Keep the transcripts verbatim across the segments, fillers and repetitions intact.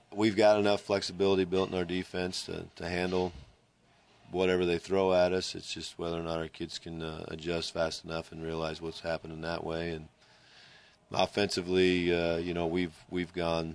we've got enough flexibility built in our defense to, to handle whatever they throw at us. It's just whether or not our kids can uh, adjust fast enough and realize what's happening that way. And offensively, uh, you know, we've we've gone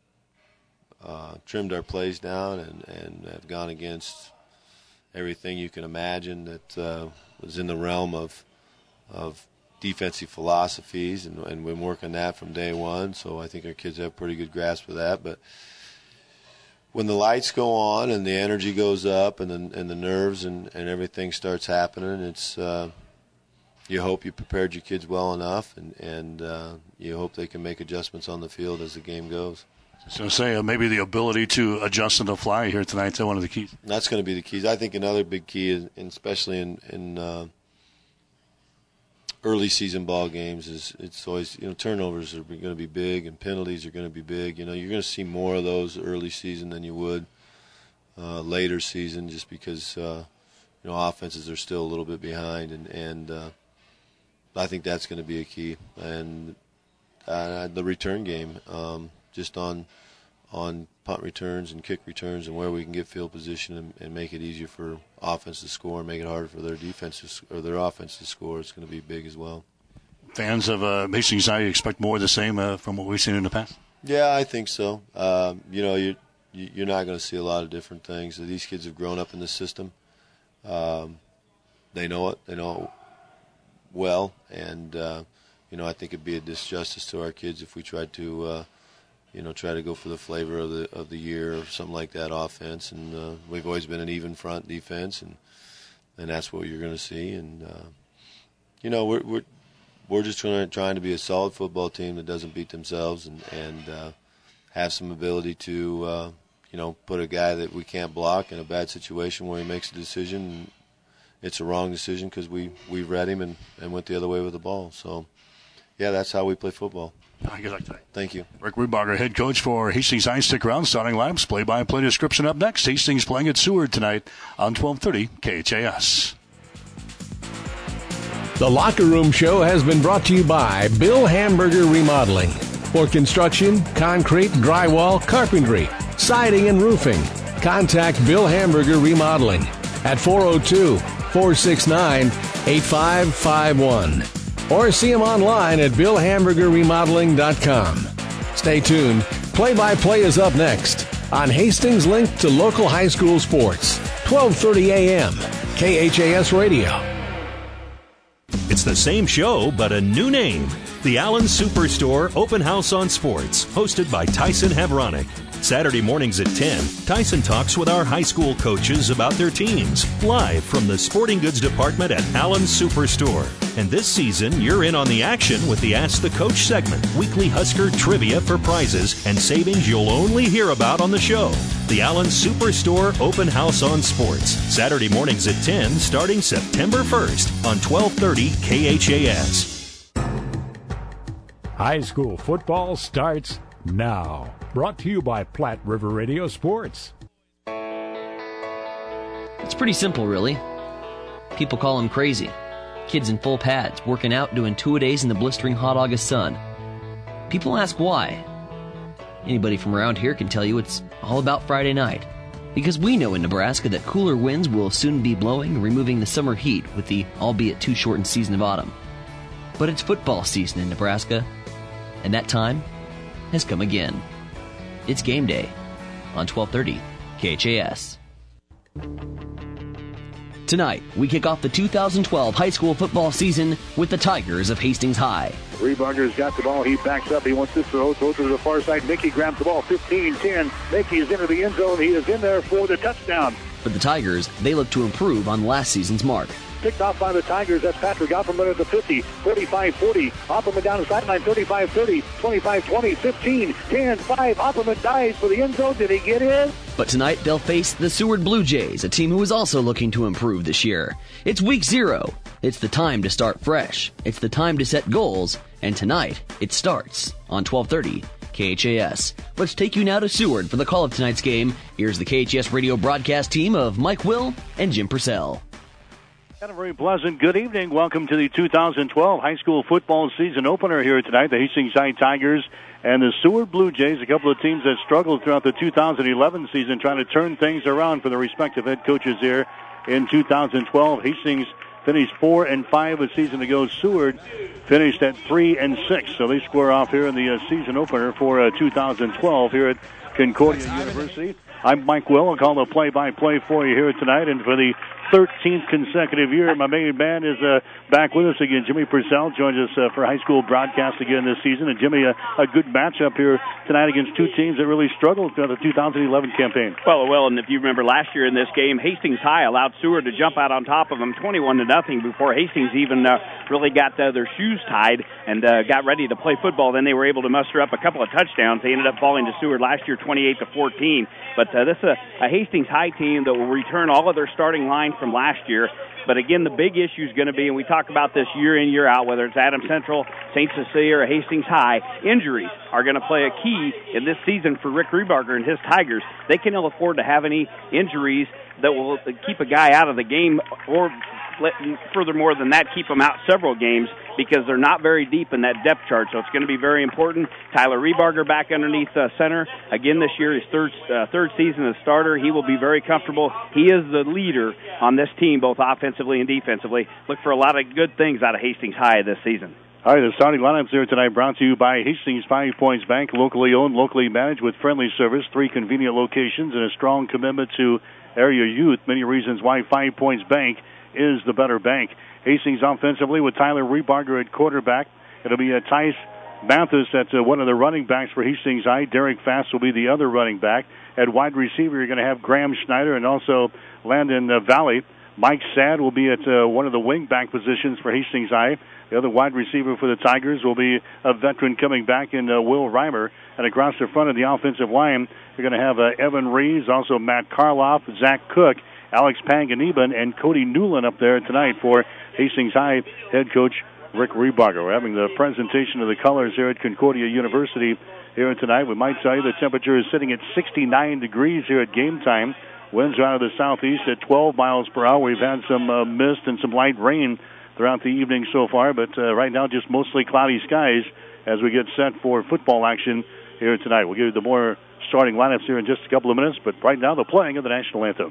uh, trimmed our plays down and, and have gone against everything you can imagine that uh, was in the realm of of defensive philosophies, and, and we've been working that from day one. So I think our kids have a pretty good grasp of that. But when the lights go on and the energy goes up and the, and the nerves and, and everything starts happening, it's uh, you hope you prepared your kids well enough, and, and uh, you hope they can make adjustments on the field as the game goes. So say uh, maybe the ability to adjust on the fly here tonight is one of the keys. That's going to be the keys. I think another big key, is, and especially in, in uh, early season ball games, is it's always, you know, turnovers are going to be big and penalties are going to be big. You know, you're going to see more of those early season than you would uh, later season, just because uh, you know offenses are still a little bit behind, and and uh, I think that's going to be a key. And uh, the return game, um, just on on punt returns and kick returns and where we can get field position and, and make it easier for offense to score and make it harder for their defense to, or their offense to score, it's going to be big as well. Fans of uh, Hastings High expect more of the same uh, from what we've seen in the past? Yeah, I think so. Um, you know, you, you're not going to see a lot of different things. These kids have grown up in this system. Um, they know it. They know it well. And, uh, you know, I think it'd be a disjustice to our kids if we tried to uh, – you know, try to go for the flavor of the of the year or something like that offense. And uh, we've always been an even front defense, and and that's what you're going to see. And uh, you know, we're we're we're just trying trying to be a solid football team that doesn't beat themselves, and and uh, have some ability to uh, you know put a guy that we can't block in a bad situation where he makes a decision. And it's a wrong decision because we we read him and and went the other way with the ball. So yeah, that's how we play football. Good luck tonight. Thank you. Rick Rubacher, head coach for Hastings High. Stick around. Starting lineups, play-by-play description up next. Hastings playing at Seward tonight on twelve thirty K H A S. The Locker Room Show has been brought to you by Bill Hamburger Remodeling. For construction, concrete, drywall, carpentry, siding, and roofing, contact Bill Hamburger Remodeling at four oh two, four six nine, eight five five one. Or see them online at bill hamburger remodeling dot com. Stay tuned. Play-by-play is up next on Hastings' link to local high school sports. twelve thirty a.m. K H A S Radio. It's the same show, but a new name. The Allen Superstore Open House on Sports, hosted by Tyson Havronic. Saturday mornings at ten, Tyson talks with our high school coaches about their teams, live from the sporting goods department at Allen Superstore. And this season, you're in on the action with the Ask the Coach segment, weekly Husker trivia for prizes and savings you'll only hear about on the show. The Allen Superstore Open House on Sports, Saturday mornings at ten, starting September first on twelve thirty K H A S. High school football starts now. Brought to you by Platte River Radio Sports. It's pretty simple, really. People call him crazy. Kids in full pads, working out, doing two-a-days in the blistering hot August sun. People ask why. Anybody from around here can tell you it's all about Friday night. Because we know in Nebraska that cooler winds will soon be blowing, removing the summer heat with the albeit too shortened season of autumn. But it's football season in Nebraska, and that time has come again. It's game day on twelve thirty K H A S. Tonight, we kick off the two thousand twelve high school football season with the Tigers of Hastings High. Rebarger's got the ball. He backs up. He wants this throw. Throws to the far side. Mickey grabs the ball. fifteen ten. Mickey is into the end zone. He is in there for the touchdown. For the Tigers, they look to improve on last season's mark. Picked off by the Tigers. That's Patrick Opperman at the fifty, forty-five forty. Opperman down the sideline, thirty-five thirty, twenty-five twenty, fifteen, ten, five. Opperman dives for the end zone. Did he get in? But tonight they'll face the Seward Blue Jays, a team who is also looking to improve this year. It's week zero. It's the time to start fresh. It's the time to set goals. And tonight, it starts on twelve thirty K H A S. Let's take you now to Seward for the call of tonight's game. Here's the K H A S radio broadcast team of Mike Will and Jim Purcell. And a very pleasant good evening. Welcome to the two thousand twelve high school football season opener here tonight. The Hastings High Tigers And the Seward Blue Jays, a couple of teams that struggled throughout the two thousand eleven season, trying to turn things around for the respective head coaches here in two thousand twelve. Hastings finished four and five a season ago. Seward finished at three and six, so they square off here in the uh, season opener for uh, two thousand twelve here at Concordia University. I'm Mike Will. I'll call the play-by-play for you here tonight, and for the thirteenth consecutive year, my main man is uh, back with us again. Jimmy Purcell joins us uh, for high school broadcast again this season. And Jimmy, a, a good matchup here tonight against two teams that really struggled throughout the two thousand eleven campaign. Well, well, and if you remember last year in this game, Hastings High allowed Seward to jump out on top of them twenty-one to nothing before Hastings even uh, really got uh, their shoes tied and uh, got ready to play football. Then they were able to muster up a couple of touchdowns. They ended up falling to Seward last year twenty-eight to fourteen. But uh, this is a, a Hastings High team that will return all of their starting line from last year. But again, the big issue is going to be, and we talk about this year in, year out, whether it's Adams Central, Saint Cecilia, or Hastings High, injuries are going to play a key in this season for Rick Rebarger and his Tigers. They can't afford to have any injuries that will keep a guy out of the game, or furthermore than that, keep them out several games, because they're not very deep in that depth chart. So it's going to be very important. Tyler Rebarger back underneath uh, center. Again, this year, his third uh, third season as starter. He will be very comfortable. He is the leader on this team, both offensively and defensively. Look for a lot of good things out of Hastings High this season. All right, the starting lineups here tonight brought to you by Hastings Five Points Bank, locally owned, locally managed with friendly service, three convenient locations, and a strong commitment to area youth. Many reasons why Five Points Bank is the better bank. Hastings offensively with Tyler Rebarger at quarterback. It'll be a Tice Mathis at uh, one of the running backs for Hastings High. Derek Fast will be the other running back. At wide receiver, you're going to have Graham Schneider and also Landon uh, Valley. Mike Sad will be at uh, one of the wing back positions for Hastings High. The other wide receiver for the Tigers will be a veteran coming back in uh, Will Reimer. And across the front of the offensive line, you're going to have uh, Evan Reeves, also Matt Karloff, Zach Cook, Alex Panganiban, and Cody Newland up there tonight for Hastings High head coach Rick Rebarger. We're having the presentation of the colors here at Concordia University here tonight. We might tell you the temperature is sitting at sixty-nine degrees here at game time. Winds are out of the southeast at twelve miles per hour. We've had some uh, mist and some light rain throughout the evening so far, but uh, right now just mostly cloudy skies as we get set for football action here tonight. We'll give you the more starting lineups here in just a couple of minutes, but right now the playing of the national anthem.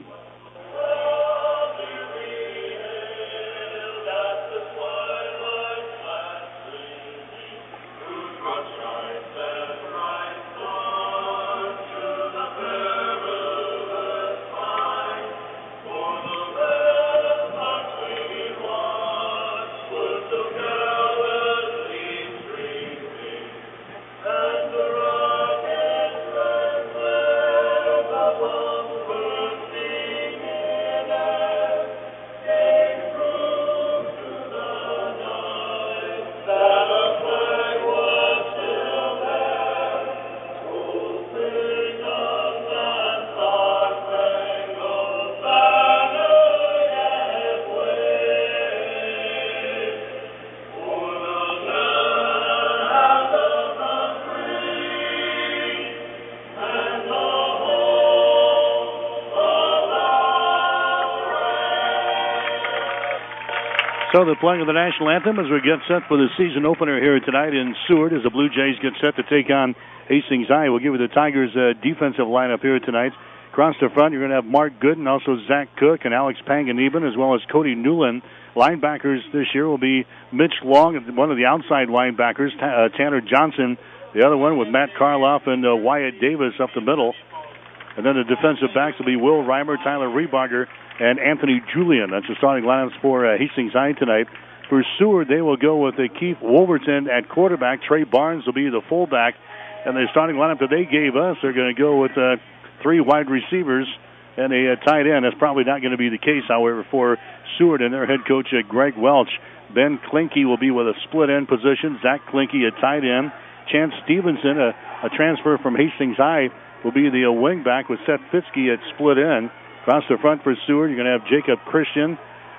So the playing of the national anthem as we get set for the season opener here tonight in Seward as the Blue Jays get set to take on Hastings High. We'll give you the Tigers' uh, defensive lineup here tonight. Across the front, you're going to have Mark Gooden, also Zach Cook and Alex Panganiban, as well as Cody Newland. Linebackers this year will be Mitch Long, one of the outside linebackers, uh, Tanner Johnson, the other one with Matt Karloff and uh, Wyatt Davis up the middle. And then the defensive backs will be Will Reimer, Tyler Rebarger, and Anthony Julian. That's the starting lineups for uh, Hastings High tonight. For Seward, they will go with uh, Keith Wolverton at quarterback. Trey Barnes will be the fullback. And the starting lineup that they gave us, they're going to go with uh, three wide receivers and a uh, tight end. That's probably not going to be the case, however, for Seward and their head coach, uh, Greg Welch. Ben Klinke will be with a split end position. Zach Klinke, a tight end. Chance Stevenson, a, a transfer from Hastings High, will be the uh, wing back with Seth Fitzke at split end. Across the front for Seward, you're going to have Jacob Christian,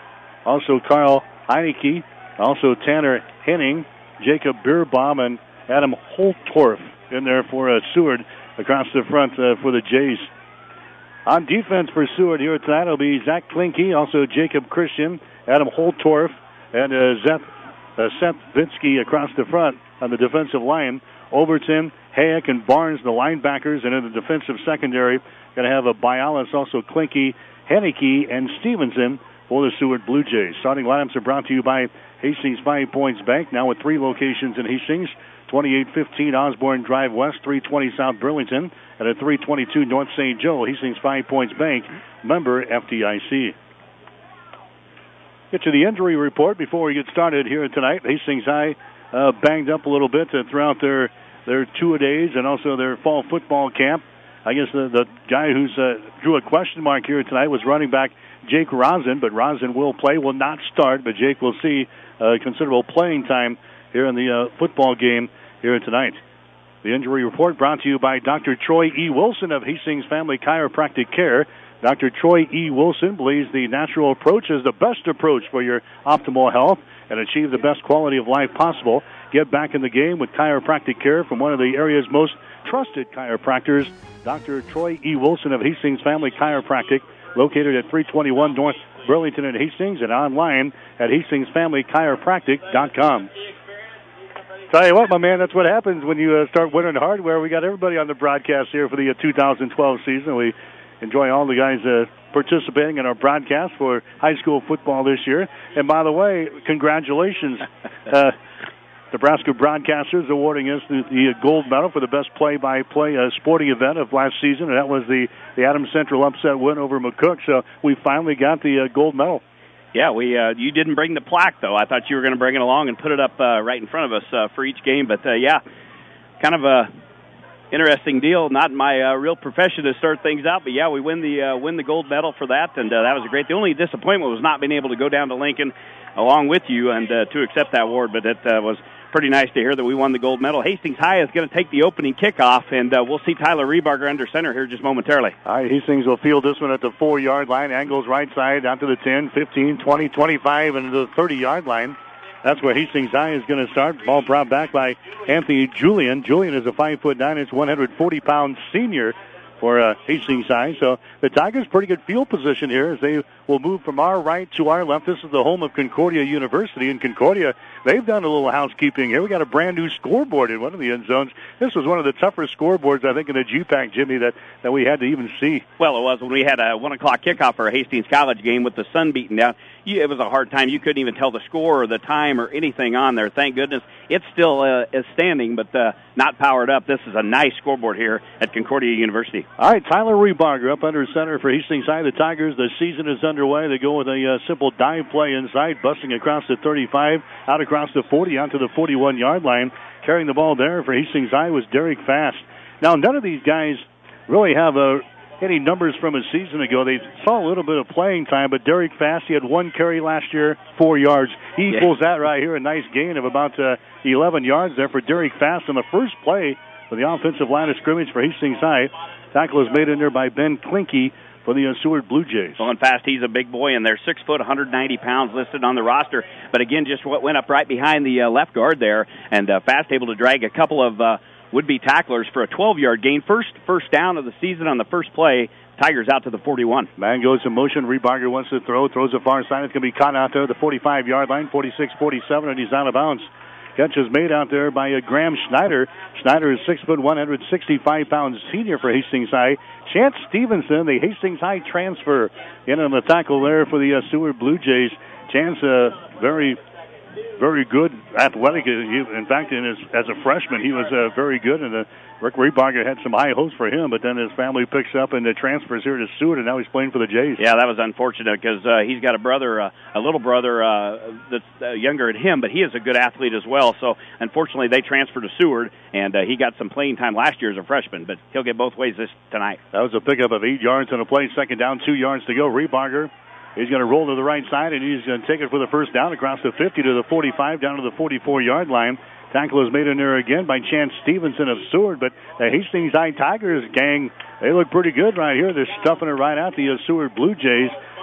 also Carl Heineke, also Tanner Henning, Jacob Beerbaum, and Adam Holtorf in there for uh, Seward across the front uh, for the Jays. On defense for Seward here tonight will be Zach Klinke, also Jacob Christian, Adam Holtorf, and uh, Zeth, uh, Seth Fitzke across the front on the defensive line. Overton, Hayek and Barnes, the linebackers, and in the defensive secondary, going to have a Bialis, also Klinke, Henneke, and Stevenson for the Seward Blue Jays. Starting lineups are brought to you by Hastings Five Points Bank, now with three locations in Hastings, twenty-eight fifteen Osborne Drive West, three twenty South Burlington, and at three twenty-two North Saint Joe. Hastings Five Points Bank, member F D I C. Get to the injury report before we get started here tonight. Hastings High uh, banged up a little bit uh, throughout their, their two-a-days and also their fall football camp. I guess the, the guy who's uh, drew a question mark here tonight was running back Jake Rosin, but Rosin will play, will not start, but Jake will see uh, considerable playing time here in the uh, football game here tonight. The injury report brought to you by Doctor Troy E. Wilson of Hastings Family Chiropractic Care. Doctor Troy E. Wilson believes the natural approach is the best approach for your optimal health and achieve the best quality of life possible. Get back in the game with chiropractic care from one of the area's most trusted chiropractors, Doctor Troy E. Wilson of Hastings Family Chiropractic, located at three twenty-one North Burlington in Hastings and online at hastings family chiropractic dot com. Tell you what, my man, that's what happens when you uh, start winning hardware. We got everybody on the broadcast here for the uh, two thousand twelve season. We enjoy all the guys uh, participating in our broadcast for high school football this year. And by the way, congratulations. uh, Nebraska Broadcasters awarding us the, the gold medal for the best play-by-play uh, sporting event of last season, and that was the, the Adams Central upset win over McCook. So we finally got the uh, gold medal. Yeah, we uh, you didn't bring the plaque, though. I thought you were going to bring it along and put it up uh, right in front of us uh, for each game. But, uh, yeah, kind of a interesting deal. Not my uh, real profession to start things out, but, yeah, we win the uh, win the gold medal for that, and uh, that was a great. The only disappointment was not being able to go down to Lincoln along with you and uh, to accept that award, but it uh, was pretty nice to hear that we won the gold medal. Hastings High is going to take the opening kickoff, and uh, we'll see Tyler Rebarger under center here just momentarily. All right, Hastings will field this one at the four-yard line. Angles right side out to the ten, fifteen, twenty, twenty-five, and to the thirty-yard line. That's where Hastings High is going to start. Ball brought back by Anthony Julian. Julian is a five foot nine inch, one hundred forty pound senior for uh, Hastings High. So the Tigers pretty good field position here as they will move from our right to our left. This is the home of Concordia University. In Concordia, they've done a little housekeeping here. We got a brand new scoreboard in one of the end zones. This was one of the tougher scoreboards, I think, in the G PAC, Jimmy, that, that we had to even see. Well, it was when we had a one o'clock kickoff for a Hastings College game with the sun beating down. You, it was a hard time. You couldn't even tell the score or the time or anything on there. Thank goodness it's still uh, is standing, but uh, not powered up. This is a nice scoreboard here at Concordia University. All right, Tyler Rebarger up under center for Hastings High. The Tigers, the season is underway. They go with a uh, simple dive play inside, busting across the thirty-five, out across the forty, out to the forty-one-yard line. Carrying the ball there for Hastings High was Derek Fast. Now, none of these guys really have a any numbers from a season ago. They saw a little bit of playing time, but Derek Fast, he had one carry last year, four yards. He yeah. equals that right here, a nice gain of about uh, eleven yards there for Derek Fast on the first play for the offensive line of scrimmage for Hastings High. Tackle is made in there by Ben Klinke for the uh, Seward Blue Jays. Going fast, he's a big boy, and they're six foot, one hundred ninety pounds listed on the roster. But again, just what went up right behind the uh, left guard there, and uh, Fast able to drag a couple of uh, would-be tacklers for a twelve-yard gain. First first down of the season on the first play. Tigers out to the forty-one. Man goes in motion. Rebarger wants to throw. Throws a far side. It's going to be caught out there, the forty-five-yard line, forty-six forty-seven, and he's out of bounds. Catch is made out there by uh, Graham Schneider. Schneider is six foot, one hundred sixty-five pounds senior for Hastings High. Chance Stevenson, the Hastings High transfer, in on the tackle there for the uh, Seward Blue Jays. Chance, uh, very, very good athletic. He, in fact, in his, as a freshman, he was uh, very good, and uh, Rick Rebarger had some high hopes for him, but then his family picks up and uh, transfers here to Seward, and now he's playing for the Jays. Yeah, that was unfortunate because uh, he's got a brother, uh, a little brother uh, that's uh, younger than him, but he is a good athlete as well. So, unfortunately, they transferred to Seward, and uh, he got some playing time last year as a freshman, but he'll get both ways this tonight. That was a pickup of eight yards on a play, second down, two yards to go. Rebarger, he's going to roll to the right side, and he's going to take it for the first down across the fifty to the forty-five, down to the forty-four-yard line. Tackle is made in there again by Chance Stevenson of Seward, but the Hastings High Tigers gang, they look pretty good right here. They're stuffing it right out the uh, Seward Blue Jays.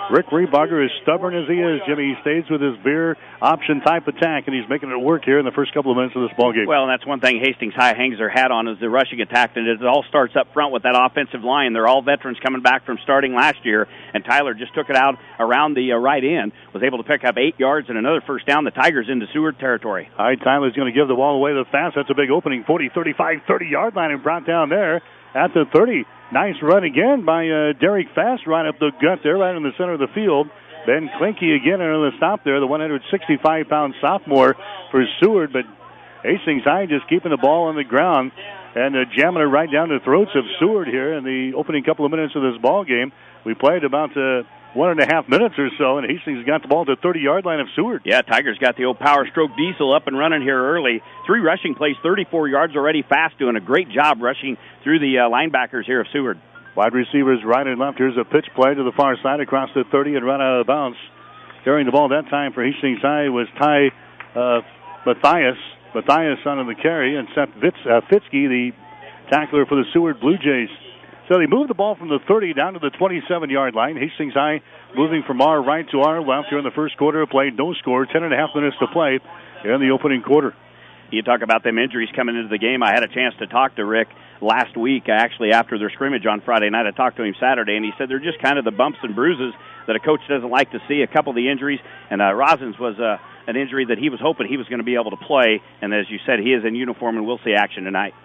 Rick Rebarger, as stubborn as he is, Jimmy, he stays with his beer option type attack, and he's making it work here in the first couple of minutes of this ball game. Well, and that's one thing Hastings High hangs their hat on is the rushing attack, and it all starts up front with that offensive line. They're all veterans coming back from starting last year, and Tyler just took it out around the uh, right end, was able to pick up eight yards and another first down. The Tigers into Seward territory. All right, Tyler's going to give the ball away the fast. That's a big opening, forty, thirty-five, thirty-yard line, and brought down there at the thirty. Nice run again by uh, Derek Fast right up the gut there, right in the center of the field. Ben Klinke again under the stop there, the one hundred sixty-five pound sophomore for Seward, but Hastings High just keeping the ball on the ground and uh, jamming it right down the throats of Seward here in the opening couple of minutes of this ball game. We played about uh, one and a half minutes or so, and Hastings got the ball to the thirty-yard line of Seward. Yeah, Tigers got the old Power Stroke Diesel up and running here early. Three rushing plays, thirty-four yards already. Fast doing a great job rushing through the uh, linebackers here of Seward. Wide receivers right and left. Here's a pitch play to the far side across the thirty and run out of bounds. Carrying the ball that time for Hastings High was Ty uh, Matthias. Matthias on the carry, and Seth Vitz, uh, Fitzke, the tackler for the Seward Blue Jays. So they moved the ball from the thirty down to the twenty-seven-yard line. Hastings High moving from our right to our left here in the first quarter of play. No score, ten and a half minutes to play in the opening quarter. You talk about them injuries coming into the game. I had a chance to talk to Rick last week, actually, after their scrimmage on Friday night. I talked to him Saturday, and he said they're just kind of the bumps and bruises that a coach doesn't like to see. A couple of the injuries, and uh, Rosens was uh, an injury that he was hoping he was going to be able to play, and as you said, he is in uniform, and we'll see action tonight.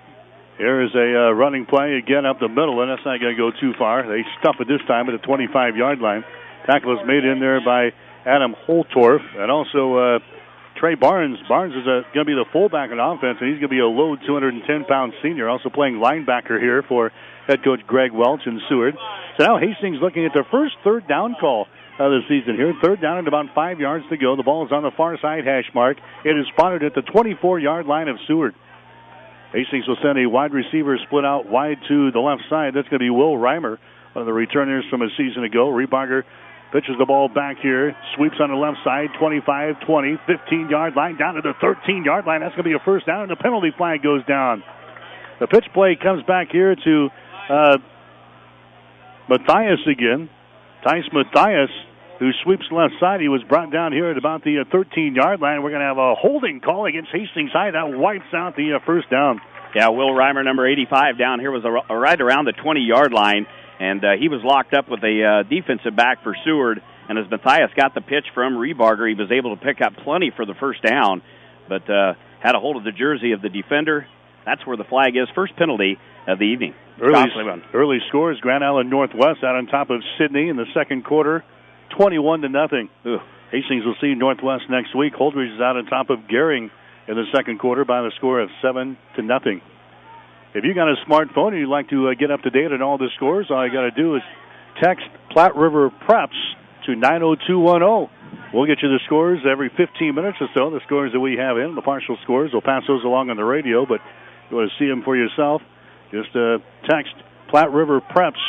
Here is a uh, running play again up the middle, and that's not going to go too far. They stuff it this time at the twenty-five-yard line. Tackle is made in there by Adam Holtorf, and also uh, Trey Barnes. Barnes is going to be the fullback on offense, and he's going to be a low two hundred ten pound senior, also playing linebacker here for head coach Greg Welch in Seward. So now Hastings looking at their first third down call of the season here. Third down and about five yards to go. The ball is on the far side hash mark. It is spotted at the twenty-four-yard line of Seward. Hastings will send a wide receiver split out wide to the left side. That's going to be Will Reimer, one of the returners from a season ago. Rebarger pitches the ball back here, sweeps on the left side, twenty-five, twenty, fifteen-yard line, down to the thirteen-yard line. That's going to be a first down, and the penalty flag goes down. The pitch play comes back here to uh, Matthias again. Tice Matthias, who sweeps left side. He was brought down here at about the thirteen-yard line. We're going to have a holding call against Hastings High. That wipes out the uh, first down. Yeah, Will Reimer, number eighty-five, down here was a, a right around the twenty-yard line, and uh, he was locked up with a uh, defensive back for Seward. And as Matthias got the pitch from Rebarger, he was able to pick up plenty for the first down, but uh, had a hold of the jersey of the defender. That's where the flag is. First penalty of the evening. Early, early scores, Grand Island Northwest out on top of Sidney in the second quarter, twenty-one to nothing. Ugh. Hastings will see Northwest next week. Holdridge is out on top of Gehring in the second quarter by the score of seven to nothing. If you got a smartphone and you'd like to uh, get up to date on all the scores, all you got to do is text Platte River Preps to nine oh two one oh. We'll get you the scores every fifteen minutes or so, the scores that we have in, the partial scores. We'll pass those along on the radio, but if you want to see them for yourself, just uh, text Platte River Preps.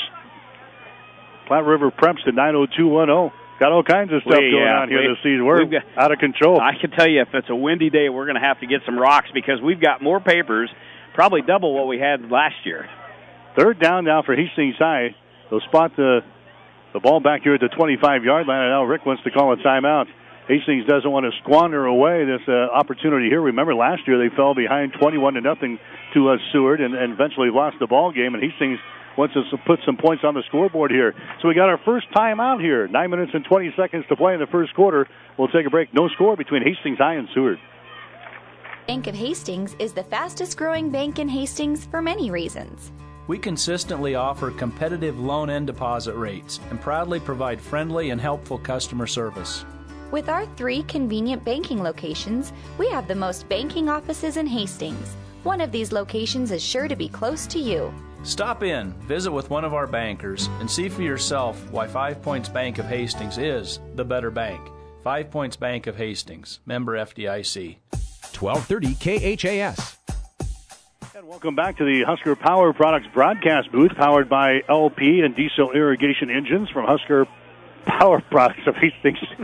Platte River Preps to nine oh two one oh. Got all kinds of stuff we, going yeah, on here we, this season. We're got, out of control. I can tell you, if it's a windy day, we're going to have to get some rocks because we've got more papers, probably double what we had last year. Third down now for Hastings High. They'll spot the the ball back here at the twenty-five-yard line, and now Rick wants to call a timeout. Hastings doesn't want to squander away this uh, opportunity here. Remember, last year they fell behind twenty-one to nothing to uh, Seward and, and eventually lost the ball game, and Hastings wants us to put some points on the scoreboard here. So we got our first timeout here. Nine minutes and twenty seconds to play in the first quarter. We'll take a break. No score between Hastings High and Seward. Bank of Hastings is the fastest growing bank in Hastings for many reasons. We consistently offer competitive loan and deposit rates and proudly provide friendly and helpful customer service. With our three convenient banking locations, we have the most banking offices in Hastings. One of these locations is sure to be close to you. Stop in, visit with one of our bankers, and see for yourself why Five Points Bank of Hastings is the better bank. Five Points Bank of Hastings, member F D I C. twelve thirty K H A S. And welcome back to the Husker Power Products broadcast booth, powered by L P and diesel irrigation engines from Husker Power Products of Hastings.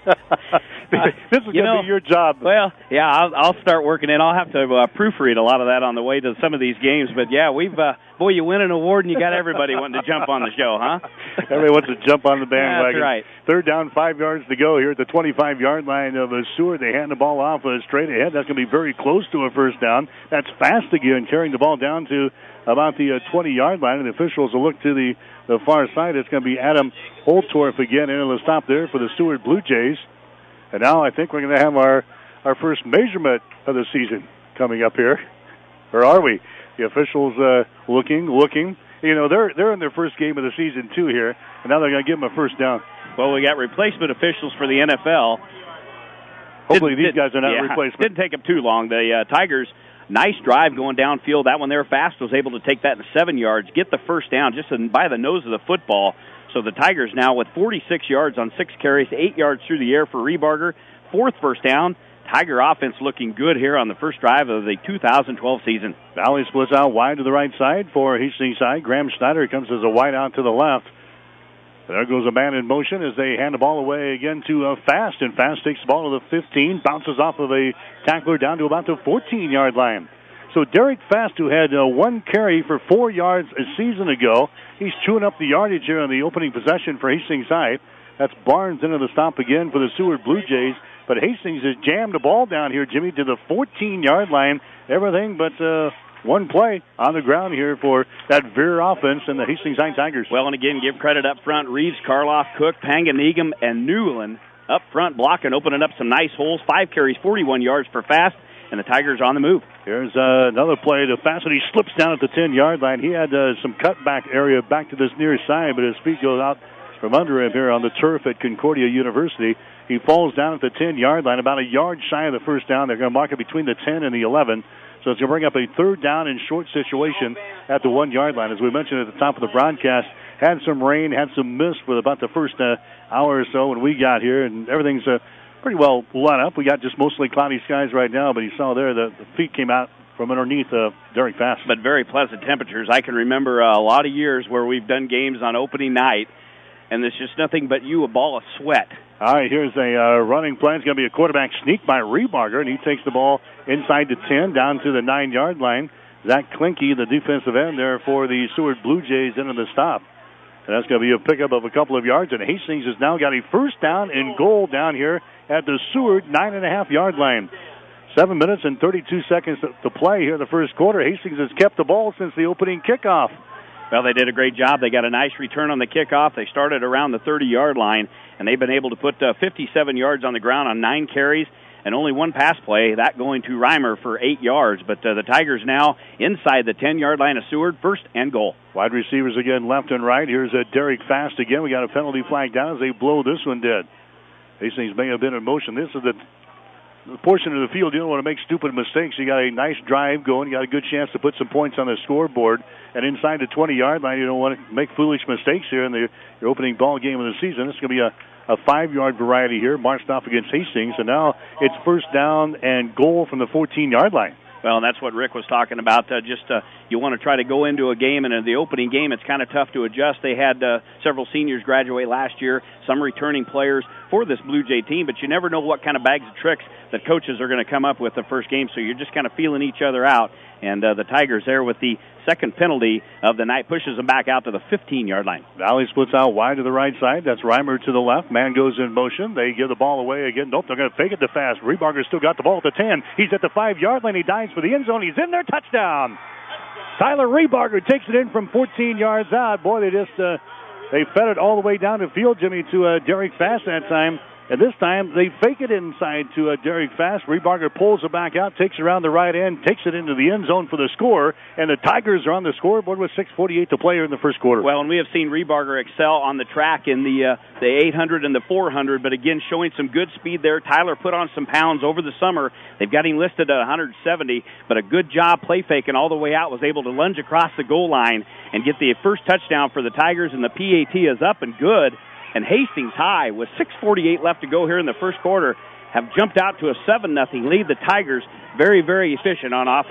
This is going to be your job. Well, yeah, I'll, I'll start working in. I'll have to uh, proofread a lot of that on the way to some of these games. But, yeah, we've, uh, boy, you win an award and you got everybody wanting to jump on the show, huh? Everybody wants to jump on the bandwagon. That's right. Third down, five yards to go here at the twenty-five-yard line of uh, Seward. They hand the ball off uh, straight ahead. That's going to be very close to a first down. That's fast again, carrying the ball down to about the uh, twenty-yard line, and the officials will look to the, the far side. It's going to be Adam Holtorf again into the stop there for the Seward Blue Jays. And now I think we're going to have our, our first measurement of the season coming up here. Or are we? The officials uh, looking, looking. You know, they're they're in their first game of the season, too, here. And now they're going to give them a first down. Well, we got replacement officials for the N F L. Hopefully didn't, these guys are not yeah, replacement. Didn't take them too long. The uh, Tigers, nice drive going downfield. That one there fast, was able to take that in seven yards, get the first down just by the nose of the football. So the Tigers now with forty-six yards on six carries, eight yards through the air for Rebarger. Fourth first down. Tiger offense looking good here on the first drive of the two thousand twelve season. Valley splits out wide to the right side for Hastings side. Graham Schneider comes as a wide out to the left. There goes a man in motion as they hand the ball away again to uh, Fast, and Fast takes the ball to the fifteen, bounces off of a tackler down to about the fourteen-yard line. So Derek Fast, who had uh, one carry for four yards a season ago, he's chewing up the yardage here on the opening possession for Hastings High. That's Barnes into the stop again for the Seward Blue Jays. But Hastings has jammed the ball down here, Jimmy, to the fourteen-yard line. Everything but uh, one play on the ground here for that Veer offense and the Hastings High Tigers. Well, and again, give credit up front. Reeves, Karloff, Cook, Panganegum, and Newland up front blocking, opening up some nice holes. Five carries, forty-one yards for Fast, and the Tigers are on the move. Here's uh, another play to Fast, and he slips down at the ten-yard line. He had uh, some cutback area back to this near side, but his feet goes out from under him here on the turf at Concordia University. He falls down at the ten-yard line, about a yard shy of the first down. They're going to mark it between the ten and the eleven. So it's going to bring up a third down and short situation at the one-yard line. As we mentioned at the top of the broadcast, had some rain, had some mist for about the first uh, hour or so when we got here, and everything's uh, pretty well lit up. We got just mostly cloudy skies right now, but you saw there the, the feet came out from underneath uh, Derek Fast. But very pleasant temperatures. I can remember uh, a lot of years where we've done games on opening night, and there's just nothing but you, a ball of sweat. All right, here's a uh, running play. It's going to be a quarterback sneak by Rebarger, and he takes the ball inside the ten, down to the nine-yard line. Zach Klinke, the defensive end there for the Seward Blue Jays, into the stop. And that's going to be a pickup of a couple of yards, and Hastings has now got a first down and goal down here at the Seward nine-and-a-half-yard line. Seven minutes and thirty-two seconds to play here in the first quarter. Hastings has kept the ball since the opening kickoff. Well, they did a great job. They got a nice return on the kickoff. They started around the thirty-yard line, and they've been able to put uh, fifty-seven yards on the ground on nine carries and only one pass play, that going to Reimer for eight yards. But uh, the Tigers now inside the ten-yard line of Seward, first and goal. Wide receivers again left and right. Here's uh, Derek Fast again. We got a penalty flag down as they blow this one dead. Hastings may have been in motion. This is the the portion of the field you don't want to make stupid mistakes. You got a nice drive going. You got a good chance to put some points on the scoreboard. And inside the twenty-yard line, you don't want to make foolish mistakes here in the your opening ball game of the season. This is going to be a, a five-yard variety here, marched off against Hastings. And now it's first down and goal from the fourteen-yard line. Well, and that's what Rick was talking about. Uh, just uh, you want to try to go into a game, and in the opening game, it's kind of tough to adjust. They had uh, several seniors graduate last year, some returning players for this Blue Jay team, but you never know what kind of bags of tricks that coaches are going to come up with the first game, so you're just kind of feeling each other out. And uh, the Tigers there with the second penalty of the night pushes them back out to the fifteen-yard line. Valley splits out wide to the right side. That's Reimer to the left. Man goes in motion. They give the ball away again. Nope, they're going to fake it to Fast. Rebarger still got the ball at the ten. He's at the five-yard line. He dives for the end zone. He's in there. Touchdown. Tyler Rebarger takes it in from fourteen yards out. Boy, they just uh, they fed it all the way down the field, Jimmy, to uh, Derek Fast that time. And this time, they fake it inside to uh, Derek Fast. Rebarger pulls it back out, takes it around the right end, takes it into the end zone for the score. And the Tigers are on the scoreboard with six forty-eight to play here in the first quarter. Well, and we have seen Rebarger excel on the track in the uh, the eight hundred and the four hundred, but again, showing some good speed there. Tyler put on some pounds over the summer. They've got him listed at one seventy, but a good job play faking all the way out, was able to lunge across the goal line and get the first touchdown for the Tigers, and the P A T is up and good. And Hastings High, with six forty-eight left to go here in the first quarter, have jumped out to a seven nothing lead. The Tigers very, very efficient on offense.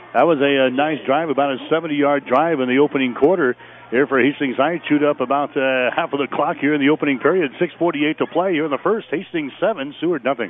That was a, a nice drive, about a seventy-yard drive in the opening quarter here for Hastings High. Chewed up about uh, half of the clock here in the opening period. six forty-eight to play here in the first. Hastings seven, Seward nothing.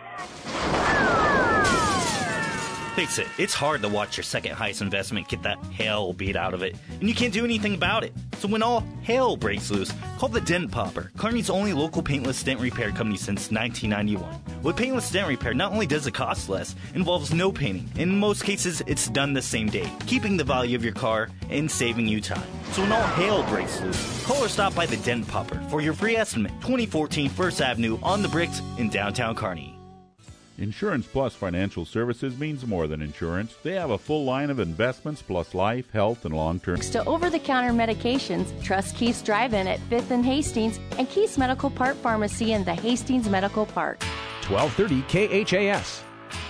Face it, it's hard to watch your second highest investment get the hell beat out of it, and you can't do anything about it. So when all hell breaks loose, call the Dent Popper, Kearney's only local paintless dent repair company since nineteen ninety-one. With paintless dent repair, not only does it cost less, it involves no painting, and in most cases, it's done the same day, keeping the value of your car and saving you time. So when all hell breaks loose, call or stop by the Dent Popper for your free estimate. twenty fourteen First Avenue on the Bricks in downtown Kearney. Insurance Plus Financial Services means more than insurance. They have a full line of investments plus life, health, and long-term. To over-the-counter medications, trust Keith's Drive-In at fifth and Hastings and Keith's Medical Park Pharmacy in the Hastings Medical Park. twelve thirty K H A S.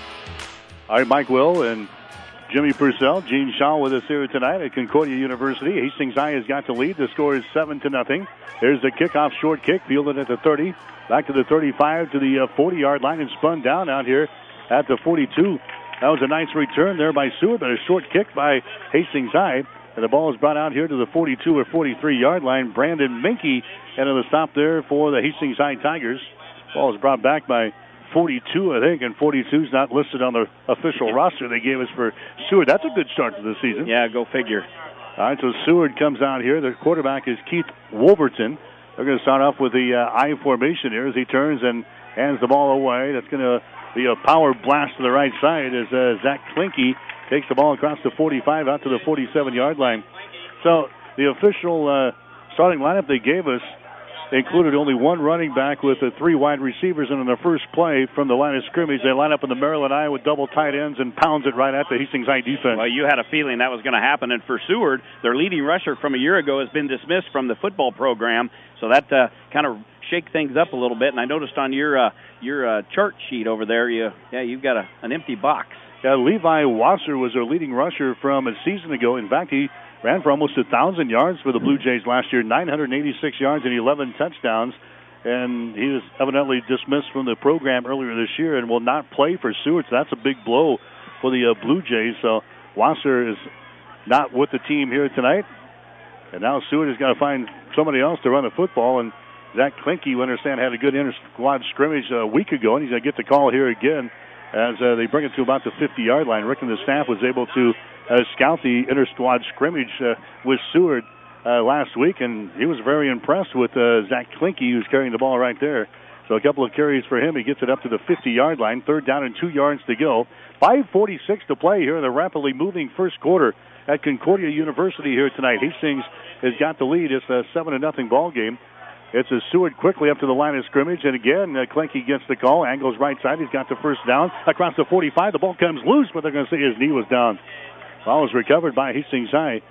All right, Mike Will and Jimmy Purcell, Gene Shaw with us here tonight at Concordia University. Hastings High has got the lead. The score is seven to nothing. There's the kickoff short kick, fielded at the thirty. Back to the thirty-five, to the forty-yard line, and spun down out here at the forty-two. That was a nice return there by Seward, but a short kick by Hastings High. And the ball is brought out here to the forty-two or forty-three-yard line. Brandon Minke into the stop there for the Hastings High Tigers. Ball is brought back by forty-two, I think, and forty-two is not listed on the official roster they gave us for Seward. That's a good start to the season. Yeah, go figure. All right, so Seward comes out here. The quarterback is Keith Wolverton. They're going to start off with the uh, I formation here as he turns and hands the ball away. That's going to be a power blast to the right side as uh, Zach Klinke takes the ball across the forty-five out to the forty-seven-yard line. So the official uh, starting lineup they gave us included only one running back with the three wide receivers, and in the first play from the line of scrimmage, they line up in the Maryland I with double tight ends and pounds it right at the Hastings High defense. Well, you had a feeling that was going to happen, and for Seward, their leading rusher from a year ago has been dismissed from the football program, so that uh, kind of shake things up a little bit. And I noticed on your uh, your uh, chart sheet over there, you yeah, you've got a, an empty box. Yeah, Levi Wasser was their leading rusher from a season ago. In fact, he ran for almost one thousand yards for the Blue Jays last year, nine hundred eighty-six yards and eleven touchdowns. And he was evidently dismissed from the program earlier this year and will not play for Seward. So that's a big blow for the uh, Blue Jays. So Wasser is not with the team here tonight. And now Seward has got to find somebody else to run the football. And Zach Klinke, we understand, had a good inter-squad scrimmage a week ago, and he's going to get the call here again as uh, they bring it to about the fifty-yard line. Rick and the staff was able to uh, scout the inter-squad scrimmage uh, with Seward uh, last week, and he was very impressed with uh, Zach Klinke, who's carrying the ball right there. So a couple of carries for him. He gets it up to the fifty-yard line. Third down and two yards to go. five forty-six to play here in the rapidly moving first quarter at Concordia University here tonight. Hastings has got the lead. It's a seven to nothing ball game. It's a Seward quickly up to the line of scrimmage, and again, uh, Klinke gets the call. Angles right side. He's got the first down. Across the forty-five, the ball comes loose, but they're going to say his knee was down. Ball was recovered by Hastings High,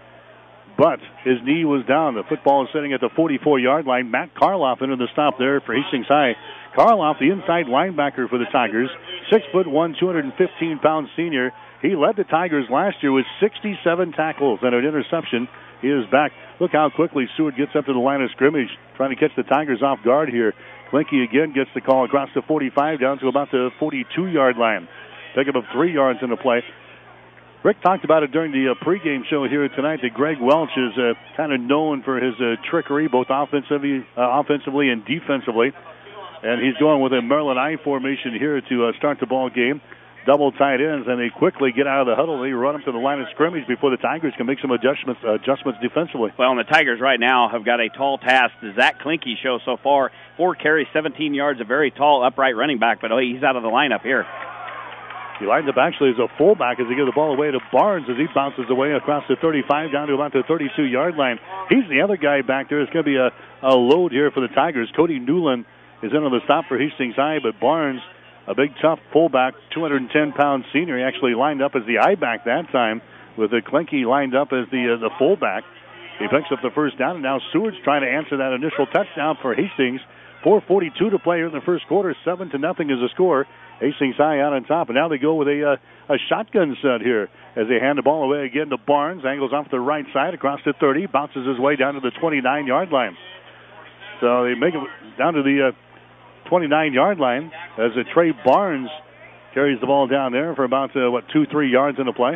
but his knee was down. The football is sitting at the forty-four-yard line. Matt Karloff into the stop there for Hastings High. Karloff, the inside linebacker for the Tigers, six foot one, two hundred fifteen pound senior. He led the Tigers last year with sixty-seven tackles and an interception. He is back. Look how quickly Seward gets up to the line of scrimmage, trying to catch the Tigers off guard here. Klinke again gets the call across the forty-five down to about the forty-two-yard line. Pick up of three yards in the play. Rick talked about it during the uh, pregame show here tonight that Greg Welch is uh, kind of known for his uh, trickery, both offensively, uh, offensively and defensively. And he's going with a Maryland I formation here to uh, start the ball game. Double tight ends, and they quickly get out of the huddle. They run up to the line of scrimmage before the Tigers can make some adjustments uh, adjustments defensively. Well, and the Tigers right now have got a tall task. The Zach Klinke show so far, four carries, seventeen yards, a very tall, upright running back, but oh, he's out of the lineup here. He lined up actually as a fullback as they give the ball away to Barnes as he bounces away across the thirty-five down to about the thirty-two-yard line. He's the other guy back there. It's going to be a, a load here for the Tigers. Cody Newland is in on the stop for Hastings High, but Barnes, a big, tough fullback, two hundred ten pound senior. He actually lined up as the I-back that time, with the Klinke lined up as the uh, the fullback. He picks up the first down, and now Seward's trying to answer that initial touchdown for Hastings. four forty-two to play here in the first quarter. seven to nothing is the score. Hastings High out on top, and now they go with a uh, a shotgun set here as they hand the ball away again to Barnes. Angles off the right side across the thirty, bounces his way down to the twenty-nine-yard line. So they make it down to the uh, twenty-nine-yard line as uh, Trey Barnes carries the ball down there for about, uh, what, two, three yards in the play.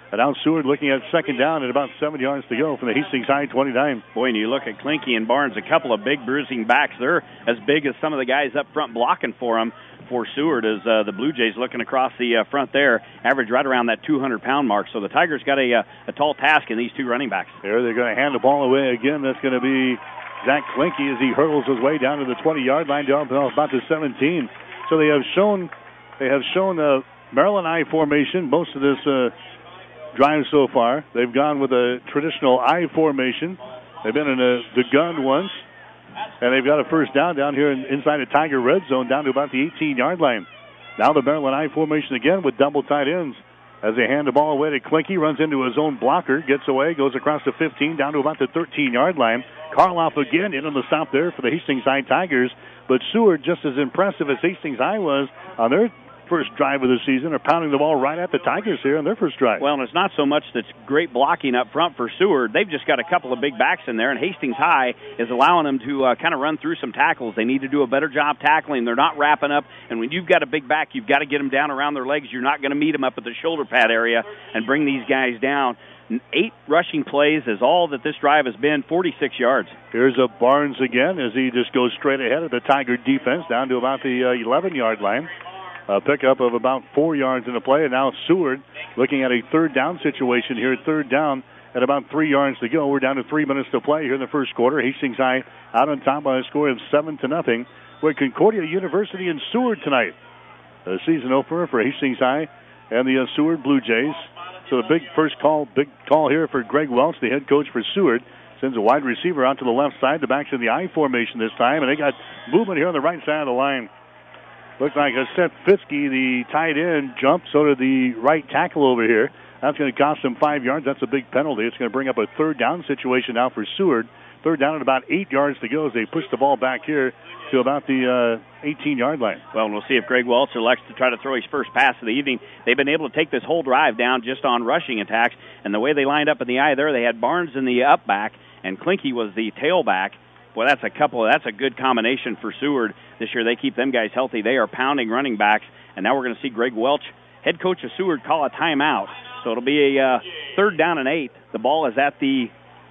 And now Seward looking at second down at about seven yards to go from the Hastings High twenty-nine. Boy, and you look at Klinke and Barnes, a couple of big bruising backs. They're as big as some of the guys up front blocking for them. For Seward, as uh, the Blue Jays looking across the uh, front there, average right around that two hundred pound mark. So the Tigers got a, uh, a tall task in these two running backs. There, they're going to hand the ball away again. That's going to be Zach Klinke as he hurdles his way down to the twenty-yard line, down to about the seventeen. So they have shown they have shown the Maryland I formation most of this uh, drive so far. They've gone with a traditional I formation. They've been in a, the gun once. And they've got a first down down here in, inside the Tiger red zone down to about the eighteen-yard line. Now the Maryland I formation again with double tight ends as they hand the ball away to Klinke, runs into his own blocker, gets away, goes across the fifteen down to about the thirteen-yard line. Karloff again in on the stop there for the Hastings High Tigers. But Seward, just as impressive as Hastings High was on their first drive of the season, are pounding the ball right at the Tigers here on their first drive. Well, and it's not so much that's great blocking up front for Seward. They've just got a couple of big backs in there, and Hastings High is allowing them to uh, kind of run through some tackles. They need to do a better job tackling. They're not wrapping up, and when you've got a big back, you've got to get them down around their legs. You're not going to meet them up at the shoulder pad area and bring these guys down. Eight rushing plays is all that this drive has been, forty-six yards. Here's a Barnes again as he just goes straight ahead of the Tiger defense down to about the eleven-yard line. A pickup of about four yards in the play, and now Seward looking at a third down situation here. Third down at about three yards to go. We're down to three minutes to play here in the first quarter. Hastings High out on top by a score of seven to nothing. We're at Concordia University in Seward tonight. The season opener for Hastings High and the uh, Seward Blue Jays. So the big first call, big call here for Greg Welch, the head coach for Seward. Sends a wide receiver out to the left side. The back's in the I formation this time, and they got movement here on the right side of the line. Looks like a Seth Fitzke, the tight end, jumped. So did the right tackle over here. That's going to cost them five yards. That's a big penalty. It's going to bring up a third down situation now for Seward. Third down at about eight yards to go as they push the ball back here to about the uh, eighteen-yard line. Well, and we'll see if Greg Welch elects to try to throw his first pass of the evening. They've been able to take this whole drive down just on rushing attacks, and the way they lined up in the eye there, they had Barnes in the up back, and Klinke was the tailback. Boy, that's a couple. That's a good combination for Seward this year. They keep them guys healthy. They are pounding running backs, and now we're going to see Greg Welch, head coach of Seward, call a timeout. So it'll be a uh, third down and eight. The ball is at the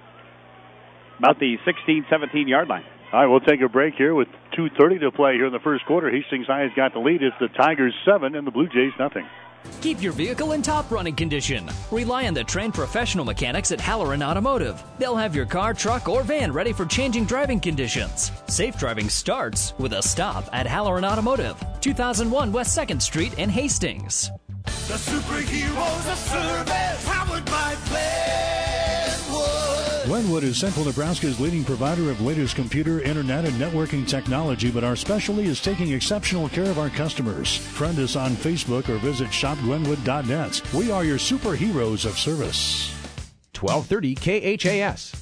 about the sixteen, seventeen-yard line. All right, we'll take a break here with two thirty to play here in the first quarter. Hastings High has got the lead. It's the Tigers seven and the Blue Jays nothing. Keep your vehicle in top running condition. Rely on the trained professional mechanics at Halloran Automotive. They'll have your car, truck, or van ready for changing driving conditions. Safe driving starts with a stop at Halloran Automotive, two thousand one West second Street in Hastings. The superheroes of service, powered by Glenwood. Glenwood is Central Nebraska's leading provider of latest computer, internet, and networking technology, but our specialty is taking exceptional care of our customers. Friend us on Facebook or visit shop glenwood dot net. We are your superheroes of service. twelve thirty K H A S.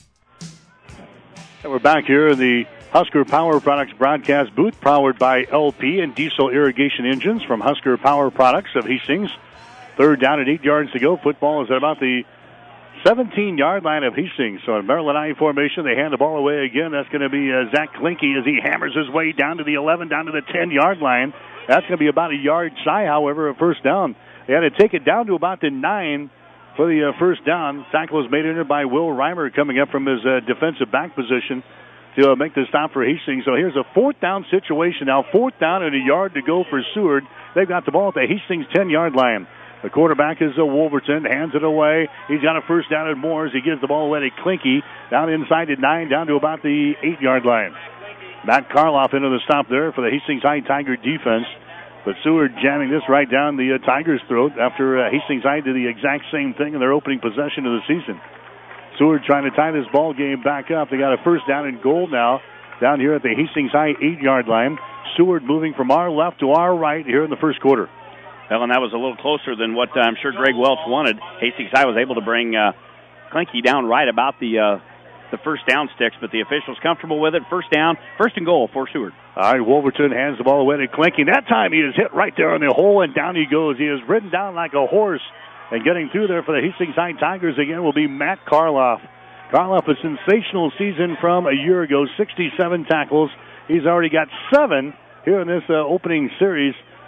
And we're back here in the Husker Power Products broadcast booth, powered by L P and diesel irrigation engines from Husker Power Products of Hastings. Third down and eight yards to go. Football is at about the seventeen-yard line of Hastings. So in Maryland I formation, they hand the ball away again. That's going to be uh, Zach Klinke as he hammers his way down to the eleven, down to the ten-yard line. That's going to be about a yard shy, however, of first down. They had to take it down to about the nine for the uh, first down. Tackle was made in there by Will Reimer coming up from his uh, defensive back position to uh, make the stop for Hastings. So here's a fourth down situation now. Fourth down and a yard to go for Seward. They've got the ball at the Hastings ten-yard line. The quarterback is uh, Wolverton, hands it away. He's got a first down at Moores. He gives the ball away to Klinke, down inside at nine, down to about the eight-yard line. Matt Karloff into the stop there for the Hastings High Tiger defense. But Seward jamming this right down the uh, Tigers' throat after uh, Hastings High did the exact same thing in their opening possession of the season. Seward trying to tie this ball game back up. They got a first down and goal now down here at the Hastings High eight-yard line. Seward moving from our left to our right here in the first quarter. Well, and that was a little closer than what uh, I'm sure Greg Welch wanted. Hastings High was able to bring uh, Klinke down right about the uh, the first down sticks, but the officials comfortable with it. First down, first and goal for Seward. All right, Wolverton hands the ball away to Klinke. That time he is hit right there on the hole, and down he goes. He is ridden down like a horse, and getting through there for the Hastings High Tigers again will be Matt Karloff. Karloff, a sensational season from a year ago, sixty-seven tackles. He's already got seven here in this uh, opening series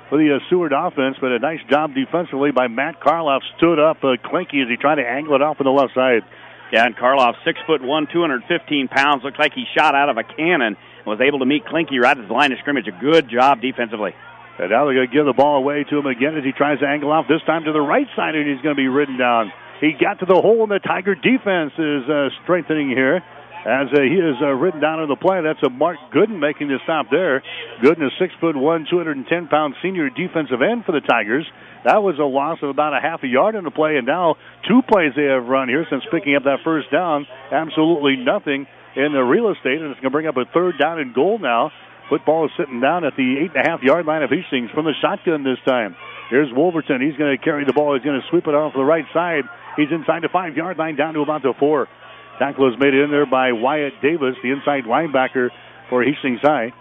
for the uh, Seward offense, but a nice job defensively by Matt Karloff. Stood up uh, Clinky as he tried to angle it off on the left side. Yeah, and Karloff, six foot one, two hundred fifteen pounds, looks like he shot out of a cannon and was able to meet Clinky right at the line of scrimmage. A good job defensively. And now they're going to give the ball away to him again as he tries to angle off, this time to the right side, and he's going to be ridden down. He got to the hole, and the Tiger defense is uh, strengthening here as uh, he is uh, ridden down on the play. That's a Mark Gooden making the stop there. Gooden is six foot one, two hundred ten pound senior defensive end for the Tigers. That was a loss of about a half a yard in the play, and now two plays they have run here since picking up that first down. Absolutely nothing in the real estate, and it's going to bring up a third down and goal now. Football is sitting down at the eight and a half yard line of Hastings from the shotgun this time. Here's Wolverton. He's going to carry the ball. He's going to sweep it off the right side. He's inside the five yard line down to about the four. Tackle is made in there by Wyatt Davis, the inside linebacker for Hastings High.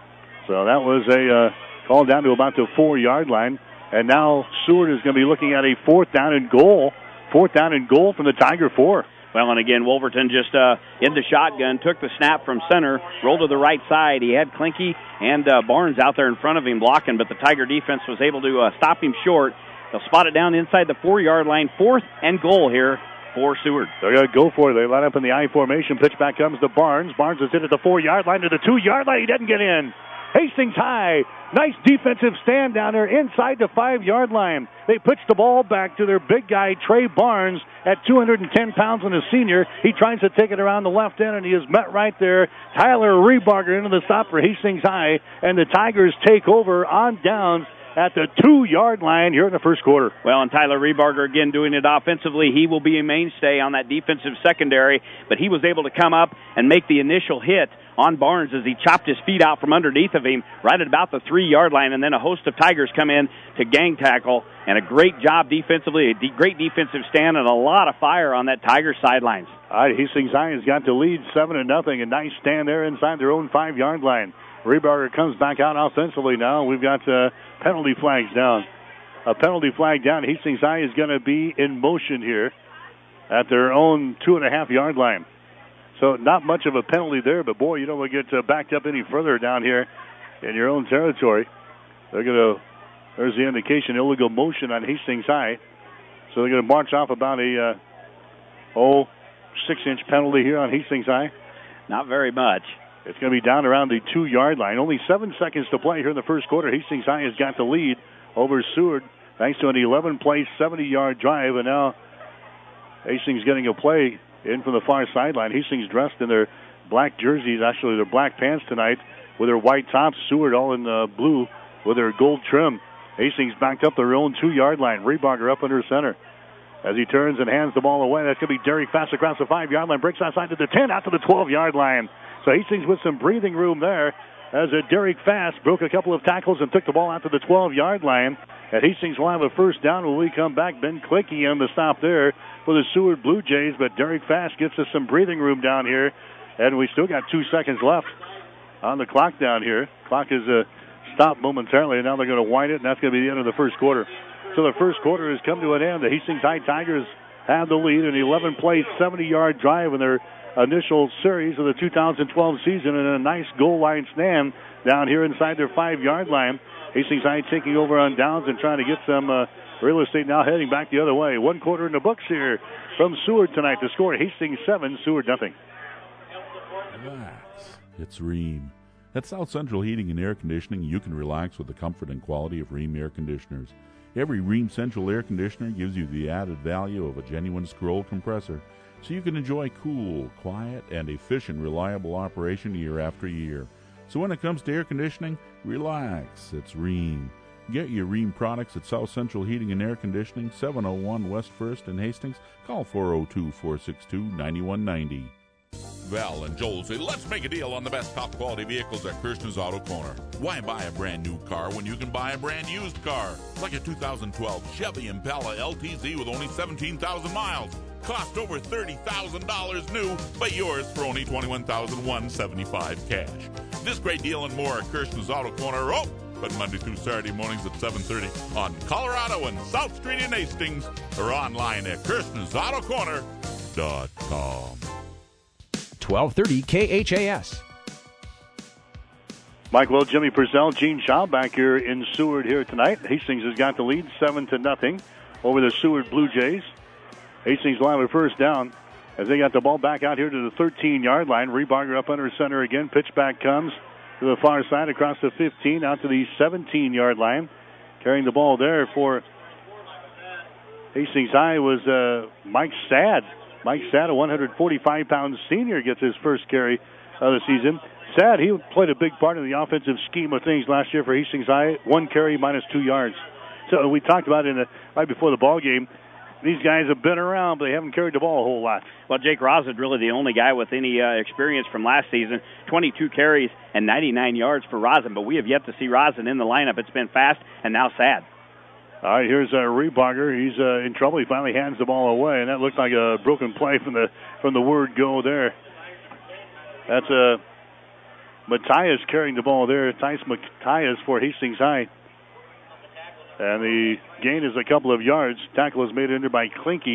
So that was a uh, call down to about the four yard line. And now Seward is going to be looking at a fourth down and goal. Fourth down and goal from the Tiger four. Well, and again, Wolverton just uh, in the shotgun, took the snap from center, rolled to the right side. He had Clinky and uh, Barnes out there in front of him blocking, but the Tiger defense was able to uh, stop him short. They'll spot it down inside the four-yard line. Fourth and goal here for Seward. They're going to go for it. They line up in the I formation. Pitch back comes to Barnes. Barnes is in at the four-yard line to the two-yard line. He doesn't get in. Hastings High, nice defensive stand down there inside the five-yard line. They pitch the ball back to their big guy, Trey Barnes, at two hundred ten pounds and a senior. He tries to take it around the left end, and he is met right there. Tyler Rebarger into the stop for Hastings High, and the Tigers take over on downs at the two-yard line here in the first quarter. Well, and Tyler Rebarger again doing it offensively. He will be a mainstay on that defensive secondary, but he was able to come up and make the initial hit on Barnes as he chopped his feet out from underneath of him right at about the three-yard line, and then a host of Tigers come in to gang tackle, and a great job defensively, a de- great defensive stand, and a lot of fire on that Tiger sidelines. All right, Hastings High has got the lead seven to nothing. A nice stand there inside their own five-yard line. Rebarger comes back out offensively now. We've got uh, penalty flags down. A penalty flag down. Hastings High is going to be in motion here at their own two-and-a-half-yard line. So not much of a penalty there, but, boy, you don't want to get uh, backed up any further down here in your own territory. They're going to, there's the indication, illegal motion on Hastings High. So they're going to march off about a, uh, oh, six-inch penalty here on Hastings High. Not very much. It's going to be down around the two-yard line. Only seven seconds to play here in the first quarter. Hastings High has got the lead over Seward thanks to an eleven-play, seventy-yard drive. And now Hastings getting a play in from the far sideline. Hastings dressed in their black jerseys, actually their black pants tonight, with their white tops. Seward all in uh, blue with their gold trim. Hastings backed up their own two-yard line. Rebarger up under center. As he turns and hands the ball away, that's going to be Derek Fast across the five-yard line. Breaks outside to the ten, out to the twelve-yard line. So Hastings with some breathing room there as a Derek Fast broke a couple of tackles and took the ball out to the twelve-yard line. And Hastings will have a first down when we come back. Ben Clicky on the stop there for the Seward Blue Jays, but Derek Fast gets us some breathing room down here. And we still got two seconds left on the clock down here. Clock is uh, stopped momentarily, and now they're going to wind it, and that's going to be the end of the first quarter. So the first quarter has come to an end. The Hastings High Tigers have the lead, an eleven-play, seventy-yard drive in their initial series of the two thousand twelve season, and a nice goal line stand down here inside their five-yard line. Hastings High taking over on downs and trying to get some uh, real estate, now heading back the other way. One quarter in the books here from Seward tonight. The score, Hastings seven, Seward nothing. Relax. It's Ream. At South Central Heating and Air Conditioning, you can relax with the comfort and quality of Ream air conditioners. Every Ream Central air conditioner gives you the added value of a genuine scroll compressor, so you can enjoy cool, quiet, and efficient, reliable operation year after year. So when it comes to air conditioning, relax. It's Ream. Get your Ream products at South Central Heating and Air Conditioning, seven oh one West first in Hastings. Call four oh two, four six two, nine one nine oh. Val and Joel say, let's make a deal on the best top-quality vehicles at Kirshner's Auto Corner. Why buy a brand-new car when you can buy a brand-used car? Like a two thousand twelve Chevy Impala L T Z with only seventeen thousand miles. Cost over thirty thousand dollars new, but yours for only twenty-one thousand one hundred seventy-five dollars cash. This great deal and more at Kirshner's Auto Corner. Oh, but Monday through Saturday mornings at seven thirty on Colorado and South Street in Hastings, or online at Kirshner's Auto Corner dot com. twelve thirty K H A S. Mike Will, Jimmy Purcell, Gene Shaw back here in Seward here tonight. Hastings has got the lead seven to nothing over the Seward Blue Jays. Hastings will have a first down as they got the ball back out here to the thirteen-yard line. Rebarger up under center again. Pitch back comes to the far side across the fifteen out to the seventeen-yard line. Carrying the ball there for Hastings High was uh, Mike Sad. Mike Sad, a one hundred forty-five pound senior, gets his first carry of the season. Sad, he played a big part in the offensive scheme of things last year for Hastings High. One carry, minus two yards. So we talked about it in the, right before the ball game. These guys have been around, but they haven't carried the ball a whole lot. Well, Jake Rosin really the only guy with any uh, experience from last season. twenty-two carries and ninety-nine yards for Rosin, but we have yet to see Rosin in the lineup. It's been Fast and now Sad. All right, here's uh, Rebarger. He's uh, in trouble. He finally hands the ball away, and that looked like a broken play from the from the word go there. That's a... Uh, Matthias carrying the ball there. Tice Matthias for Hastings High. And the gain is a couple of yards. Tackle is made in there by Klinke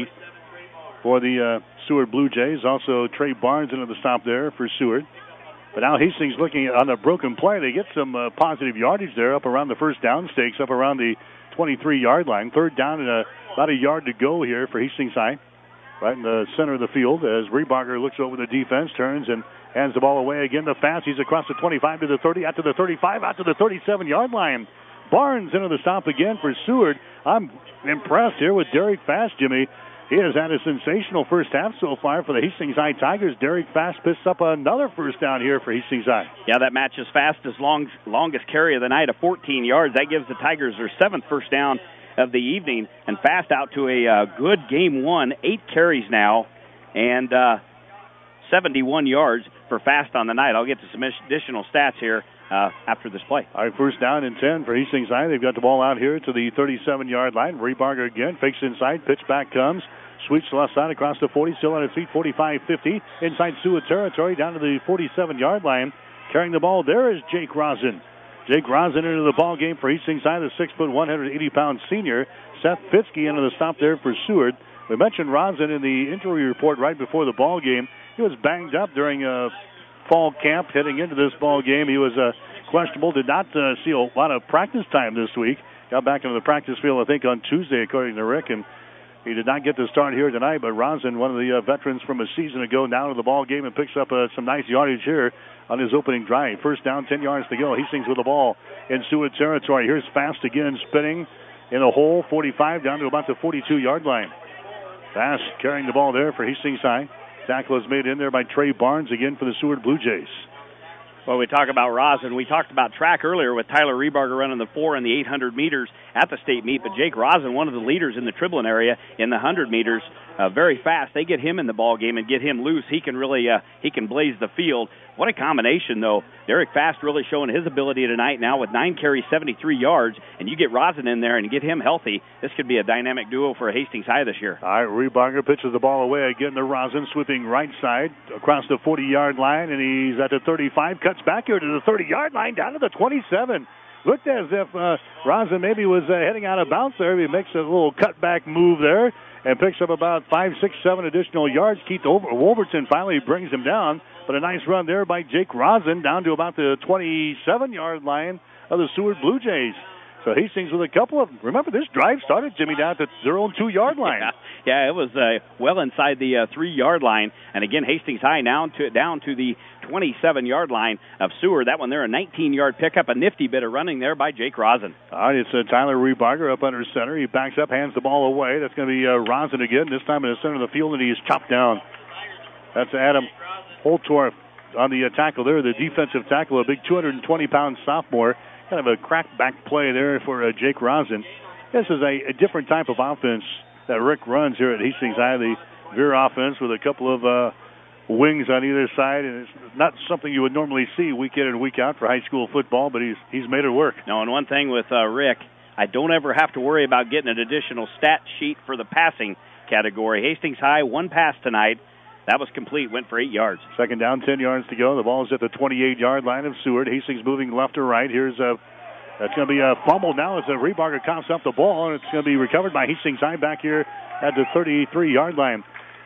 for the uh, Seward Blue Jays. Also Trey Barnes into the stop there for Seward. But now Hastings looking on a broken play. They get some uh, positive yardage there up around the first down stakes, up around the twenty-three-yard line. Third down and a, about a yard to go here for Hastings High. Right in the center of the field as Rebarger looks over the defense, turns and hands the ball away again to Fast. He's across the twenty-five to the thirty, out to the thirty-five, out to the thirty-seven-yard line. Barnes into the stop again for Seward. I'm impressed here with Derek Fast, Jimmy. He has had a sensational first half so far for the Hastings High Tigers. Derek Fast picks up another first down here for Hastings High. Yeah, that matches Fast's long, longest carry of the night of fourteen yards. That gives the Tigers their seventh first down of the evening. And Fast out to a uh, good game one, eight carries now, and uh, seventy-one yards for Fast on the night. I'll get to some additional stats here uh, after this play. All right, first down and ten for Hastings High. They've got the ball out here to the thirty-seven-yard line. Rebarger again, fakes inside, pitch back comes. Sweeps to the left side across the forty, still on his feet, forty-five fifty. Inside Seward territory, down to the forty-seven-yard line. Carrying the ball there is Jake Rosin. Jake Rosin into the ball game for Hastings High, the six foot, one hundred eighty pound senior. Seth Fitzke into the stop there for Seward. We mentioned Rosin in the injury report right before the ball game. He was banged up during a fall camp heading into this ball game. He was uh, questionable, did not uh, see a lot of practice time this week. Got back into the practice field, I think, on Tuesday, according to Rick, and he did not get to start here tonight. But Rosin, one of the uh, veterans from a season ago, now to the ball game and picks up uh, some nice yardage here on his opening drive. First down, ten yards to go. Hastings with the ball in Seward territory. Here's Fast again, spinning in a hole, forty-five down to about the forty-two-yard line. Fast carrying the ball there for Hastings High. Tackle is made in there by Trey Barnes again for the Seward Blue Jays. Well, we talk about Rosin. We talked about track earlier with Tyler Rebarger running the four and the eight hundred meters at the state meet, but Jake Rosin, one of the leaders in the Triblin area in the one hundred meters, uh, very fast. They get him in the ball game and get him loose. He can really uh, he can blaze the field. What a combination, though. Derek Fast really showing his ability tonight now with nine carries, seventy-three yards, and you get Rosin in there and get him healthy. This could be a dynamic duo for Hastings High this year. All right, Rebarger pitches the ball away again to Rosin, sweeping right side across the forty-yard line, and he's at the thirty-five, cuts back here to the thirty-yard line, down to the twenty-seven. Looked as if uh, Rosin maybe was uh, heading out of bounds there. He makes a little cutback move there and picks up about five, six, seven additional yards. Keith Wolverton finally brings him down. But a nice run there by Jake Rosin down to about the twenty-seven-yard line of the Seward Blue Jays. So Hastings with a couple of, remember this drive started, Jimmy, down at their own two-yard line. Yeah, yeah, it was uh, well inside the uh, three-yard line. And again, Hastings High now to, down to the twenty-seven-yard line of Seward. That one there, a nineteen-yard pickup, a nifty bit of running there by Jake Rosin. All right, it's uh, Tyler Rebarger up under center. He backs up, hands the ball away. That's going to be uh, Rosin again, this time in the center of the field, and he's chopped down. That's Adam Holtorf on the uh, tackle there, the defensive tackle, a big two hundred twenty pound sophomore. Kind of a crackback play there for uh, Jake Rosin. This is a, a different type of offense that Rick runs here at Hastings High, the veer offense with a couple of uh, wings on either side, and it's not something you would normally see week in and week out for high school football, but he's he's made it work. No, and one thing with uh, Rick, I don't ever have to worry about getting an additional stat sheet for the passing category. Hastings High, one pass tonight. That was complete, went for eight yards. Second down, ten yards to go. The ball is at the twenty-eight-yard line of Seward. Hastings moving left or right. Here's a, that's going to be a fumble now as a Rebarger coughs up the ball, and it's going to be recovered by Hastings High back here at the thirty-three-yard line.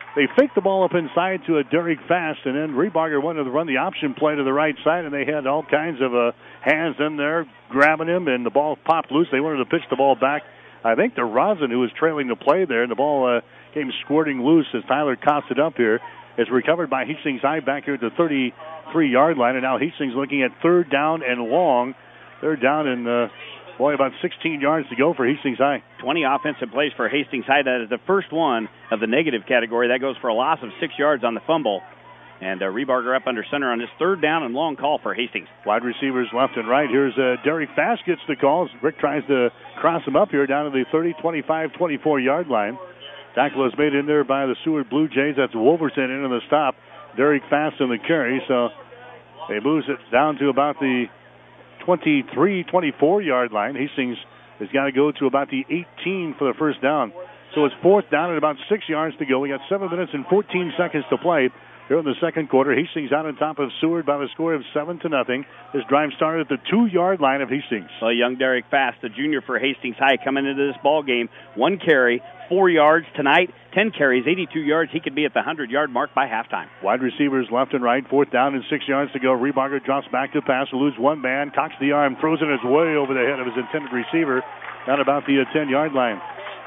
They faked the ball up inside to a Derek Fast, and then Rebarger wanted to run the option play to the right side, and they had all kinds of uh, hands in there grabbing him, and the ball popped loose. They wanted to pitch the ball back, I think, to Rosin, who was trailing the play there, and the ball uh, came squirting loose as Tyler tossed it up here. It's recovered by Hastings High back here at the thirty-three-yard line, and now Hastings looking at third down and long. Third down and, uh, boy, about sixteen yards to go for Hastings High. twenty offensive plays for Hastings High. That is the first one of the negative category. That goes for a loss of six yards on the fumble. And uh, Rebarger up under center on this third down and long call for Hastings. Wide receivers left and right. Here's uh, Derek Fast gets the call. Rick tries to cross him up here down to the thirty, twenty-five, twenty-four-yard line. Tackle is made in there by the Seward Blue Jays. That's Wolverton into the stop. Derek Fast in the carry. So they moves it down to about the twenty-three, twenty-four-yard line. Hastings has got to go to about the eighteen for the first down. So it's fourth down and about six yards to go. We got seven minutes and fourteen seconds to play here in the second quarter. Hastings out on top of Seward by the score of seven to nothing. This drive started at the two-yard line of Hastings. Well, young Derek Fast, the junior for Hastings High, coming into this ball game. One carry, four yards tonight. Ten carries, eighty-two yards. He could be at the hundred-yard mark by halftime. Wide receivers left and right. Fourth down and six yards to go. Rebarger drops back to pass. Lose one man. Cocks the arm. Throws it his way over the head of his intended receiver. Down about the ten-yard line.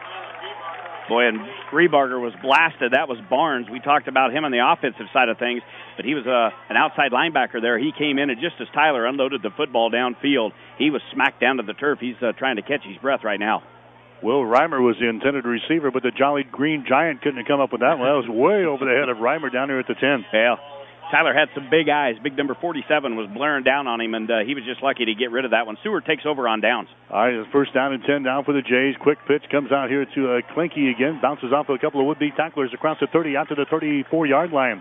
Boy, and Rebarger was blasted. That was Barnes. We talked about him on the offensive side of things, but he was uh, an outside linebacker there. He came in, and just as Tyler unloaded the football downfield, he was smacked down to the turf. He's uh, trying to catch his breath right now. Will Reimer was the intended receiver, but the Jolly Green Giant couldn't have come up with that one. That was way over the head of Reimer down here at the ten. Yeah. Tyler had some big eyes. Big number forty-seven was blaring down on him, and uh, he was just lucky to get rid of that one. Seward takes over on downs. All right, first down and ten down for the Jays. Quick pitch comes out here to uh, Klinke again. Bounces off of a couple of would-be tacklers across the thirty out to the thirty-four-yard line.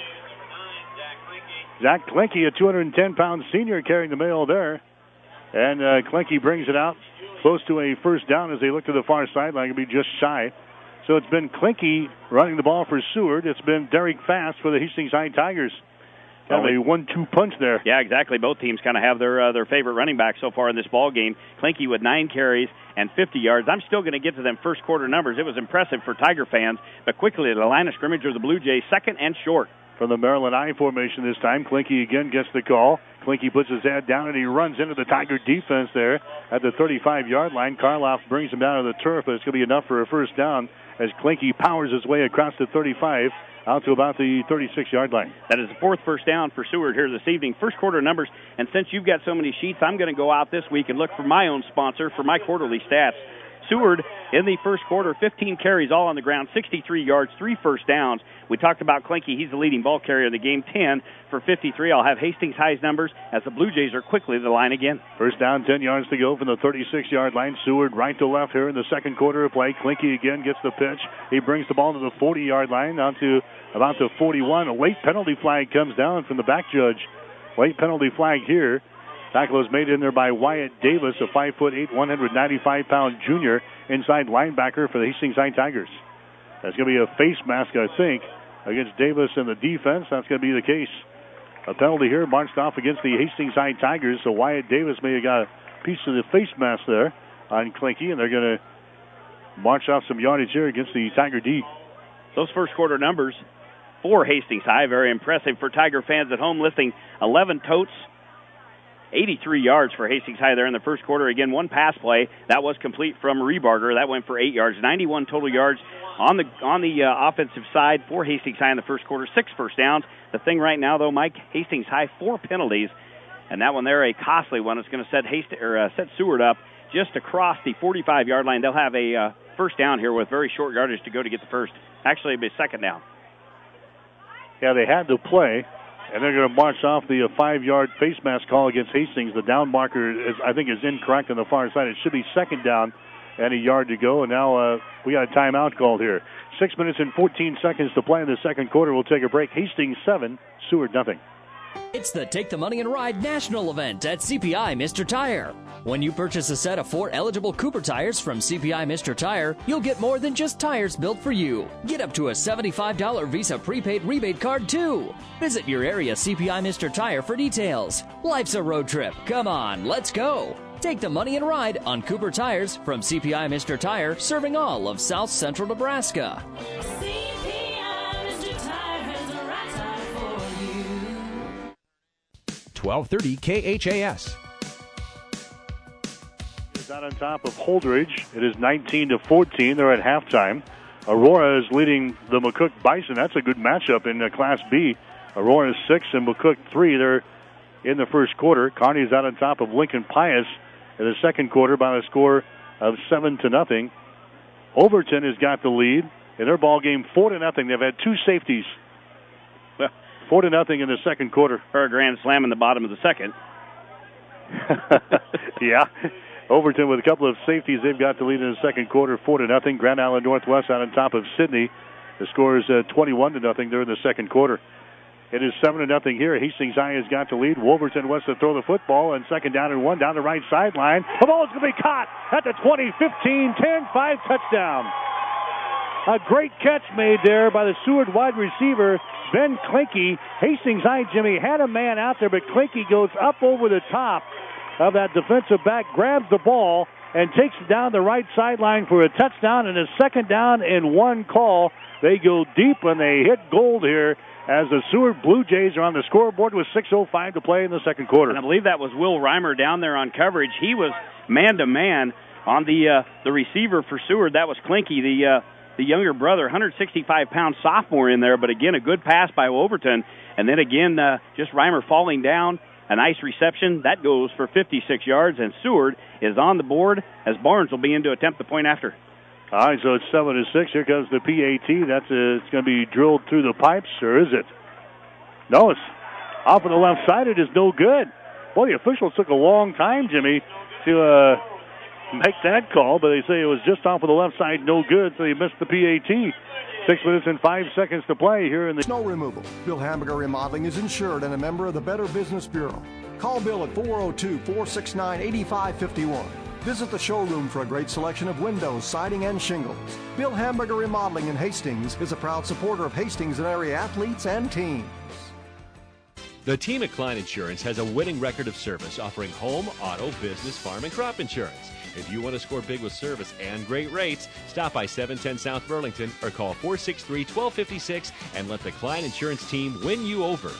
Zach Klinke, a two hundred ten pound senior, carrying the mail there. And uh, Klinke brings it out close to a first down as they look to the far sideline. It'll be just shy. So it's been Klinke running the ball for Seward. It's been Derek Fast for the Hastings High Tigers. Kind of a one two punch there. Yeah, exactly. Both teams kind of have their uh, their favorite running back so far in this ball game. Klinke with nine carries and fifty yards. I'm still going to get to them first quarter numbers. It was impressive for Tiger fans. But quickly, the line of scrimmage of the Blue Jays, second and short. From the Maryland I formation this time, Klinke again gets the call. Klinke puts his head down and he runs into the Tiger defense there at the thirty-five-yard line. Karloff brings him down to the turf, but it's going to be enough for a first down as Klinke powers his way across the thirty-five out to about the thirty-six-yard line. That is the fourth first down for Seward here this evening. First quarter numbers, and since you've got so many sheets, I'm going to go out this week and look for my own sponsor for my quarterly stats. Seward in the first quarter, fifteen carries all on the ground, sixty-three yards, three first downs. We talked about Klinke. He's the leading ball carrier of the game, ten for fifty-three. I'll have Hastings High's numbers as the Blue Jays are quickly to the line again. First down, ten yards to go from the thirty-six-yard line. Seward right to left here in the second quarter of play. Klinke again gets the pitch. He brings the ball to the forty-yard line down to about the forty-one. A late penalty flag comes down from the back judge. Late penalty flag here. Tackle is made in there by Wyatt Davis, a five foot eight, one hundred ninety-five pound junior inside linebacker for the Hastings High Tigers. That's going to be a face mask, I think, against Davis in the defense. That's going to be the case. A penalty here marched off against the Hastings High Tigers, so Wyatt Davis may have got a piece of the face mask there on Klinke, and they're going to march off some yardage here against the Tiger D. Those first quarter numbers for Hastings High, very impressive for Tiger fans at home, lifting eleven totes, eighty-three yards for Hastings High there in the first quarter. Again, one pass play. That was complete from Rebarger. That went for eight yards. ninety-one total yards on the on the uh, offensive side for Hastings High in the first quarter. Six first downs. The thing right now, though, Mike, Hastings High, four penalties. And that one there, a costly one. It's going to set Hast- or, uh, set Seward up just across the forty-five-yard line. They'll have a uh, first down here with very short yardage to go to get the first. Actually, it'll be second down. Yeah, they had to play. And they're going to march off the uh, five-yard face mask call against Hastings. The down marker, is, I think, is incorrect on the far side. It should be second down and a yard to go. And now uh, we got a timeout called here. Six minutes and fourteen seconds to play in the second quarter. We'll take a break. Hastings seven, Seward nothing. It's the Take the Money and Ride national event at C P I Mister Tire. When you purchase a set of four eligible Cooper tires from C P I Mister Tire, you'll get more than just tires built for you. Get up to a seventy-five dollars Visa prepaid rebate card, too. Visit your area C P I Mister Tire for details. Life's a road trip. Come on, let's go. Take the money and ride on Cooper tires from C P I Mister Tire, serving all of South Central Nebraska. C P I twelve thirty K H A S. Is out on top of Holdridge. It is nineteen to fourteen. They're at halftime. Aurora is leading the McCook Bison. That's a good matchup in uh, Class B. Aurora is six and McCook three. They're in the first quarter. Kearney is out on top of Lincoln Pius in the second quarter by a score of seven to nothing. Overton has got the lead in their ball game, four to nothing. They've had two safeties. Four to nothing in the second quarter. For a grand slam in the bottom of the second. Yeah. Overton with a couple of safeties. They've got the lead in the second quarter, four to nothing. Grand Island Northwest out on top of Sydney. The score is uh, twenty-one to nothing there in the second quarter. It is seven to nothing here. Hastings High has got the lead. Wolverton wants to throw the football, and second down and one down the right sideline. The ball is going to be caught at the twenty, fifteen, ten, five touchdown. A great catch made there by the Seward wide receiver, Ben Klinke. Hastings High, Jimmy, had a man out there, but Klinke goes up over the top of that defensive back, grabs the ball, and takes it down the right sideline for a touchdown, and a second down and one call. They go deep, and they hit gold here as the Seward Blue Jays are on the scoreboard with six oh five to play in the second quarter. And I believe that was Will Reimer down there on coverage. He was man-to-man on the uh, the receiver for Seward. That was Klinke, the uh, the younger brother, one hundred sixty-five pound sophomore in there. But again, a good pass by Overton. And then again, uh, just Reimer falling down. A nice reception. That goes for fifty-six yards, and Seward is on the board as Barnes will be in to attempt the point after. All right, so it's seven to six. Here comes the P A T. That's a, it's going to be drilled through the pipes, or is it? No, it's off on the left side. It is no good. Well, the officials took a long time, Jimmy, to uh, make that call, but they say it was just off of the left side, no good, so he missed the P A T. Six minutes and five seconds to play here in the snow removal. Bill Hamburger Remodeling is insured and a member of the Better Business Bureau. Call Bill at four oh two, four six nine, eight five five one. Visit the showroom for a great selection of windows, siding, and shingles. Bill Hamburger Remodeling in Hastings is a proud supporter of Hastings and area athletes and teams. The team at Klein Insurance has a winning record of service, offering home, auto, business, farm, and crop insurance. If you want to score big with service and great rates, stop by seven ten South Burlington or call four six three, one two five six and let the Klein Insurance team win you over.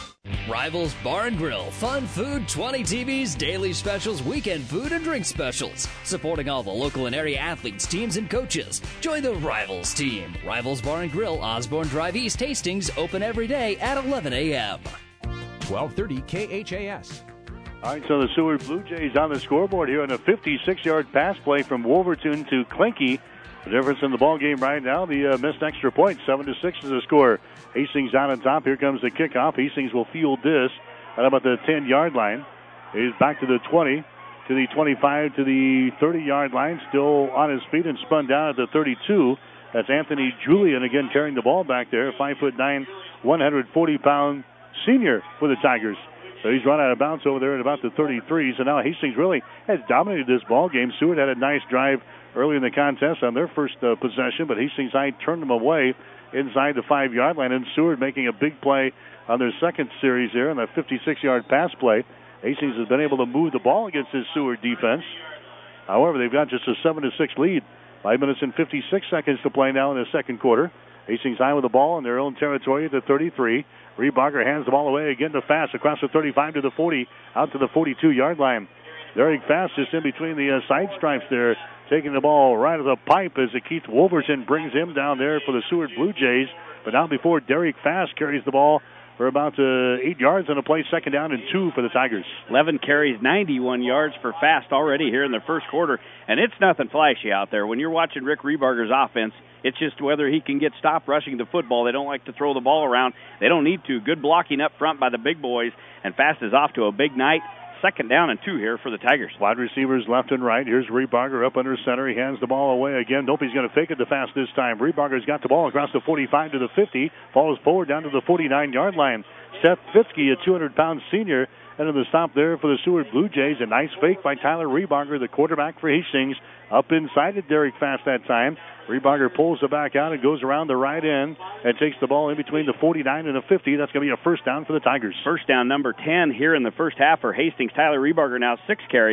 Rivals Bar and Grill, fun food, twenty T Vs, daily specials, weekend food and drink specials. Supporting all the local and area athletes, teams, and coaches. Join the Rivals team. Rivals Bar and Grill, Osborne Drive East, Hastings, open every day at eleven a.m. twelve thirty K H A S. All right, so the Seward Blue Jays on the scoreboard here on a fifty-six yard pass play from Wolverton to Klinke. The difference in the ball game right now, the uh, missed extra point, seven to six is the score. Hastings out on top. Here comes the kickoff. Hastings will field this at about the ten yard line. He's back to the twenty, to the twenty-five, to the thirty yard line. Still on his feet and spun down at the thirty-two. That's Anthony Julian again carrying the ball back there. five foot nine, one hundred forty pound senior for the Tigers. So he's run out of bounds over there at about the thirty-three. So now Hastings really has dominated this ball game. Seward had a nice drive early in the contest on their first uh, possession, but Hastings High turned them away inside the five yard line, and Seward making a big play on their second series there on a fifty-six yard pass play. Hastings has been able to move the ball against this Seward defense. However, they've got just a seven to six lead. Five minutes and fifty-six seconds to play now in the second quarter. Hastings High with the ball in their own territory at the thirty-three. Rebarger hands the ball away again to Fast across the thirty-five to the forty, out to the forty-two yard line. Derek Fast just in between the uh, side stripes there, taking the ball right of the pipe as Keith Wolverton brings him down there for the Seward Blue Jays. But now before Derek Fast carries the ball for about uh, eight yards on a play, second down and two for the Tigers. eleven carries, ninety-one yards for Fast already here in the first quarter. And it's nothing flashy out there. When you're watching Rick Rebarger's offense, it's just whether he can get stopped rushing the football. They don't like to throw the ball around. They don't need to. Good blocking up front by the big boys. And Fast is off to a big night. Second down and two here for the Tigers. Wide receivers left and right. Here's Rebarger up under center. He hands the ball away again. Nope, he's going to fake it to Fast this time. Rebarger's got the ball across the forty-five to the fifty. Falls forward down to the forty-nine yard line. Seth Fitzke, a two hundred pound senior, and in the stop there for the Seward Blue Jays. A nice fake by Tyler Rebarger, the quarterback for Hastings. Up inside it, Derek Fast that time. Rebarger pulls the back out and goes around the right end and takes the ball in between the forty-nine and the fifty. That's going to be a first down for the Tigers. First down number ten here in the first half for Hastings. Tyler Rebarger now six carries,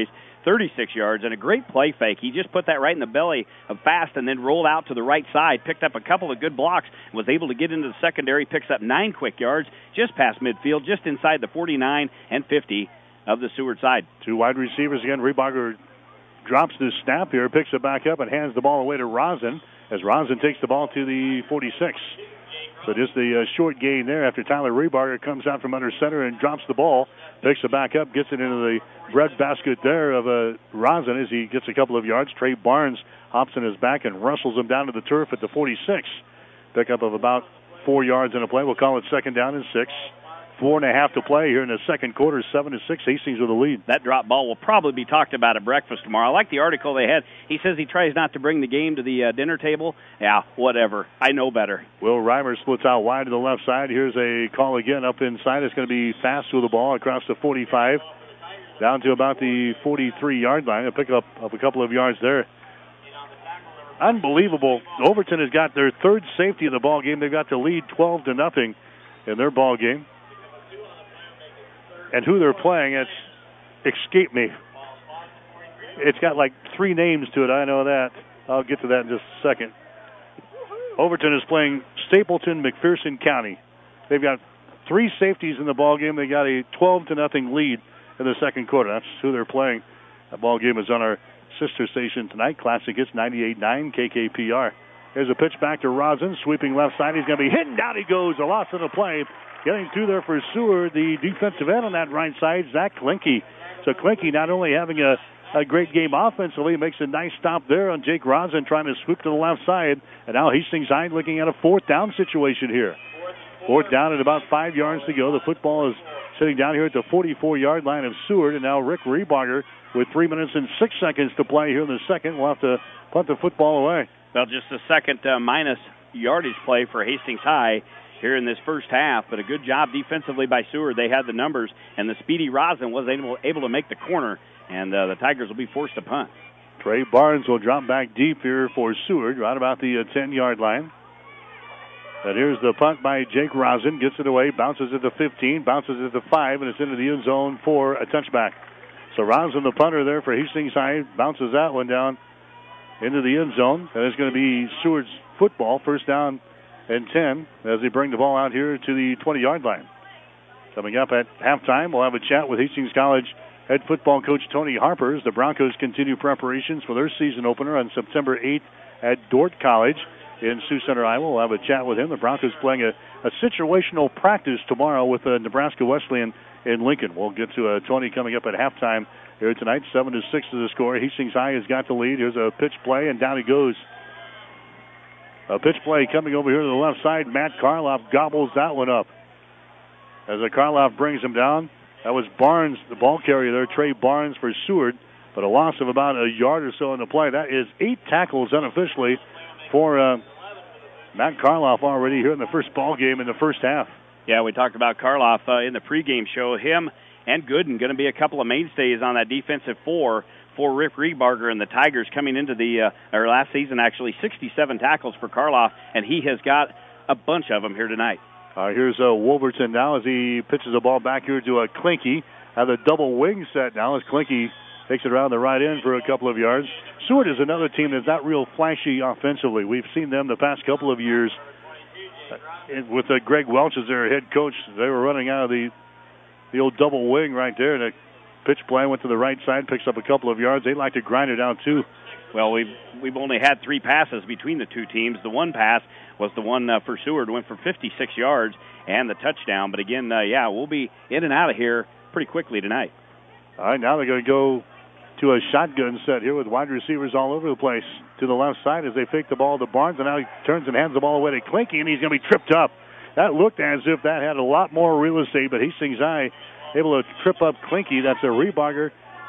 thirty-six yards, and a great play fake. He just put that right in the belly of Fast and then rolled out to the right side, picked up a couple of good blocks, and was able to get into the secondary, picks up nine quick yards just past midfield, just inside the forty-nine and fifty of the Seward side. Two wide receivers again. Rebarger drops the snap here, picks it back up, and hands the ball away to Rosin as Rosin takes the ball to the forty-six. So just the uh, short gain there after Tyler Rebarger comes out from under center and drops the ball, picks it back up, gets it into the breadbasket there of uh, Rosin as he gets a couple of yards. Trey Barnes hops in his back and wrestles him down to the turf at the forty-six. Pickup of about four yards in a play. We'll call it second down and six. Four and a half to play here in the second quarter, seven to six. Hastings with the lead. That drop ball will probably be talked about at breakfast tomorrow. I like the article they had. He says he tries not to bring the game to the uh, dinner table. Yeah, whatever. I know better. Will Reimer splits out wide to the left side. Here's a call again up inside. It's going to be Fast with the ball across the forty-five, down to about the forty-three-yard line. A pickup of a couple of yards there. Unbelievable. Overton has got their third safety of the ball game. They've got the lead twelve to nothing in their ball game. And who they're playing, it's escaped me. It's got like three names to it. I know that. I'll get to that in just a second. Overton is playing Stapleton McPherson County. They've got three safeties in the ball game. They got a twelve to nothing lead in the second quarter. That's who they're playing. That ball game is on our sister station tonight. Classic Hits ninety-eight point nine K K P R. There's a pitch back to Rosin, sweeping left side. He's going to be hit, and down he goes. A loss of the play. Getting through there for Seward, the defensive end on that right side, Zach Klinke. So Klinke not only having a, a great game offensively, makes a nice stop there on Jake Rosin trying to swoop to the left side. And now Hastings High looking at a fourth down situation here. Fourth down at about five yards to go. The football is sitting down here at the forty-four-yard line of Seward. And now Rick Rebarger with three minutes and six seconds to play here in the second. We'll have to punt the football away. Well, just a second uh, minus yardage play for Hastings High here in this first half, but a good job defensively by Seward. They had the numbers, and the speedy Rosin was able, able to make the corner, and uh, the Tigers will be forced to punt. Trey Barnes will drop back deep here for Seward, right about the uh, ten-yard line. And here's the punt by Jake Rosin. Gets it away, bounces at the fifteen, bounces at the five, and it's into the end zone for a touchback. So Rosin, the punter there for Hastings High, bounces that one down into the end zone. And it's going to be Seward's football, first down and ten as they bring the ball out here to the twenty-yard line. Coming up at halftime, we'll have a chat with Hastings College head football coach Tony Harper as the Broncos continue preparations for their season opener on September eighth at Dordt College in Sioux Center, Iowa. We'll have a chat with him. The Broncos playing a, a situational practice tomorrow with uh, Nebraska Wesleyan in Lincoln. We'll get to uh, Tony coming up at halftime here tonight. Seven to six to the score. Hastings High has got the lead. Here's a pitch play, and down he goes. A pitch play coming over here to the left side. Matt Karloff gobbles that one up. As a Karloff brings him down, that was Barnes, the ball carrier there, Trey Barnes for Seward, but a loss of about a yard or so in the play. That is eight tackles unofficially for uh, Matt Karloff already here in the first ball game in the first half. Yeah, we talked about Karloff uh, in the pregame show. Him and Gooden going to be a couple of mainstays on that defensive four for Rick Rebarger and the Tigers coming into the, uh, or last season actually, sixty-seven tackles for Karloff, and he has got a bunch of them here tonight. Uh, here's uh, Wolverton now as he pitches the ball back here to a Klinke. Have the double wing set now as Klinke takes it around the right end for a couple of yards. Seward is another team that's not real flashy offensively. We've seen them the past couple of years uh, with uh, Greg Welch as their head coach. They were running out of the the old double wing right there, and a pitch play went to the right side, picks up a couple of yards. They like to grind it out too. Well, we've we've only had three passes between the two teams. The one pass was the one uh, for Seward, went for fifty-six yards and the touchdown. But again, uh, yeah, we'll be in and out of here pretty quickly tonight. All right, now they're going to go to a shotgun set here with wide receivers all over the place to the left side as they fake the ball to Barnes, and now he turns and hands the ball away to Klinke, and he's going to be tripped up. That looked as if that had a lot more real estate, but Hastings High able to trip up Klinke. That's a Rebarger.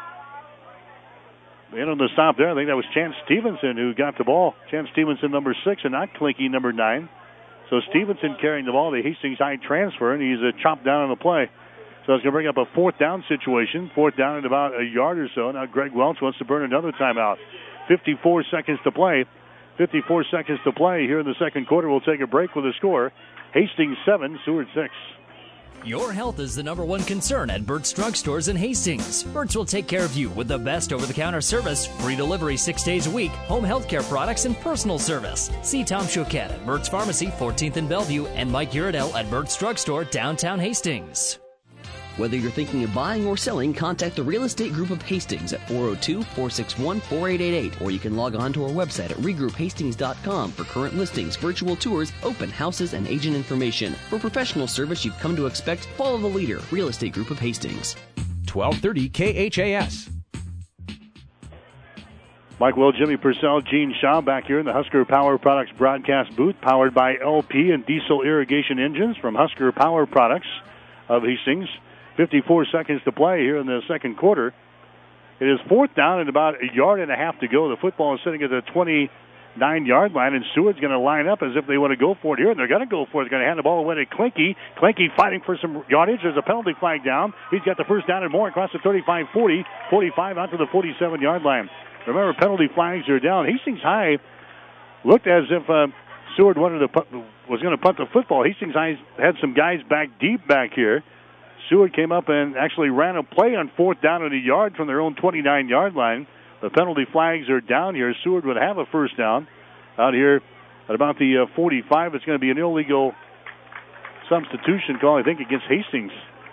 In on the stop there, I think that was Chance Stevenson who got the ball. Chance Stevenson, number six, and not Klinke, number nine. So Stevenson carrying the ball, the Hastings High transfer, and he's uh, chopped down on the play. So it's going to bring up a fourth down situation. Fourth down at about a yard or so. Now Greg Welch wants to burn another timeout. fifty-four seconds to play. fifty-four seconds to play here in the second quarter. We'll take a break with the score. Hastings seven, Seward six. Your health is the number one concern at Burt's Drug Stores in Hastings. Burt's will take care of you with the best over-the-counter service, free delivery six days a week, home health care products, and personal service. See Tom Choquette at Burt's Pharmacy, fourteenth and Bellevue, and Mike Uredell at Burt's Drug Store, downtown Hastings. Whether you're thinking of buying or selling, contact the Real Estate Group of Hastings at four oh two, four six one, four eight eight eight, or you can log on to our website at regroup hastings dot com for current listings, virtual tours, open houses, and agent information. For professional service you've come to expect, follow the leader, Real Estate Group of Hastings. twelve thirty K H A S. Mike Will, Jimmy Purcell, Gene Shaw back here in the Husker Power Products broadcast booth, powered by L P and diesel irrigation engines from Husker Power Products of Hastings. fifty-four seconds to play here in the second quarter. It is fourth down and about a yard and a half to go. The football is sitting at the twenty-nine-yard line, and Seward's going to line up as if they want to go for it here, and they're going to go for it. They're going to hand the ball away to Klinke. Klinke fighting for some yardage. There's a penalty flag down. He's got the first down and more across the thirty-five forty, forty-five out to the forty-seven-yard line. Remember, penalty flags are down. Hastings High looked as if uh, Seward wanted to put, was going to punt the football. Hastings High had some guys back deep back here. Seward came up and actually ran a play on fourth down and a yard from their own twenty-nine-yard line. The penalty flags are down here. Seward would have a first down out here at about the uh, forty-five. It's going to be an illegal substitution call, I think, against Hastings.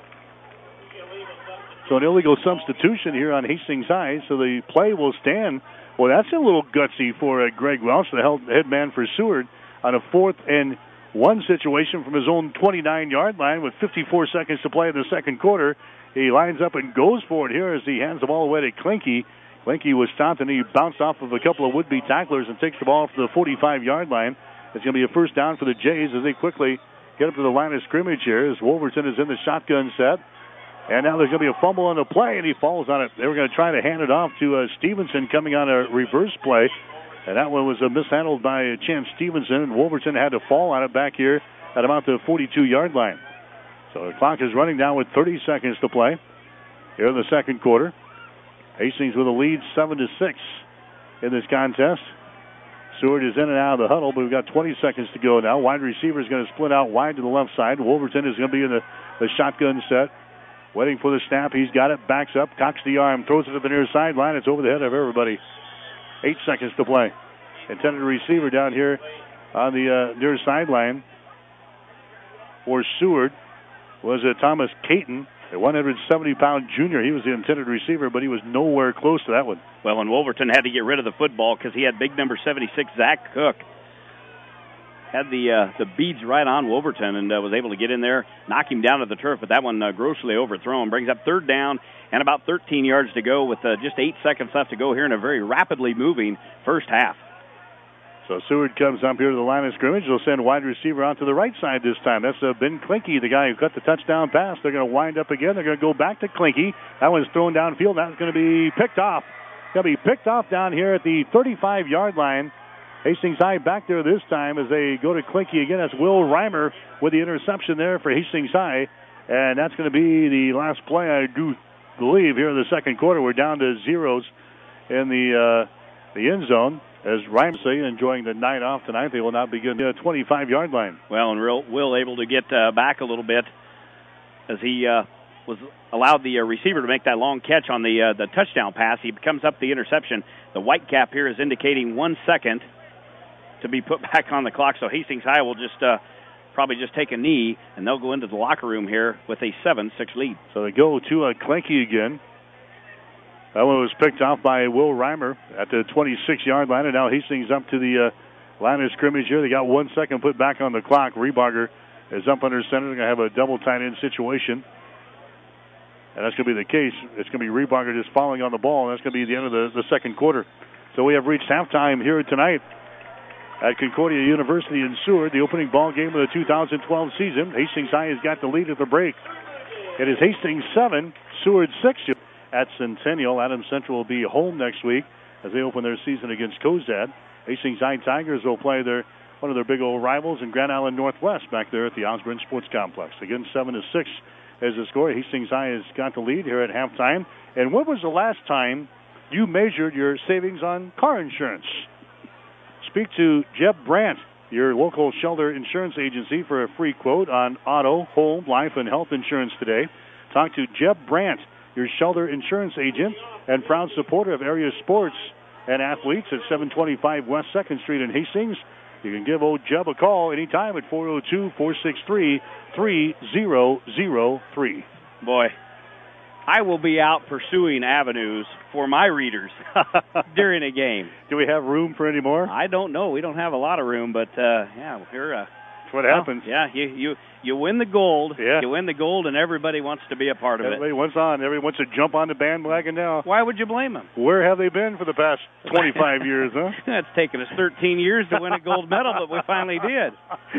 So an illegal substitution here on Hastings High, so the play will stand. Well, that's a little gutsy for uh, Greg Welch, the head man for Seward, on a fourth and one situation from his own twenty-nine-yard line with fifty-four seconds to play in the second quarter. He lines up and goes for it here as he hands the ball away to Klinke. Klinke was stopped, and he bounced off of a couple of would-be tacklers and takes the ball to the forty-five-yard line. It's going to be a first down for the Jays as they quickly get up to the line of scrimmage here as Wolverton is in the shotgun set. And now there's going to be a fumble on the play, and he falls on it. They were going to try to hand it off to uh, Stevenson coming on a reverse play. And that one was uh, mishandled by Chance Stevenson, and Wolverton had to fall on it back here at about the forty-two-yard line. So the clock is running down with thirty seconds to play here in the second quarter. Hastings with a lead seven to six in this contest. Seward is in and out of the huddle, but we've got twenty seconds to go now. Wide receiver is going to split out wide to the left side. Wolverton is going to be in the, the shotgun set. Waiting for the snap. He's got it. Backs up. Cocks the arm. Throws it to the near sideline. It's over the head of everybody. Eight seconds to play. Intended receiver down here on the uh, near sideline for Seward was uh, Thomas Caton, a one hundred seventy pound junior. He was the intended receiver, but he was nowhere close to that one. Well, and Wolverton had to get rid of the football because he had big number seventy-six, Zach Cook. Had the uh, the beads right on Wolverton and uh, was able to get in there, knock him down to the turf, but that one uh, grossly overthrown. Brings up third down and about thirteen yards to go with uh, just eight seconds left to go here in a very rapidly moving first half. So Seward comes up here to the line of scrimmage. They'll send wide receiver out to the right side this time. That's uh, Ben Klinke, the guy who cut the touchdown pass. They're going to wind up again. They're going to go back to Klinke. That one's thrown downfield. That's going to be picked off. Going to be picked off down here at the thirty-five-yard line. Hastings High back there this time as they go to Klinke again. That's Will Reimer with the interception there for Hastings High. And that's going to be the last play, I do believe, here in the second quarter. We're down to zeros in the uh, the end zone. As Reimer enjoying the night off tonight, they will not begin the twenty-five-yard line. Well, and Will, Will able to get uh, back a little bit as he uh, was allowed the uh, receiver to make that long catch on the uh, the touchdown pass. He comes up the interception. The white cap here is indicating one second to be put back on the clock, so Hastings High will just uh, probably just take a knee, and they'll go into the locker room here with a seven six lead. So they go to uh, Klinke again. That one was picked off by Will Reimer at the twenty-six-yard line, and now Hastings up to the uh, line of scrimmage here. They got one second put back on the clock. Rebarger is up under center. They're going to have a double tight end situation. And that's going to be the case. It's going to be Rebarger just falling on the ball, and that's going to be the end of the, the second quarter. So we have reached halftime here tonight at Concordia University in Seward, the opening ball game of the two thousand twelve season. Hastings High has got the lead at the break. It is Hastings seven, Seward six at Centennial. Adams Central will be home next week as they open their season against Cozad. Hastings High Tigers will play their one of their big old rivals in Grand Island Northwest back there at the Osborne Sports Complex. Again, seven to six is the score. Hastings High has got the lead here at halftime. And when was the last time you measured your savings on car insurance? Speak to Jeb Brandt your local Shelter Insurance Agency, for a free quote on auto, home, life, and health insurance today. Talk to Jeb Brandt, your Shelter Insurance agent and proud supporter of area sports and athletes at seven twenty-five West second Street in Hastings. You can give old Jeb a call anytime at four oh two, four six three, three oh oh three. Boy, I will be out pursuing avenues for my readers during a game. Do we have room for any more? I don't know. We don't have a lot of room, but uh, yeah, we're... Uh, That's what happens. Well, yeah, you, you you win the gold. Yeah. You win the gold, and everybody wants to be a part of everybody it. Everybody wants on. Everybody wants to jump on the bandwagon now. Why would you blame them? Where have they been for the past twenty-five years, huh? It's taken us thirteen years to win a gold medal, but we finally did.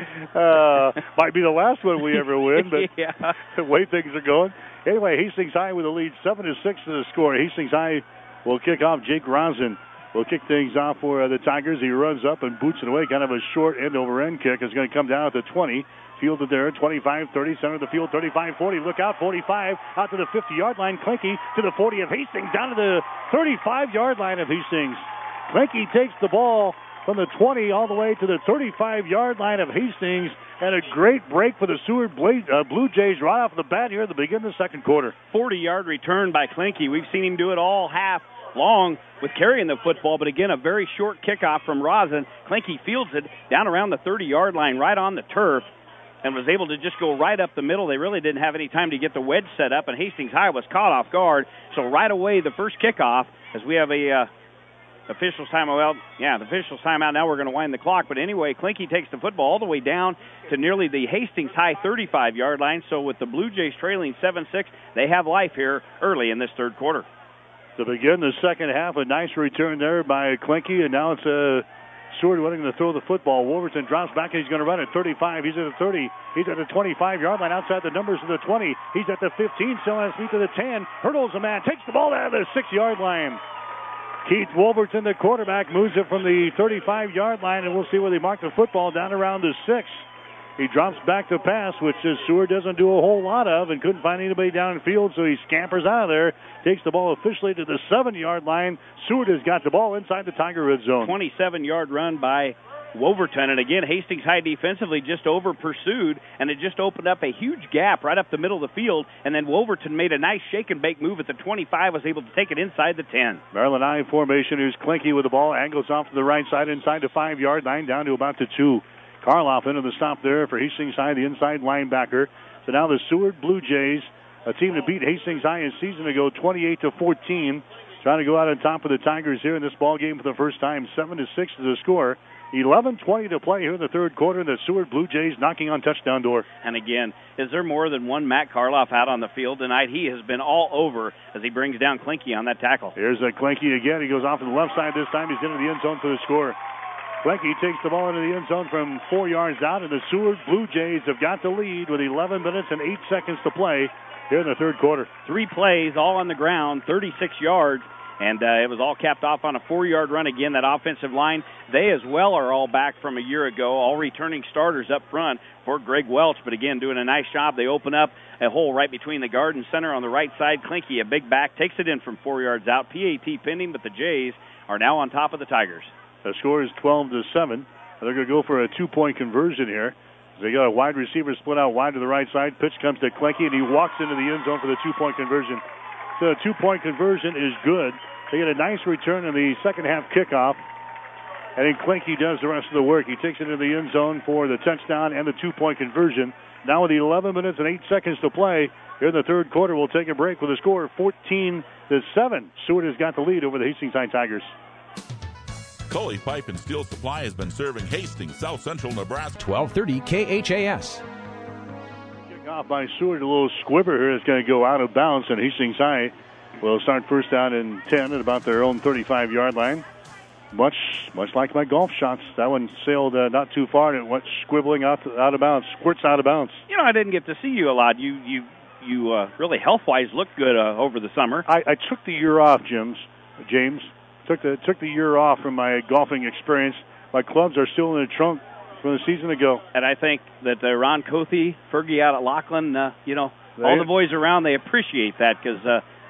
Uh, might be the last one we ever win, but yeah. the way things are going. Anyway, Hastings High with a lead, seven to six to the score. Hastings High will kick off. Jake Rosen will kick things off for uh, the Tigers. He runs up and boots it away. Kind of a short end-over-end kick. It's going to come down at the twenty. Fielded there, twenty-five thirty, center of the field, thirty-five forty. Look out, forty-five, out to the fifty-yard line. Clinky to the forty of Hastings, down to the thirty-five-yard line of Hastings. Clinky takes the ball from the twenty all the way to the thirty-five-yard line of Hastings, and a great break for the Seward Blue, uh, Blue Jays right off the bat here at the beginning of the second quarter. forty-yard return by Clinky. We've seen him do it all half long with carrying the football, but again, a very short kickoff from Rosen. Clinky fields it down around the thirty-yard line, right on the turf, and was able to just go right up the middle. They really didn't have any time to get the wedge set up, and Hastings High was caught off guard. So right away, the first kickoff, as we have a uh, official's timeout. Well, yeah, the official's timeout. Now we're going to wind the clock. But anyway, Clinky takes the football all the way down to nearly the Hastings High thirty-five-yard line. So with the Blue Jays trailing seven six, they have life here early in this third quarter. To begin the second half, a nice return there by Clinky, and now it's uh, Seward wanting to throw the football. Wolverton drops back, and he's going to run at thirty-five. He's at the thirty. He's at the twenty-five-yard line outside the numbers of the twenty. He's at the fifteen, still has feet to the ten. Hurdles a man, takes the ball out of the six-yard line. Keith Wolverton, the quarterback, moves it from the thirty-five-yard line, and we'll see where they mark the football down around the six. He drops back to pass, which is Seward doesn't do a whole lot of, and couldn't find anybody down in field, so he scampers out of there, takes the ball officially to the seven-yard line. Seward has got the ball inside the Tiger red zone. twenty-seven-yard run by Wolverton, and again, Hastings High defensively just over-pursued, and it just opened up a huge gap right up the middle of the field, and then Wolverton made a nice shake-and-bake move at the twenty-five, was able to take it inside the ten. Maryland I formation, who's Clinky with the ball, angles off to the right side inside the five-yard line, down to about the two. Karloff into the stop there for Hastings High, the inside linebacker. So now the Seward Blue Jays, a team that beat Hastings High a season ago, twenty-eight to fourteen, trying to go out on top of the Tigers here in this ball game for the first time. seven to six is the score. eleven twenty to play here in the third quarter, and the Seward Blue Jays knocking on touchdown door. And again, is there more than one Matt Karloff out on the field tonight? He has been all over as he brings down Clinky on that tackle. Here's a Clinky again. He goes off to the left side this time. He's into the end zone for the score. Clinky takes the ball into the end zone from four yards out, and the Seward Blue Jays have got the lead with eleven minutes and eight seconds to play here in the third quarter. Three plays, all on the ground, thirty-six yards, and uh, it was all capped off on a four-yard run again. That offensive line, they as well are all back from a year ago, all returning starters up front for Greg Welch, but again, doing a nice job. They open up a hole right between the guard and center on the right side. Clinky, a big back, takes it in from four yards out. P A T pending, but the Jays are now on top of the Tigers. The score is twelve to seven. They're going to go for a two-point conversion here. They got a wide receiver split out wide to the right side. Pitch comes to Clinky, and he walks into the end zone for the two-point conversion. So the two-point conversion is good. They get a nice return in the second-half kickoff. And then Clinky does the rest of the work. He takes it into the end zone for the touchdown and the two-point conversion. Now with eleven minutes and eight seconds to play here in the third quarter, we'll take a break with a score of fourteen to seven. Seward has got the lead over the Hastings High Tigers. Coley Pipe and Steel Supply has been serving Hastings, South Central Nebraska. twelve thirty K H A S. Kick off by Seward, a little squibber here is going to go out of bounds, and Hastings High will start first down and ten at about their own thirty-five-yard line. Much much like my golf shots, that one sailed uh, not too far, and it went squibbling out out of bounds, squirts out of bounds. You know, I didn't get to see you a lot. You you you uh, really health-wise looked good uh, over the summer. I, I took the year off, James. James. Took the took the year off from my golfing experience. My clubs are still in the trunk from the season ago. And I think that uh, Ron Cothe, Fergie out at Laughlin, uh, you know, They, all the boys around, they appreciate that because uh,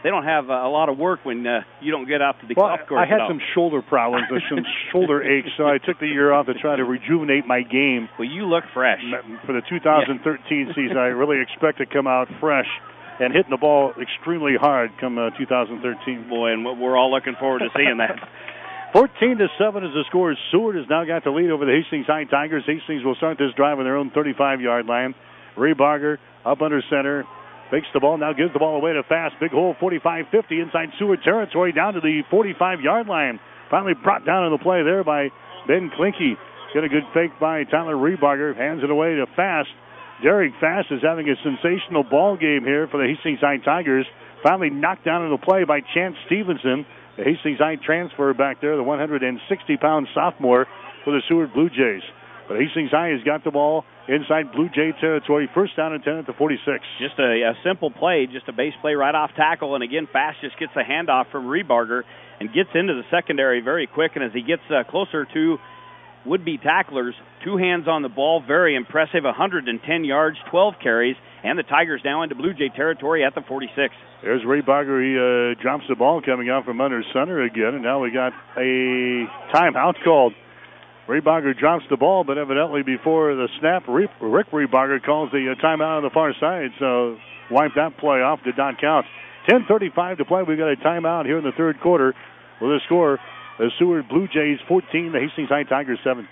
they don't have uh, a lot of work when uh, you don't get out to the well, golf course. I had at all. some shoulder problems, some shoulder aches, so I took the year off to try to rejuvenate my game. Well, you look fresh. For the two thousand thirteen yeah. season, I really expect to come out fresh and hitting the ball extremely hard come uh, two thousand thirteen. Boy, and we're all looking forward to seeing that. fourteen to seven is the score. Seward has now got the lead over the Hastings High Tigers. Hastings will start this drive on their own thirty-five-yard line. Rebarger up under center. Fakes the ball, now gives the ball away to Fast. Big hole, forty-five fifty inside Seward territory down to the forty-five-yard line. Finally brought down on the play there by Ben Klinke. Get a good fake by Tyler Rebarger. Hands it away to Fast. Derek Fast is having a sensational ball game here for the Hastings High Tigers. Finally knocked down on the play by Chance Stevenson. The Hastings High transfer back there, the one hundred sixty-pound sophomore for the Seward Blue Jays. But Hastings High has got the ball inside Blue Jay territory. First down and ten at the forty-six. Just a, a simple play, just a base play right off tackle. And again, Fast just gets a handoff from Rebarger and gets into the secondary very quick. And as he gets uh, closer to would-be tacklers, two hands on the ball, very impressive, one hundred ten yards, twelve carries. And the Tigers now into Blue Jay territory at the forty-six. There's Rebarger. He uh, drops the ball coming out from under center again. And now we got a timeout called. Rebarger drops the ball, but evidently before the snap, Rick Rebarger calls the uh, timeout on the far side, so wipe that play off, did not count. ten thirty-five to play. We've got a timeout here in the third quarter with a score, the Seward Blue Jays fourteen, the Hastings High Tigers seven.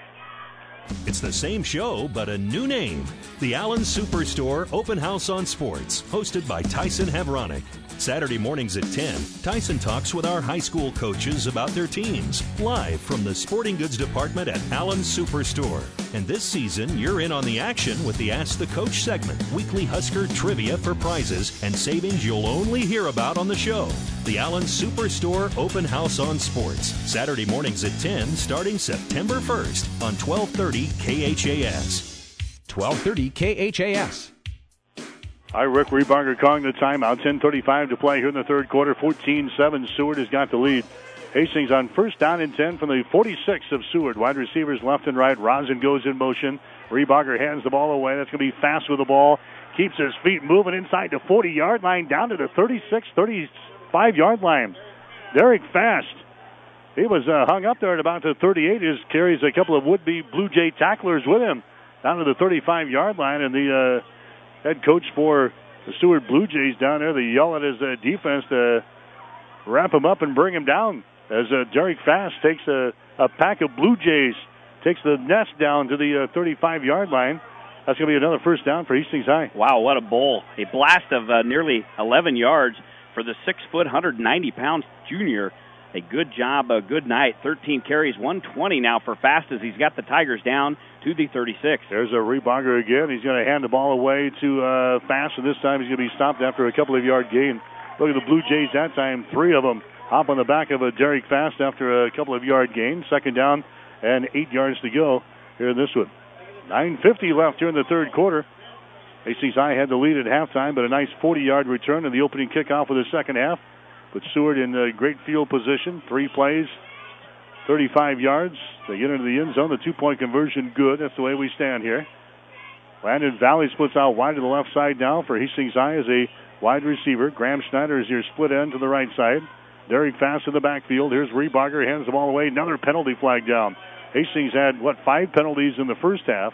It's the same show, but a new name. The Allen Superstore Open House on Sports, hosted by Tyson Havronic. Saturday mornings at ten, Tyson talks with our high school coaches about their teams, live from the sporting goods department at Allen Superstore. And this season, you're in on the action with the Ask the Coach segment, weekly Husker trivia for prizes and savings you'll only hear about on the show. The Allen Superstore Open House on Sports, Saturday mornings at ten, starting September first on twelve thirty K H A S. twelve thirty K H A S. Hi, Rick Rebarger calling the timeout. ten thirty-five to play here in the third quarter. fourteen seven, Seward has got the lead. Hastings on first down and ten from the forty-six of Seward. Wide receivers left and right. Rosin goes in motion. Rebarger hands the ball away. That's going to be Fast with the ball. Keeps his feet moving inside the forty-yard line down to the thirty-six, thirty-five-yard line. Derek Fast. He was uh, hung up there at about the thirty-eight. He carries a couple of would-be Blue Jay tacklers with him down to the thirty-five-yard line. And the uh, head coach for the Seward Blue Jays down there, they yell at his uh, defense to wrap him up and bring him down as uh, Derek Fast takes a, a pack of Blue Jays, takes the nest down to the uh, thirty-five-yard line. That's going to be another first down for Hastings High. Wow, what a bowl. A blast of uh, nearly eleven yards for the six foot, one hundred ninety pound junior. A good job, a good night. thirteen carries, one twenty now for Fast as he's got the Tigers down to the thirty-six. There's a Rebarger again. He's going to hand the ball away to uh, Fast, and this time he's going to be stopped after a couple of yard gain. Look at the Blue Jays that time, three of them hop on the back of a Derek Fast after a couple of yard gains. Second down and eight yards to go here in this one. nine fifty left here in the third quarter. Hastings High had the lead at halftime, but a nice forty-yard return in the opening kickoff of the second half. Put Seward in a great field position. Three plays, thirty-five yards. They get into the end zone. The two-point conversion good. That's the way we stand here. Landon Valley splits out wide to the left side now for Hastings High as a wide receiver. Graham Schneider is your split end to the right side. Derek Fast in the backfield. Here's Rebarger, hands the ball away. Another penalty flag down. Hastings had, what, five penalties in the first half.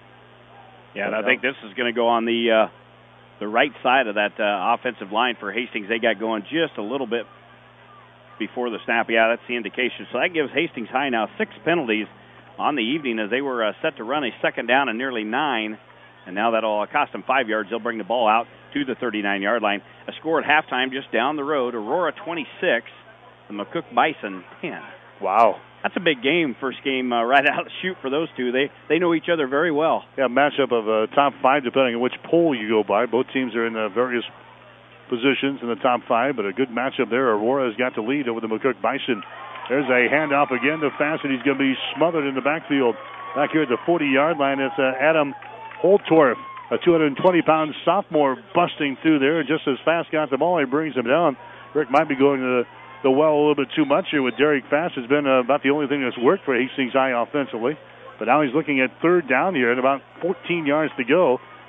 Yeah, and I think this is going to go on the uh, the right side of that uh, offensive line for Hastings. They got going just a little bit before the snap. Yeah, that's the indication. So that gives Hastings High now six penalties on the evening as they were uh, set to run a second down and nearly nine. And now that'll cost them five yards. They'll bring the ball out to the thirty-nine-yard line. A score at halftime just down the road. Aurora twenty-six, the McCook Bison ten. Wow. That's a big game, first game uh, right out of the chute for those two. They they know each other very well. Yeah, matchup of uh, top five, depending on which poll you go by. Both teams are in uh, various positions in the top five, but a good matchup there. Aurora's got the lead over the McCook Bison. There's a handoff again to Fast, and he's going to be smothered in the backfield. Back here at the forty-yard line, it's uh, Adam Holtorf, a two hundred twenty pound sophomore, busting through there. Just as Fast got the ball, he brings him down. Rick might be going to the the well a little bit too much here with Derek Fast. Has been uh, about the only thing that's worked for Hastings High offensively. But now he's looking at third down here at about fourteen yards to go.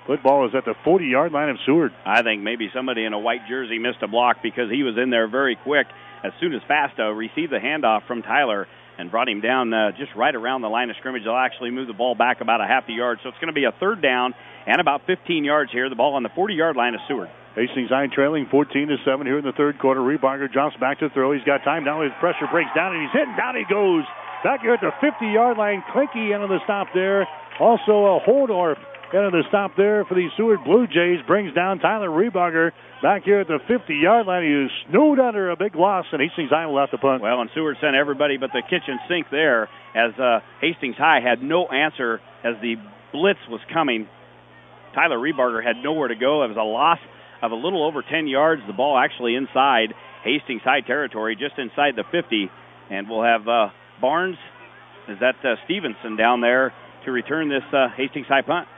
Football is at the forty-yard line of Seward. I think maybe somebody in a white jersey missed a block because he was in there very quick. As soon as Fasto received the handoff from Tyler and brought him down uh, just right around the line of scrimmage, they'll actually move the ball back about a half a yard. So it's going to be a third down and about fifteen yards here. The ball on the forty-yard line of Seward. Hastings High trailing fourteen to seven here in the third quarter. Rebarger jumps back to throw. He's got time now. His pressure breaks down, and he's hitting. Down he goes. Back here at the fifty-yard line. Klinke into the stop there. Also a Holdorf into the stop there for the Seward Blue Jays. Brings down Tyler Rebarger back here at the fifty-yard line. He was snowed under a big loss, and Hastings High will have to punt. Well, and Seward sent everybody but the kitchen sink there as uh, Hastings High had no answer as the blitz was coming. Tyler Rebarger had nowhere to go. It was a loss of a little over ten yards. The ball actually inside Hastings High territory, just inside the fifty. And we'll have uh, Barnes, is that uh, Stevenson down there to return this uh, Hastings High punt.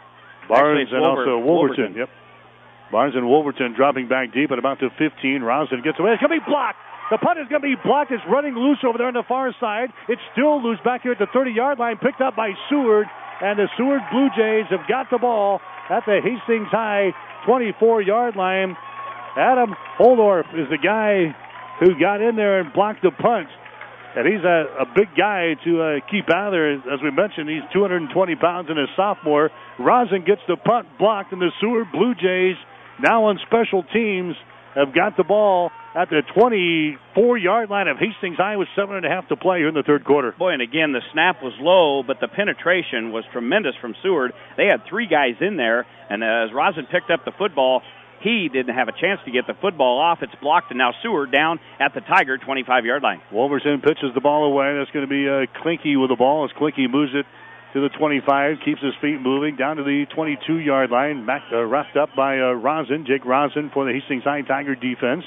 Barnes Actually, and Wolver- also Wolverton. Wolverton. Yep. Barnes and Wolverton dropping back deep at about the fifteen. Roslin gets away. It's going to be blocked. The punt is going to be blocked. It's running loose over there on the far side. It's still loose back here at the thirty-yard line, picked up by Seward. And the Seward Blue Jays have got the ball at the Hastings High twenty-four-yard line. Adam Holdorf is the guy who got in there and blocked the punt. And he's a, a big guy to uh, keep out of there. As we mentioned, he's two hundred twenty pounds and a sophomore. Rosin gets the punt blocked, and the Seward Blue Jays, now on special teams, have got the ball at the twenty-four-yard line of Hastings High with seven and a half to play here in the third quarter. Boy, and again, the snap was low, but the penetration was tremendous from Seward. They had three guys in there, and uh, as Rosin picked up the football, he didn't have a chance to get the football off. It's blocked, and now Seward down at the Tiger twenty-five-yard line. Wolverton pitches the ball away. That's going to be uh, Klinke with the ball as Klinke moves it to the twenty-five, keeps his feet moving down to the twenty-two-yard line. Back, uh, wrapped up by uh, Rosin, Jake Rosin for the Hastings High Tiger defense.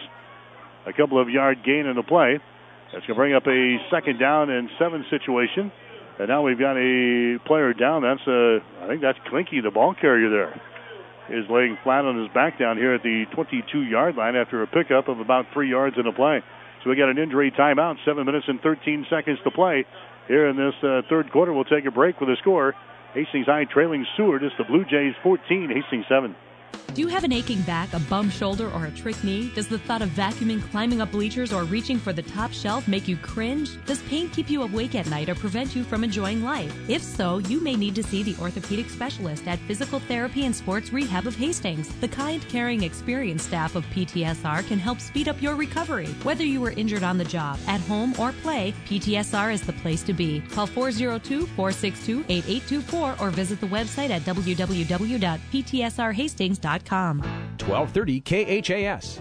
A couple of yard gain in the play. That's going to bring up a second down and seven situation. And now we've got a player down. That's uh, I think that's Klinke, the ball carrier there. Is laying flat on his back down here at the twenty-two-yard line after a pickup of about three yards in the play. So we got an injury timeout, seven minutes and thirteen seconds to play here in this uh, third quarter. We'll take a break with a score. Hastings High trailing Seward. It's the Blue Jays fourteen, Hastings seven. Do you have an aching back, a bum shoulder, or a trick knee? Does the thought of vacuuming, climbing up bleachers, or reaching for the top shelf make you cringe? Does pain keep you awake at night or prevent you from enjoying life? If so, you may need to see the orthopedic specialist at Physical Therapy and Sports Rehab of Hastings. The kind, caring, experienced staff of P T S R can help speed up your recovery. Whether you were injured on the job, at home, or play, P T S R is the place to be. Call four oh two, four six two, eight eight two four or visit the website at w w w dot p t s r hastings dot com. twelve thirty K H A S.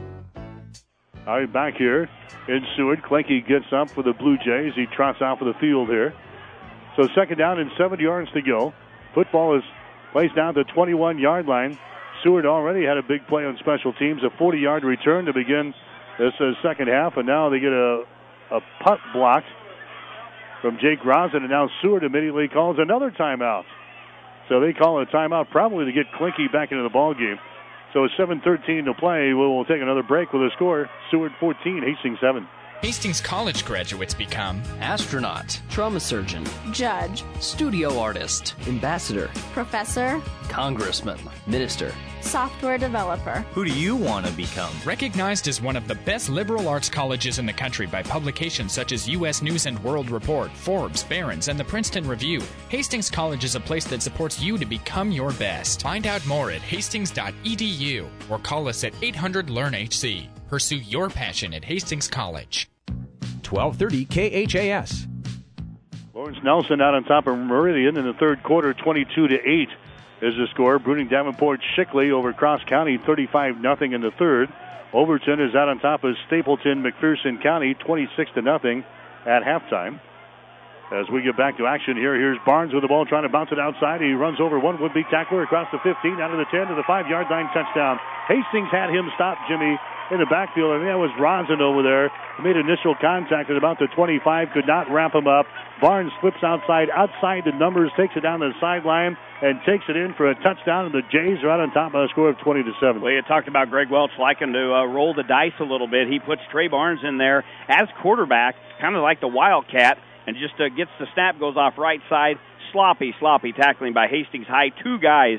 All right, back here in Seward. Klinke gets up for the Blue Jays. He trots out for the field here. So second down and seven yards to go. Football is placed down the twenty-one-yard line. Seward already had a big play on special teams, a forty-yard return to begin this uh, second half, and now they get a, a punt blocked from Jake Rosin, and now Seward immediately calls another timeout. So they call a timeout probably to get Klinke back into the ball game. So seven thirteen to play. We'll, we'll take another break with a score. Seward fourteen, Hastings seven. Hastings College graduates become astronaut, trauma surgeon, judge, studio artist, ambassador, professor, congressman, minister, software developer. Who do you want to become? Recognized as one of the best liberal arts colleges in the country by publications such as U S News and World Report, Forbes, Barron's, and the Princeton Review, Hastings College is a place that supports you to become your best. Find out more at hastings dot e d u or call us at eight hundred learn H C. Pursue your passion at Hastings College. twelve thirty K H A S. Lawrence Nelson out on top of Meridian in the third quarter, twenty-two to eight is the score. Bruning Davenport Shickley over Cross County, thirty-five nothing in the third. Overton is out on top of Stapleton McPherson County, twenty-six to nothing at halftime. As we get back to action here, here's Barnes with the ball trying to bounce it outside. He runs over one would-be tackler across the fifteen, out of the ten to the five-yard line, touchdown. Hastings had him stopped, Jimmy, in the backfield. I think that was Rosin over there. He made initial contact at about the twenty-five, could not wrap him up. Barnes slips outside, outside the numbers, takes it down the sideline, and takes it in for a touchdown, and the Jays are out on top by a score of twenty to seven. Well, you talked about Greg Welch liking to uh, roll the dice a little bit. He puts Trey Barnes in there as quarterback, kind of like the Wildcat, and just uh, gets the snap, goes off right side. Sloppy, sloppy tackling by Hastings High. Two guys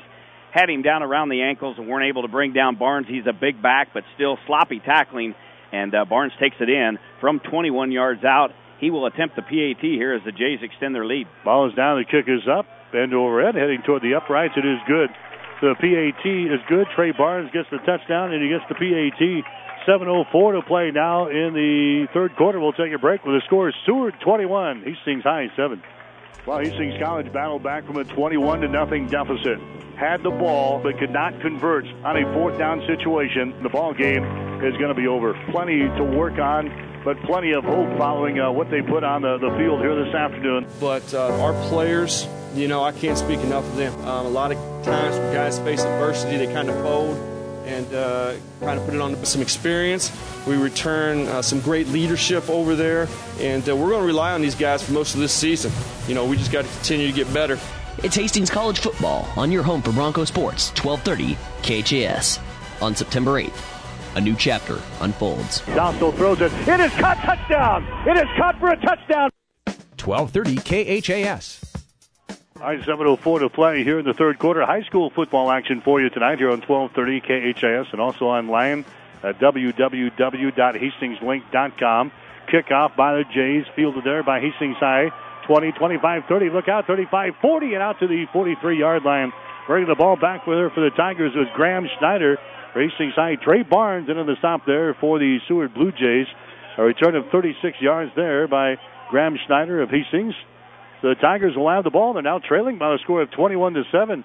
had him down around the ankles and weren't able to bring down Barnes. He's a big back, but still sloppy tackling, and uh, Barnes takes it in from twenty-one yards out. He will attempt the P A T here as the Jays extend their lead. Ball is down, the kick is up, bend overhead, heading toward the uprights. It is good. The P A T is good. Trey Barnes gets the touchdown, and he gets the P A T. seven oh four to play now in the third quarter. We'll take a break with the score. Seward twenty-one, Hastings High seven. Well, Hastings College battled back from a twenty-one to nothing deficit. Had the ball, but could not convert on a fourth down situation. The ball game is going to be over. Plenty to work on, but plenty of hope following uh, what they put on the, the field here this afternoon. But uh, our players, you know, I can't speak enough of them. Um, a lot of times when guys face adversity, they kind of fold and uh, kind of put it on some experience. We return uh, some great leadership over there, and uh, we're going to rely on these guys for most of this season. You know, we just got to continue to get better. It's Hastings College football on your home for Bronco Sports, twelve thirty K H A S. On September eighth, a new chapter unfolds. Dostal throws it. It is caught, touchdown! It is caught for a touchdown! twelve thirty K H A S. All right, seven oh four to play here in the third quarter. High school football action for you tonight here on twelve thirty K H A S and also online at w w w dot hastings link dot com. Kickoff by the Jays, fielded there by Hastings High. twenty, twenty-five, thirty, look out, thirty-five, forty, and out to the forty-three-yard line. Bringing the ball back with her for the Tigers was Graham Schneider for Hastings High. Trey Barnes into the stop there for the Seward Blue Jays. A return of thirty-six yards there by Graham Schneider of Hastings. The Tigers will have the ball. They're now trailing by a score of twenty-one to seven.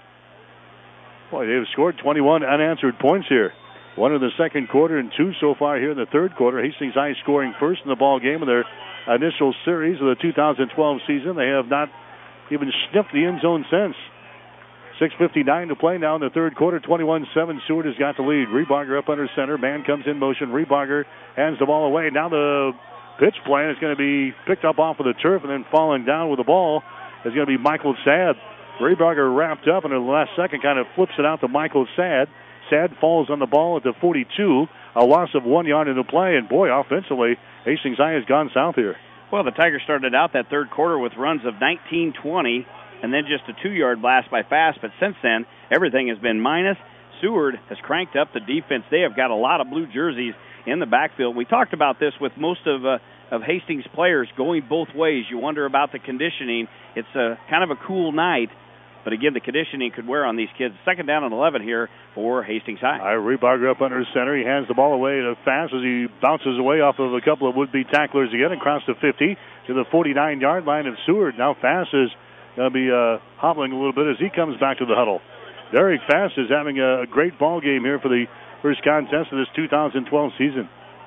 Boy, they've scored twenty-one unanswered points here. One in the second quarter and two so far here in the third quarter. Hastings High scoring first in the ball game of their initial series of the two thousand twelve season. They have not even sniffed the end zone since. six fifty-nine to play now in the third quarter. twenty-one seven. Seward has got the lead. Rebarger up under center. Man comes in motion. Rebarger hands the ball away. Now the pitch plan is going to be picked up off of the turf, and then falling down with the ball is going to be Michael Sad. Rebarger wrapped up, and in the last second kind of flips it out to Michael Sad. Sad falls on the ball at the forty-two. A loss of one yard in the play, and boy, offensively, Hastings High has gone south here. Well, the Tigers started out that third quarter with runs of nineteen twenty, and then just a two-yard blast by Fast, but since then, everything has been minus. Seward has cranked up the defense. They have got a lot of blue jerseys in the backfield. We talked about this with most of uh, of Hastings players going both ways. You wonder about the conditioning. It's a kind of a cool night, but again, the conditioning could wear on these kids. Second down and eleven here for Hastings High. All right, Rebarger up under center. He hands the ball away to Fast as he bounces away off of a couple of would-be tacklers again across the fifty to the forty-nine-yard line of Seward. Now Fast is going to be uh, hobbling a little bit as he comes back to the huddle. Derek Fast is having a great ball game here for the first contest of this two thousand twelve season.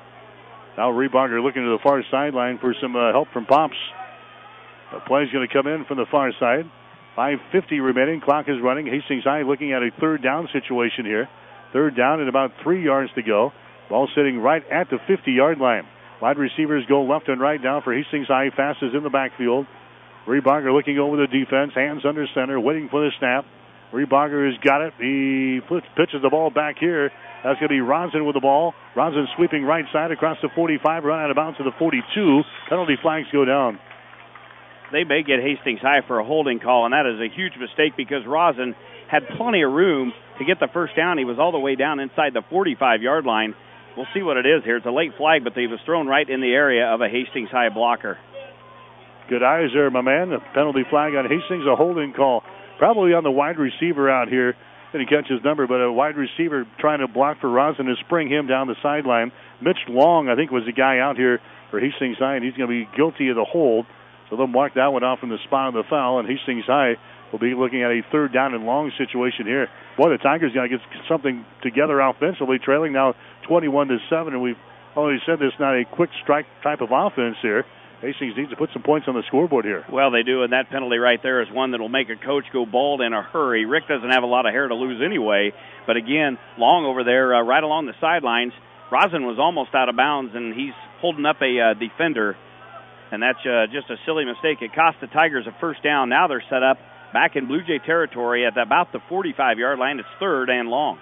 Now Rebarger looking to the far sideline for some uh, help from Pops. The play's going to come in from the far side. five fifty remaining. Clock is running. Hastings High looking at a third down situation here. Third down and about three yards to go. Ball sitting right at the fifty-yard line. Wide receivers go left and right now for Hastings High. Fast is in the backfield. Rebarger looking over the defense. Hands under center, waiting for the snap. Rebarger has got it. He pitches the ball back here. That's going to be Rosin with the ball. Rosin sweeping right side across the forty-five, run out of bounds to the forty-two. Penalty flags go down. They may get Hastings High for a holding call, and that is a huge mistake because Rosin had plenty of room to get the first down. He was all the way down inside the forty-five-yard line. We'll see what it is here. It's a late flag, but he was thrown right in the area of a Hastings High blocker. Good eyes there, my man. The penalty flag on Hastings, a holding call. Probably on the wide receiver out here. Didn't catch his number, but a wide receiver trying to block for Rosin to spring him down the sideline. Mitch Long, I think, was the guy out here for Hastings High, and he's going to be guilty of the hold. So they'll mark that one off from the spot of the foul, and Hastings High will be looking at a third down and long situation here. Boy, the Tigers got to get something together offensively, trailing now twenty-one to seven, and we've already said this is not a quick strike type of offense here. Hastings needs to put some points on the scoreboard here. Well, they do, and that penalty right there is one that will make a coach go bald in a hurry. Rick doesn't have a lot of hair to lose anyway, but again, Long over there uh, right along the sidelines. Rosin was almost out of bounds, and he's holding up a uh, defender, and that's uh, just a silly mistake. It cost the Tigers a first down. Now they're set up back in Blue Jay territory at about the forty-five-yard line. It's third and long.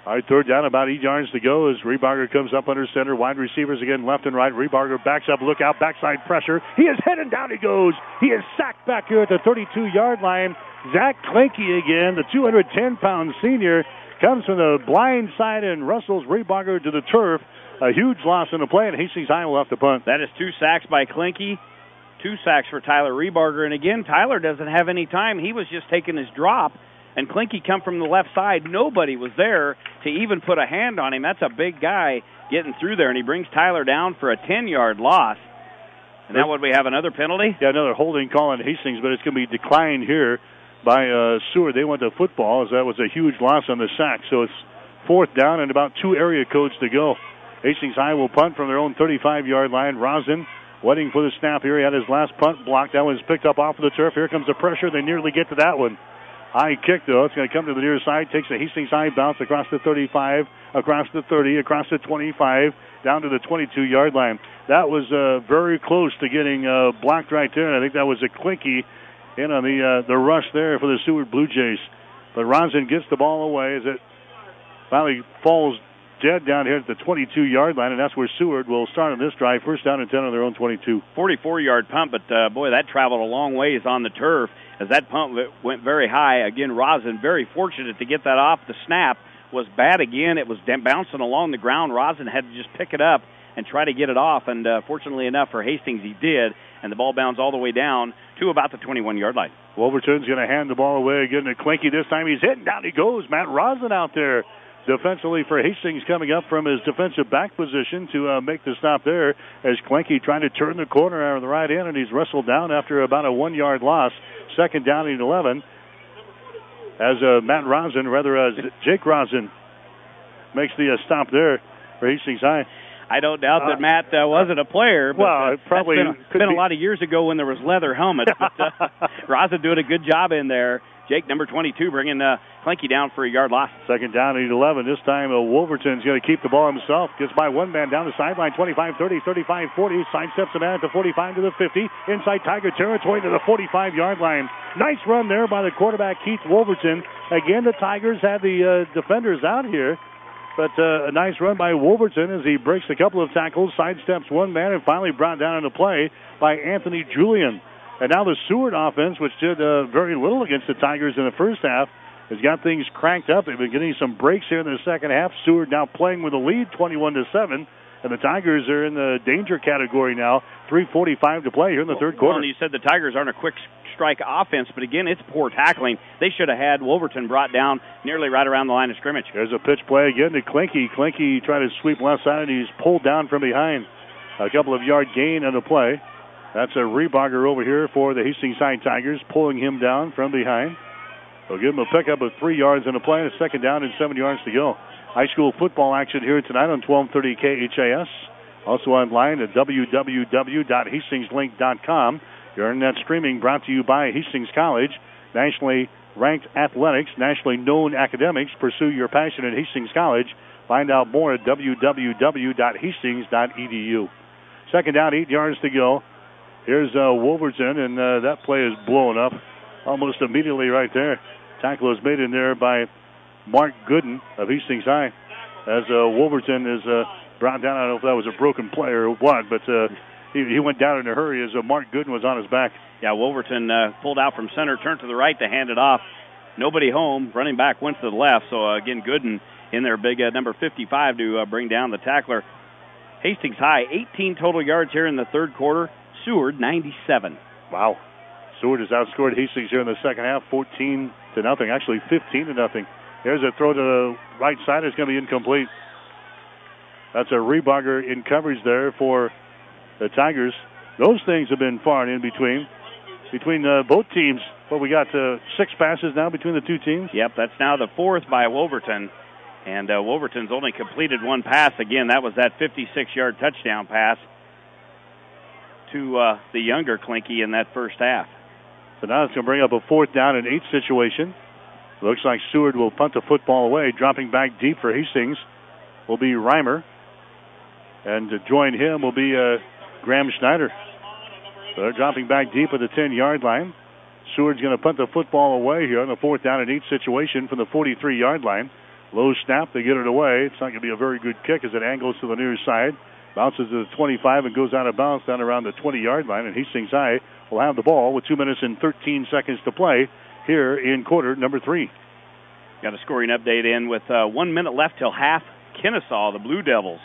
All right, third down, about eight yards to go as Rebarger comes up under center. Wide receivers again, left and right. Rebarger backs up, look out, backside pressure. He is headed down he goes. He is sacked back here at the thirty-two-yard line. Zach Klinke again, the two hundred ten pound senior, comes from the blind side and wrestles Rebarger to the turf. A huge loss in the play, and Hastings High will have to punt. That is two sacks by Klinke, two sacks for Tyler Rebarger. And again, Tyler doesn't have any time. He was just taking his drop. And Klinke come from the left side. Nobody was there to even put a hand on him. That's a big guy getting through there, and he brings Tyler down for a ten-yard loss. And now would we have another penalty? Yeah, another holding call on Hastings, but it's going to be declined here by uh, Seward. They went to football as that was a huge loss on the sack. So it's fourth down and about two area codes to go. Hastings High will punt from their own thirty-five-yard line. Rosin waiting for the snap here. He had his last punt blocked. That was picked up off of the turf. Here comes the pressure. They nearly get to that one. High kick, though. It's going to come to the near side. Takes a Hastings High bounce across the thirty-five, across the thirty, across the twenty-five, down to the twenty-two-yard line. That was uh, very close to getting uh, blocked right there, and I think that was a Klinke in on the uh, the rush there for the Seward Blue Jays. But Ronson gets the ball away as it finally falls dead down here at the twenty-two-yard line, and that's where Seward will start on this drive. First down and ten on their own twenty-two. forty-four-yard punt, but, uh, boy, that traveled a long ways on the turf as that punt went very high. Again, Rosin very fortunate to get that off. The snap was bad again. It was bouncing along the ground. Rosin had to just pick it up and try to get it off, and uh, fortunately enough for Hastings, he did, and the ball bounced all the way down to about the twenty-one-yard line. Wolverton's going to hand the ball away again to Klinke. This time he's hitting. Down he goes. Matt Rosin out there defensively for Hastings, coming up from his defensive back position to uh, make the stop there as Klinke trying to turn the corner out of the right end, and he's wrestled down after about a one-yard loss. Second down and eleven as uh, Matt Rosin, rather uh, Jake Rosin, makes the uh, stop there for Hastings High. I don't doubt that Matt uh, wasn't a player. But, well, it uh, probably that's been, could been be. a lot of years ago when there was leather helmets. But, uh, Rosin doing a good job in there. Jake, number twenty-two, bringing uh, Klinke down for a yard loss. Second down and eleven. This time, uh, Wolverton's going to keep the ball himself. Gets by one man down the sideline, twenty-five thirty, thirty-five forty. Sidesteps a man at the forty-five to the fifty. Inside Tiger territory to the forty-five-yard line. Nice run there by the quarterback, Keith Wolverton. Again, the Tigers have the uh, defenders out here. But uh, a nice run by Wolverton as he breaks a couple of tackles, sidesteps one man, and finally brought down into play by Anthony Julian. And now the Seward offense, which did uh, very little against the Tigers in the first half, has got things cranked up. They've been getting some breaks here in the second half. Seward now playing with a lead, twenty-one to seven. And the Tigers are in the danger category now. three forty-five to play here in the third quarter. Well, and you said the Tigers aren't a quick strike offense, but again, it's poor tackling. They should have had Wolverton brought down nearly right around the line of scrimmage. There's a pitch play again to Klinke. Klinke tried to sweep left side, and he's pulled down from behind. A couple of yard gain on the play. That's a Rebarger over here for the Hastings High Tigers, pulling him down from behind. They'll give him a pickup of three yards on the play, and a second down and seven yards to go. High school football action here tonight on twelve thirty K H A S. Also online at w w w dot hastings link dot com. Your internet streaming brought to you by Hastings College. Nationally ranked athletics, nationally known academics. Pursue your passion at Hastings College. Find out more at w w w dot hastings dot e d u. Second down, eight yards to go. Here's uh, Wolverton, and uh, that play is blowing up almost immediately right there. Tackle is made in there by Mark Gooden of Hastings High. As uh, Wolverton is uh, brought down, I don't know if that was a broken play or what, but uh, he, he went down in a hurry as uh, Mark Gooden was on his back. Yeah, Wolverton uh, pulled out from center, turned to the right to hand it off. Nobody home. Running back went to the left. So, uh, again, Gooden in there, big uh, number fifty-five to uh, bring down the tackler. Hastings High, eighteen total yards here in the third quarter. Seward, ninety-seven. Wow. Seward has outscored Hastings here in the second half, fourteen to nothing. Actually, fifteen to nothing. There's a throw to the right side. It's going to be incomplete. That's a Rebarger in coverage there for the Tigers. Those things have been far and in between. Between uh, both teams, well, we got uh, six passes now between the two teams. Yep, that's now the fourth by Wolverton. And uh, Wolverton's only completed one pass. Again, that was that fifty-six-yard touchdown pass to uh, the younger Klinke in that first half. So now it's going to bring up a fourth down and eight situation. Looks like Seward will punt the football away. Dropping back deep for Hastings will be Reimer. And to join him will be uh, Graham Schneider. So they're dropping back deep at the ten-yard line. Seward's going to punt the football away here on the fourth down and eight situation from the forty-three-yard line. Low snap, they get it away. It's not going to be a very good kick as it angles to the near side. Bounces to the twenty-five and goes out of bounds down around the twenty-yard line. And Hastings High will have the ball with two minutes and thirteen seconds to play here in quarter number three. Got a scoring update in with uh, one minute left till half. Kennesaw, the Blue Devils,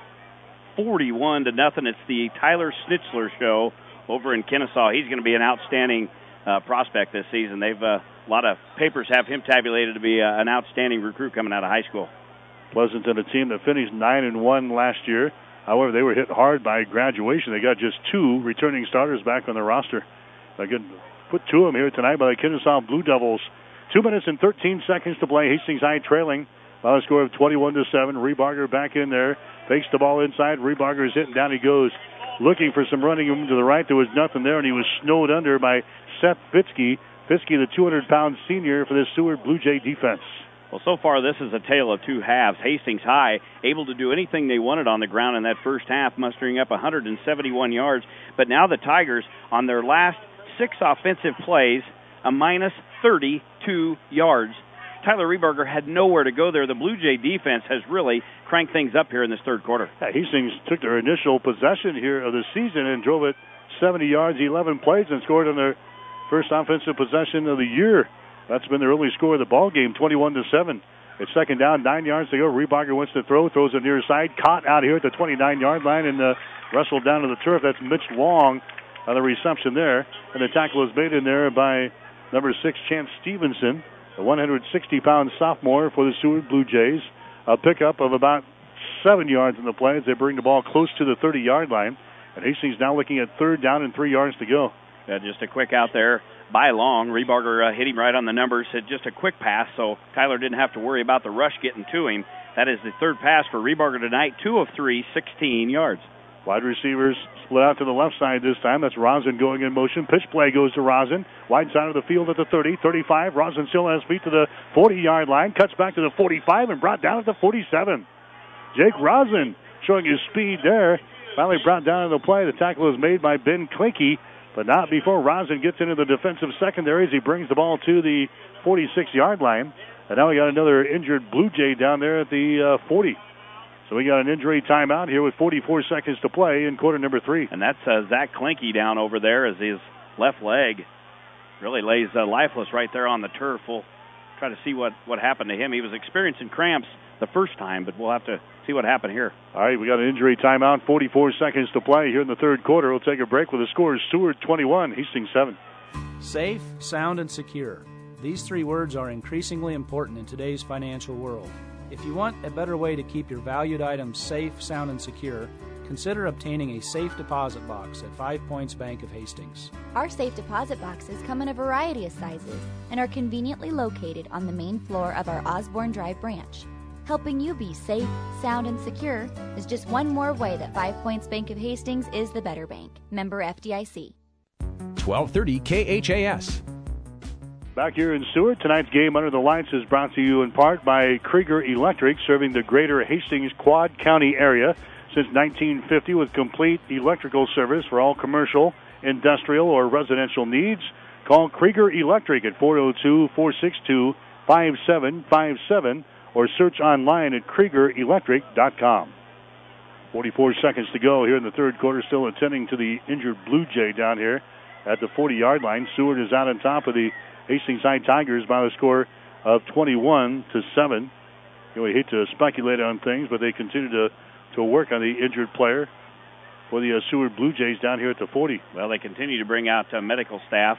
forty-one to nothing. It's the Tyler Schnitzler show over in Kennesaw. He's going to be an outstanding uh, prospect this season. They've uh, a lot of papers have him tabulated to be uh, an outstanding recruit coming out of high school. Pleasanton, a team that finished nine and one last year. However, they were hit hard by graduation. They got just two returning starters back on the roster. They could put two of them here tonight by the Kennesaw Blue Devils. Two minutes and thirteen seconds to play. Hastings High trailing by a score of twenty-one to seven. Rebarger back in there. Fakes the ball inside. Rebarger is hitting down. He goes looking for some running room to the right. There was nothing there, and he was snowed under by Seth Fitzke. Fitzke, the two hundred pound senior for this Seward Blue Jay defense. Well, so far this is a tale of two halves. Hastings High able to do anything they wanted on the ground in that first half, mustering up one hundred seventy-one yards. But now the Tigers, on their last six offensive plays, a minus thirty-two yards. Tyler Rebarger had nowhere to go there. The Blue Jay defense has really cranked things up here in this third quarter. Yeah, Hastings took their initial possession here of the season and drove it seventy yards, eleven plays, and scored on their first offensive possession of the year. That's been their early score of the ball game, twenty-one to seven. It's second down, nine yards to go. Rebarger wants to throw, throws it near side, caught out here at the twenty-nine-yard line and uh, wrestled down to the turf. That's Mitch Long on the reception there. And the tackle was made in there by number six, Chance Stevenson, the one hundred sixty pound sophomore for the Seward Blue Jays. A pickup of about seven yards in the play as they bring the ball close to the thirty-yard line. And Hastings now looking at third down and three yards to go. Yeah, just a quick out there by Long. Rebarger uh, hit him right on the numbers. Had just a quick pass, so Tyler didn't have to worry about the rush getting to him. That is the third pass for Rebarger tonight. Two of three, sixteen yards. Wide receivers split out to the left side this time. That's Rosin going in motion. Pitch play goes to Rosin. Wide side of the field at the thirty, thirty-five. Rosin still has feet to the forty-yard line. Cuts back to the forty-five and brought down at the forty-seven. Jake Rosin showing his speed there. Finally brought down in the play. The tackle is made by Ben Klinke, but not before Rosin gets into the defensive secondary as he brings the ball to the forty-six-yard line. And now we got another injured Blue Jay down there at the uh, forty. So we got an injury timeout here with forty-four seconds to play in quarter number three. And that's uh, Zach Klinke down over there as his left leg really lays uh, lifeless right there on the turf. We'll try to see what, what happened to him. He was experiencing cramps the first time, but we'll have to see what happened here. All right, we got an injury timeout, forty-four seconds to play here in the third quarter. We'll take a break with the scores. Seward twenty-one, Hastings seven. Safe, sound, and secure. These three words are increasingly important in today's financial world. If you want a better way to keep your valued items safe, sound, and secure, consider obtaining a safe deposit box at Five Points Bank of Hastings. Our safe deposit boxes come in a variety of sizes and are conveniently located on the main floor of our Osborne Drive branch. Helping you be safe, sound, and secure is just one more way that Five Points Bank of Hastings is the better bank. Member F D I C. twelve thirty K H A S. Back here in Seward, tonight's game under the lights is brought to you in part by Krieger Electric, serving the greater Hastings Quad County area since nineteen fifty with complete electrical service for all commercial, industrial, or residential needs. Call Krieger Electric at four oh two, four six two, five seven five seven or search online at krieger electric dot com. forty-four seconds to go here in the third quarter, still attending to the injured Blue Jay down here at the forty-yard line. Seward is out on top of the Hastings High Tigers by the score of twenty-one to seven. You know, we hate to speculate on things, but they continue to, to work on the injured player for the uh, Seward Blue Jays down here at the forty. Well, they continue to bring out uh, medical staff,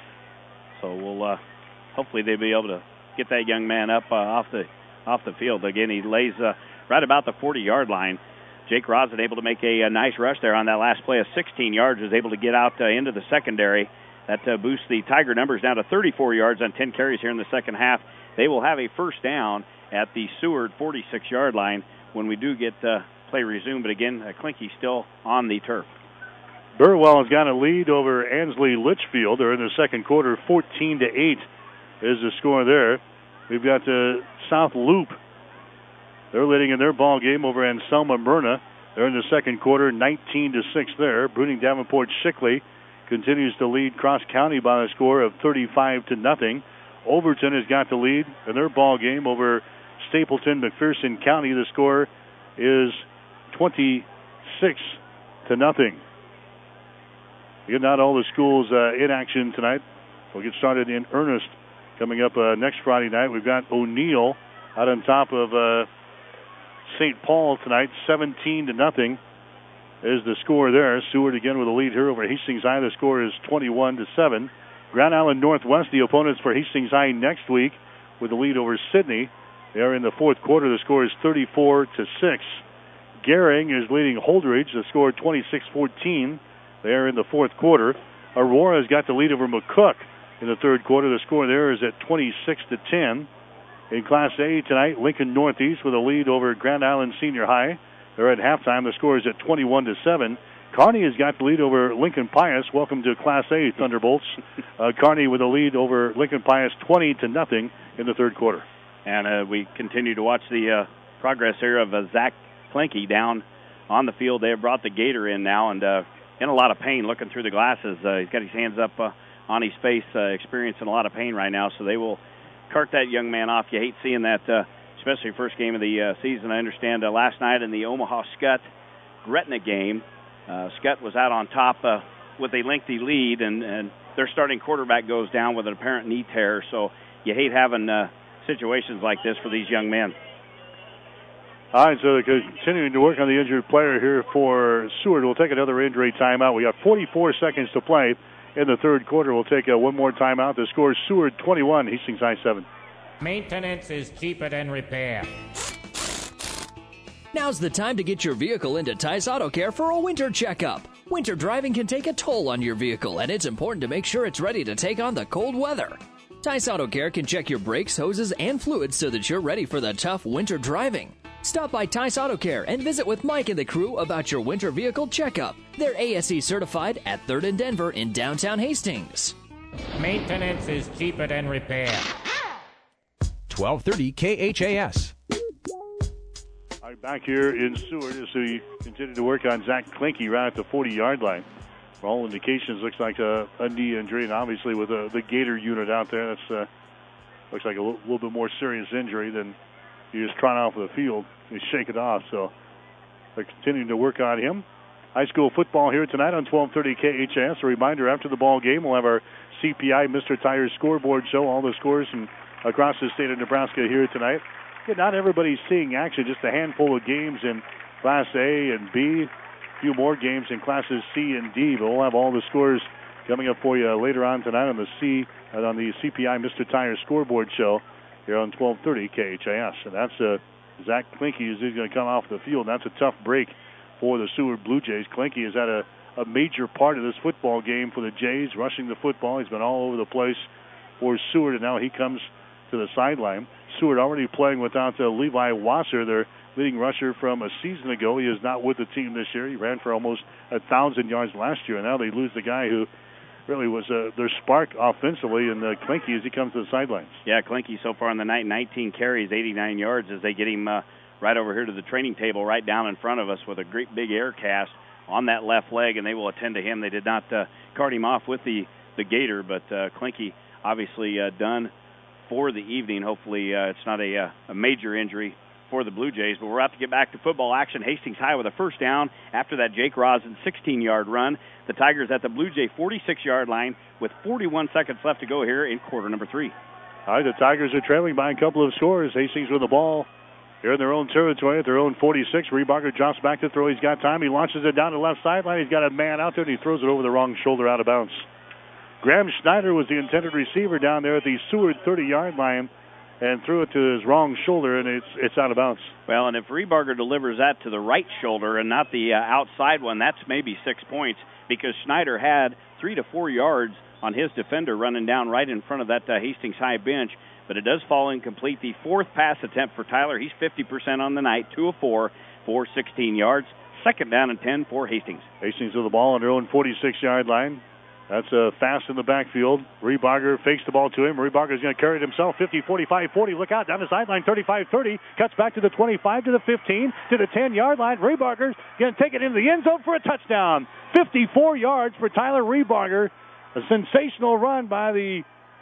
so we'll uh, hopefully they'll be able to get that young man up uh, off the off the field. Again, he lays uh, right about the forty-yard line. Jake Rosin able to make a, a nice rush there on that last play of sixteen yards, was able to get out uh, into the secondary. That uh, boosts the Tiger numbers down to thirty-four yards on ten carries here in the second half. They will have a first down at the Seward forty-six-yard line when we do get uh, play resumed. But again, uh, Klinke still on the turf. Burwell has got a lead over Ansley Litchfield. They're in the second quarter, fourteen to eight is the score there. We've got the South Loop. They're leading in their ball game over Anselma Myrna. They're in the second quarter, nineteen to six there. Bruning Davenport Shickley continues to lead Cross County by a score of thirty-five to nothing. Overton has got the lead in their ball game over Stapleton, McPherson County. The score is twenty-six to nothing. Again, not all the schools uh, in action tonight. We'll get started in earnest coming up uh, next Friday night. We've got O'Neill out on top of uh, Saint Paul tonight, seventeen to nothing is the score there. Seward again with a lead here over Hastings High. The score is twenty-one to seven. Grand Island Northwest, the opponents for Hastings High next week, with the lead over Sydney. They are in the fourth quarter. The score is thirty-four to six. Gehring is leading Holdridge. The score twenty-six fourteen. They are in the fourth quarter. Aurora's got the lead over McCook in the third quarter. The score there is at twenty-six to ten. In Class A tonight, Lincoln Northeast with a lead over Grand Island Senior High. They're at halftime. The score is at twenty-one to seven. Kearney has got the lead over Lincoln Pius. Welcome to Class A, Thunderbolts. uh, Kearney with a lead over Lincoln Pius, twenty to nothing in the third quarter. And uh, we continue to watch the uh, progress here of uh, Zach Klinke down on the field. They have brought the Gator in now, and uh, in a lot of pain, looking through the glasses. Uh, he's got his hands up uh, on his face, uh, experiencing a lot of pain right now. So they will cart that young man off. You hate seeing that, uh, especially first game of the uh, season. I understand uh, last night in the Omaha Scott Gretna game, uh, Scott was out on top uh, with a lengthy lead, and, and their starting quarterback goes down with an apparent knee tear. So you hate having uh, situations like this for these young men. All right, so they're continuing to work on the injured player here for Seward. We'll take another injury timeout. We got forty-four seconds to play in the third quarter. We'll take a one more timeout. The score is Seward twenty-one, Hastings High seven. Maintenance is cheaper than repair. Now's the time to get your vehicle into Tice Auto Care for a winter checkup. Winter driving can take a toll on your vehicle, and it's important to make sure it's ready to take on the cold weather. Tice Auto Care can check your brakes, hoses, and fluids so that you're ready for the tough winter driving. Stop by Tice Auto Care and visit with Mike and the crew about your winter vehicle checkup. They're A S E certified at third and Denver in downtown Hastings. Maintenance is cheaper than repair. twelve thirty K H A S. All right, back here in Seward as we continue to work on Zach Klinke right at the forty-yard line. For all indications, looks like a, a knee injury, and obviously with a, the Gator unit out there, that's uh, looks like a l- little bit more serious injury than you just trot off the field and shake it off. So they're continuing to work on him. High school football here tonight on twelve thirty K H A S. A reminder, after the ball game, we'll have our C P I Mister Tires scoreboard show, all the scores from across the state of Nebraska here tonight. Yeah, not everybody's seeing action, just a handful of games in Class A and B, a few more games in Classes C and D, but we'll have all the scores coming up for you later on tonight on the C uh, on the C P I Mister Tires scoreboard show here on twelve thirty K H A S. And that's uh, Zach Klinke is going to come off the field. That's a tough break for the Seward Blue Jays. Klinke has had a, a major part of this football game for the Jays, rushing the football. He's been all over the place for Seward, and now he comes to the sideline. Seward already playing without uh, Levi Wasser, their leading rusher from a season ago. He is not with the team this year. He ran for almost a thousand yards last year, and now they lose the guy who really was uh, their spark offensively, and uh, Klinke as he comes to the sidelines. Yeah, Klinke so far in the night, nineteen carries, eighty-nine yards as they get him uh, right over here to the training table right down in front of us with a great big air cast on that left leg, and they will attend to him. They did not uh, cart him off with the, the Gator, but uh, Klinke obviously uh, done for the evening. Hopefully uh, it's not a, uh, a major injury for the Blue Jays, but we're about to get back to football action. Hastings High with a first down after that Jake Rosen sixteen-yard run. The Tigers at the Blue Jay forty-six-yard line with forty-one seconds left to go here in quarter number three. All right, the Tigers are trailing by a couple of scores. Hastings with the ball here in their own territory at their own forty-six. Rebarger drops back to throw. He's got time. He launches it down the left sideline. He's got a man out there, and he throws it over the wrong shoulder out of bounds. Graham Schneider was the intended receiver down there at the Seward thirty-yard line and threw it to his wrong shoulder, and it's it's out of bounds. Well, and if Rebarger delivers that to the right shoulder and not the uh, outside one, that's maybe six points because Schneider had three to four yards on his defender running down right in front of that uh, Hastings High bench, but it does fall incomplete. The fourth pass attempt for Tyler. He's fifty percent on the night, two of four for sixteen yards. Second down and ten for Hastings. Hastings with the ball on their own forty-six-yard line. That's uh, fast in the backfield. Rebarger fakes the ball to him. Rebarger's going to carry it himself. fifty, forty-five, forty. Look out down the sideline. thirty-five, thirty. Cuts back to the twenty-five, to the fifteen, to the ten-yard line. Rebarger's going to take it into the end zone for a touchdown. fifty-four yards for Tyler Rebarger. A sensational run by the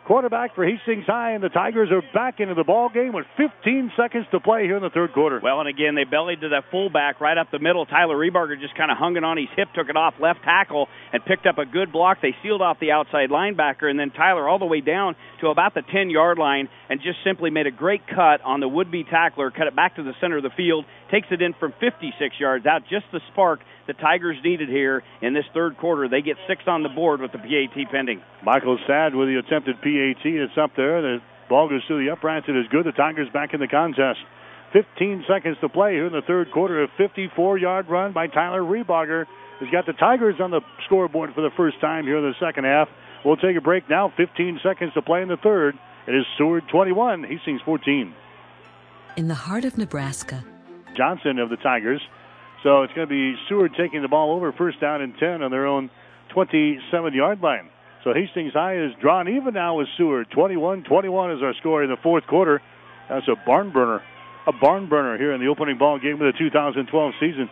quarterback for Hastings High, and the Tigers are back into the ball game with fifteen seconds to play here in the third quarter. Well, and again, they bellied to that fullback right up the middle. Tyler Rebarger just kind of hung it on his hip, took it off left tackle, and picked up a good block. They sealed off the outside linebacker, and then Tyler all the way down to about the ten-yard line and just simply made a great cut on the would-be tackler, cut it back to the center of the field, takes it in from fifty-six yards out, just the spark the Tigers needed here in this third quarter. They get six on the board with the P A T pending. Michael Sad with the attempted P A T. It's up there. The ball goes through the uprights. It is good. The Tigers back in the contest. fifteen seconds to play here in the third quarter. A fifty-four-yard run by Tyler Rebarger has got the Tigers on the scoreboard for the first time here in the second half. We'll take a break now. fifteen seconds to play in the third. It is Seward twenty-one, Hastings fourteen. In the heart of Nebraska, Johnson of the Tigers. So it's going to be Seward taking the ball over, first down and ten on their own twenty-seven-yard line. So Hastings High is drawn even now with Seward. twenty-one twenty-one is our score in the fourth quarter. That's a barn burner. A barn burner here in the opening ball game of the two thousand twelve season.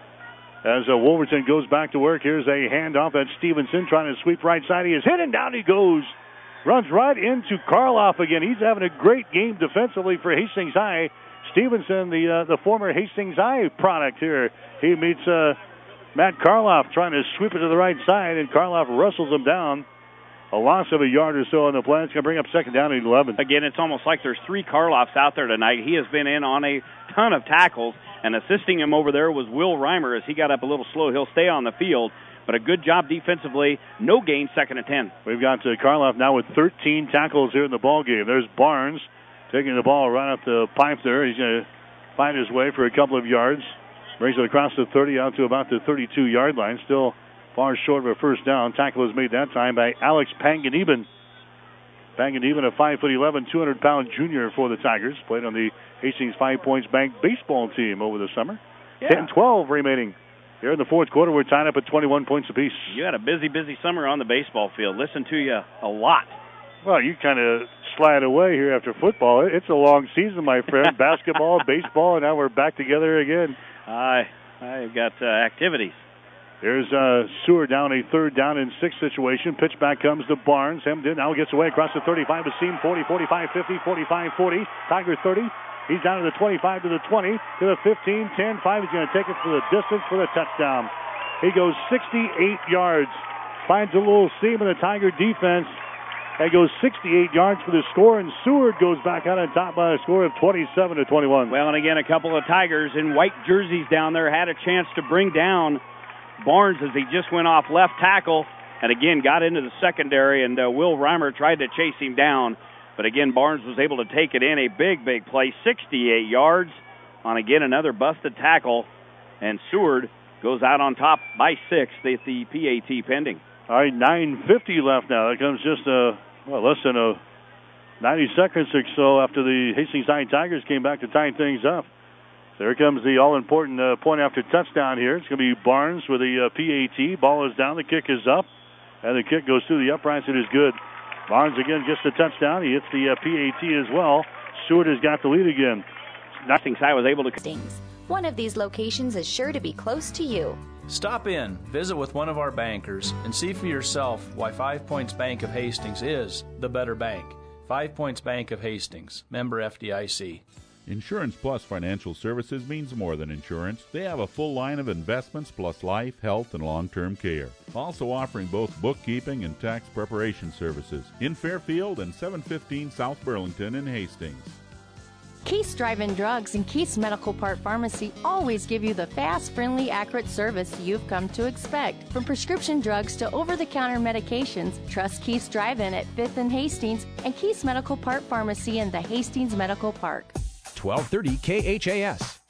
As uh, Wolverton goes back to work, here's a handoff at Stevenson trying to sweep right side. He is hit and down he goes. Runs right into Karloff again. He's having a great game defensively for Hastings High. Stevenson, the uh, the former Hastings High product here. He meets uh, Matt Karloff trying to sweep it to the right side, and Karloff wrestles him down. A loss of a yard or so on the play. It's going to bring up second down and eleven. Again, it's almost like there's three Karloffs out there tonight. He has been in on a ton of tackles, and assisting him over there was Will Reimer as he got up a little slow. He'll stay on the field, but a good job defensively. No gain, second and ten. We've got uh, Karloff now with thirteen tackles here in the ball game. There's Barnes taking the ball right up the pipe there. He's going to find his way for a couple of yards. Brings it across the thirty out to about the thirty-two-yard line. Still far short of a first down. Tackle was made that time by Alex Panganiban. Panganiban, a five foot eleven, two hundred pound junior for the Tigers. Played on the Hastings Five Points Bank baseball team over the summer. Yeah. ten twelve remaining. Here in the fourth quarter, we're tied up at twenty-one points apiece. You had a busy, busy summer on the baseball field. Listen to you a lot. Well, you kind of slide away here after football. It's a long season, my friend. Basketball, baseball, and now we're back together again. I, I've got uh, activities. Here's uh, Seward down a third down and six situation. Pitch back comes to Barnes. Hemmed in. Now gets away across the thirty-five to seam. forty, forty-five, fifty, forty-five, forty. Tiger thirty. He's down to the twenty-five to the twenty to the fifteen, ten, five. He's going to take it for the distance for the touchdown. He goes sixty-eight yards. Finds a little seam in the Tiger defense. And goes sixty-eight yards for the score, and Seward goes back out on top by a score of twenty-seven to twenty-one. Well, and again, a couple of Tigers in white jerseys down there had a chance to bring down Barnes as he just went off left tackle, and again got into the secondary, and uh, Will Reimer tried to chase him down. But again, Barnes was able to take it in. A big, big play, sixty-eight yards on, again, another busted tackle, and Seward goes out on top by six with the P A T pending. All right, nine fifty left now. That comes just a... Well, less than a ninety seconds or so after the Hastings High Tigers came back to tie things up. There comes the all-important uh, point after touchdown here. It's going to be Barnes with the uh, P A T. Ball is down. The kick is up. And the kick goes through the uprights. It is good. Barnes again gets the touchdown. He hits the uh, P A T as well. Seward has got the lead again. Hastings High was able to... One of these locations is sure to be close to you. Stop in, visit with one of our bankers, and see for yourself why Five Points Bank of Hastings is the better bank. Five Points Bank of Hastings, member F D I C. Insurance Plus Financial Services means more than insurance. They have a full line of investments plus life, health, and long-term care. Also offering both bookkeeping and tax preparation services in Fairfield and seven fifteen South Burlington in Hastings. Keith's Drive-In Drugs and Keith's Medical Park Pharmacy always give you the fast, friendly, accurate service you've come to expect. From prescription drugs to over-the-counter medications, trust Keith's Drive-In at fifth and Hastings and Keith's Medical Park Pharmacy in the Hastings Medical Park. twelve thirty K H A S.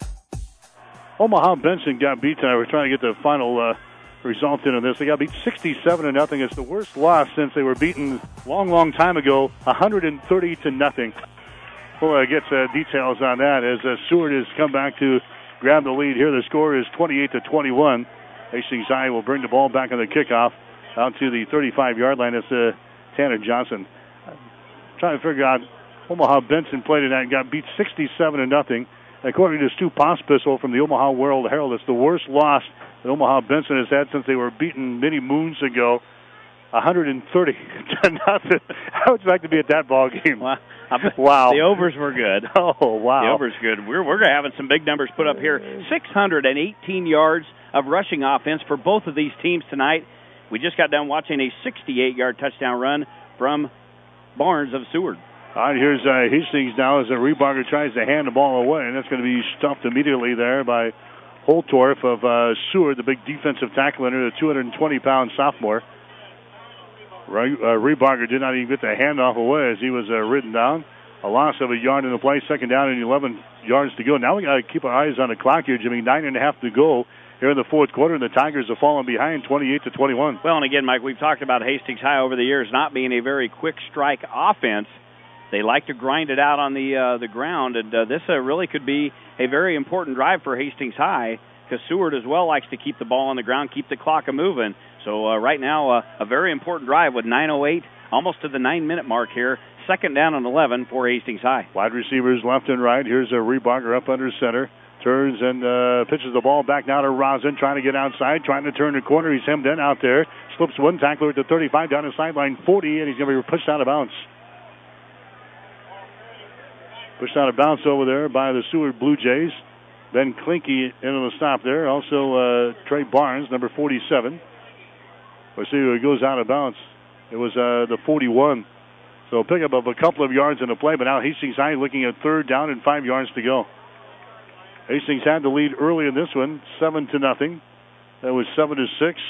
Omaha Benson got beat tonight. We're trying to get the final uh, result in on this. They got beat sixty-seven to nothing. It's the worst loss since they were beaten long, long time ago, one hundred thirty to nothing. We'll uh, get uh, details on that as uh, Seward has come back to grab the lead here. The score is twenty-eight to twenty-one. Hastings High will bring the ball back on the kickoff out to the thirty-five-yard line. It's uh, Tanner Johnson. I'm trying to figure out, Omaha Benson played tonight and got beat sixty-seven to nothing. According to Stu Pospisil from the Omaha World Herald, it's the worst loss that Omaha Benson has had since they were beaten many moons ago. one hundred thirty to nothing. How would you like to be at that ball game? Wow. Wow. The overs were good. Oh, wow. The overs good. We're we're having some big numbers put up here. six hundred eighteen yards of rushing offense for both of these teams tonight. We just got done watching a sixty-eight-yard touchdown run from Barnes of Seward. All right, here's uh, Hastings now as a Rebarger tries to hand the ball away, and that's going to be stuffed immediately there by Holtorf of uh, Seward, the big defensive tackle under the two hundred twenty pound sophomore. Re- uh, Rebarger did not even get the handoff away as he was uh, ridden down. A loss of a yard in the play, second down and eleven yards to go. Now we got to keep our eyes on the clock here, Jimmy. Nine and a half to go here in the fourth quarter, and the Tigers have fallen behind twenty-eight to twenty-one. Well, and again, Mike, we've talked about Hastings High over the years not being a very quick strike offense. They like to grind it out on the uh, the ground, and uh, this uh, really could be a very important drive for Hastings High because Seward as well likes to keep the ball on the ground, keep the clock a-moving. So uh, right now, uh, a very important drive with nine oh eight, almost to the nine-minute mark here. Second down and eleven for Hastings High. Wide receivers left and right. Here's a Rebarger up under center. Turns and uh, pitches the ball back now to Rosin, trying to get outside, trying to turn the corner. He's hemmed in out there. Slips one tackler at the thirty-five, down the sideline forty, and he's going to be pushed out of bounds. Pushed out of bounds over there by the Seward Blue Jays. Ben Klinke into the stop there. Also uh, Trey Barnes, number forty-seven. We'll see who goes out of bounds. It was uh, the forty-one. So pick up of a couple of yards in the play, but now Hastings High looking at third down and five yards to go. Hastings had the lead early in this one, seven to nothing. That was seven to six.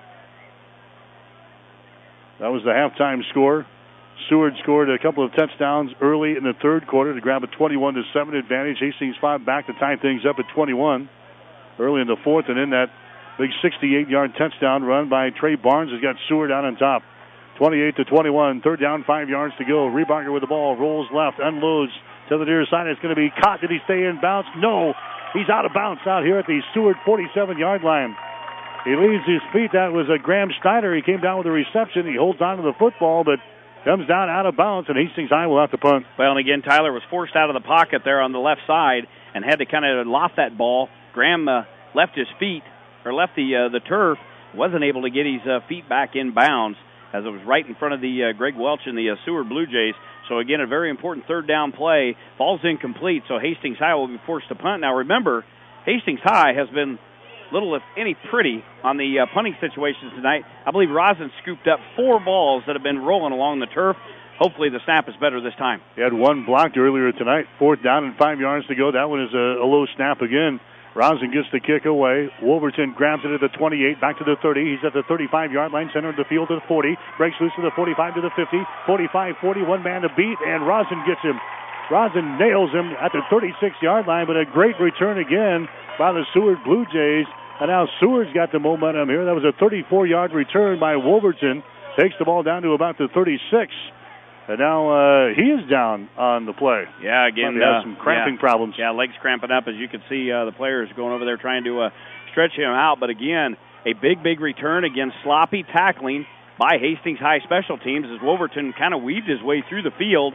That was the halftime score. Seward scored a couple of touchdowns early in the third quarter to grab a twenty-one to seven advantage. Hastings fought back to tie things up at twenty-one early in the fourth, and then that big sixty-eight-yard touchdown run by Trey Barnes has got Seward out on top. twenty-eight to twenty-one, third down, five yards to go. Rebarger with the ball, rolls left, unloads to the near side. It's going to be caught. Did he stay in bounds? No. He's out of bounds out here at the Seward forty-seven-yard line. He leaves his feet. That was a Graham Steiner. He came down with a reception. He holds on to the football, but comes down out of bounds, and Hastings High will have to punt. Well, and again, Tyler was forced out of the pocket there on the left side and had to kind of loft that ball. Graham uh, left his feet, or left the uh, the turf, wasn't able to get his uh, feet back in bounds as it was right in front of the uh, Greg Welch and the uh, Seward Blue Jays. So, again, a very important third down play. Ball's incomplete, so Hastings High will be forced to punt. Now, remember, Hastings High has been little, if any, pretty on the uh, punting situations tonight. I believe Rosin scooped up four balls that have been rolling along the turf. Hopefully the snap is better this time. He had one blocked earlier tonight. Fourth down and five yards to go. That one is a, a low snap again. Rosin gets the kick away. Wolverton grabs it at the twenty-eight, back to the thirty. He's at the thirty-five-yard line, center of the field to the forty. Breaks loose to the forty-five to the fifty. forty-five forty, one man to beat, and Rosin gets him. Rosin nails him at the thirty-six-yard line, but a great return again by the Seward Blue Jays. And now Seward's got the momentum here. That was a thirty-four-yard return by Wolverton. Takes the ball down to about the thirty-six. And now uh, he is down on the play. Yeah, again. Probably has uh, some cramping yeah. problems. Yeah, legs cramping up. As you can see, uh, the players going over there trying to uh, stretch him out. But again, a big, big return against sloppy tackling by Hastings High special teams as Wolverton kind of weaved his way through the field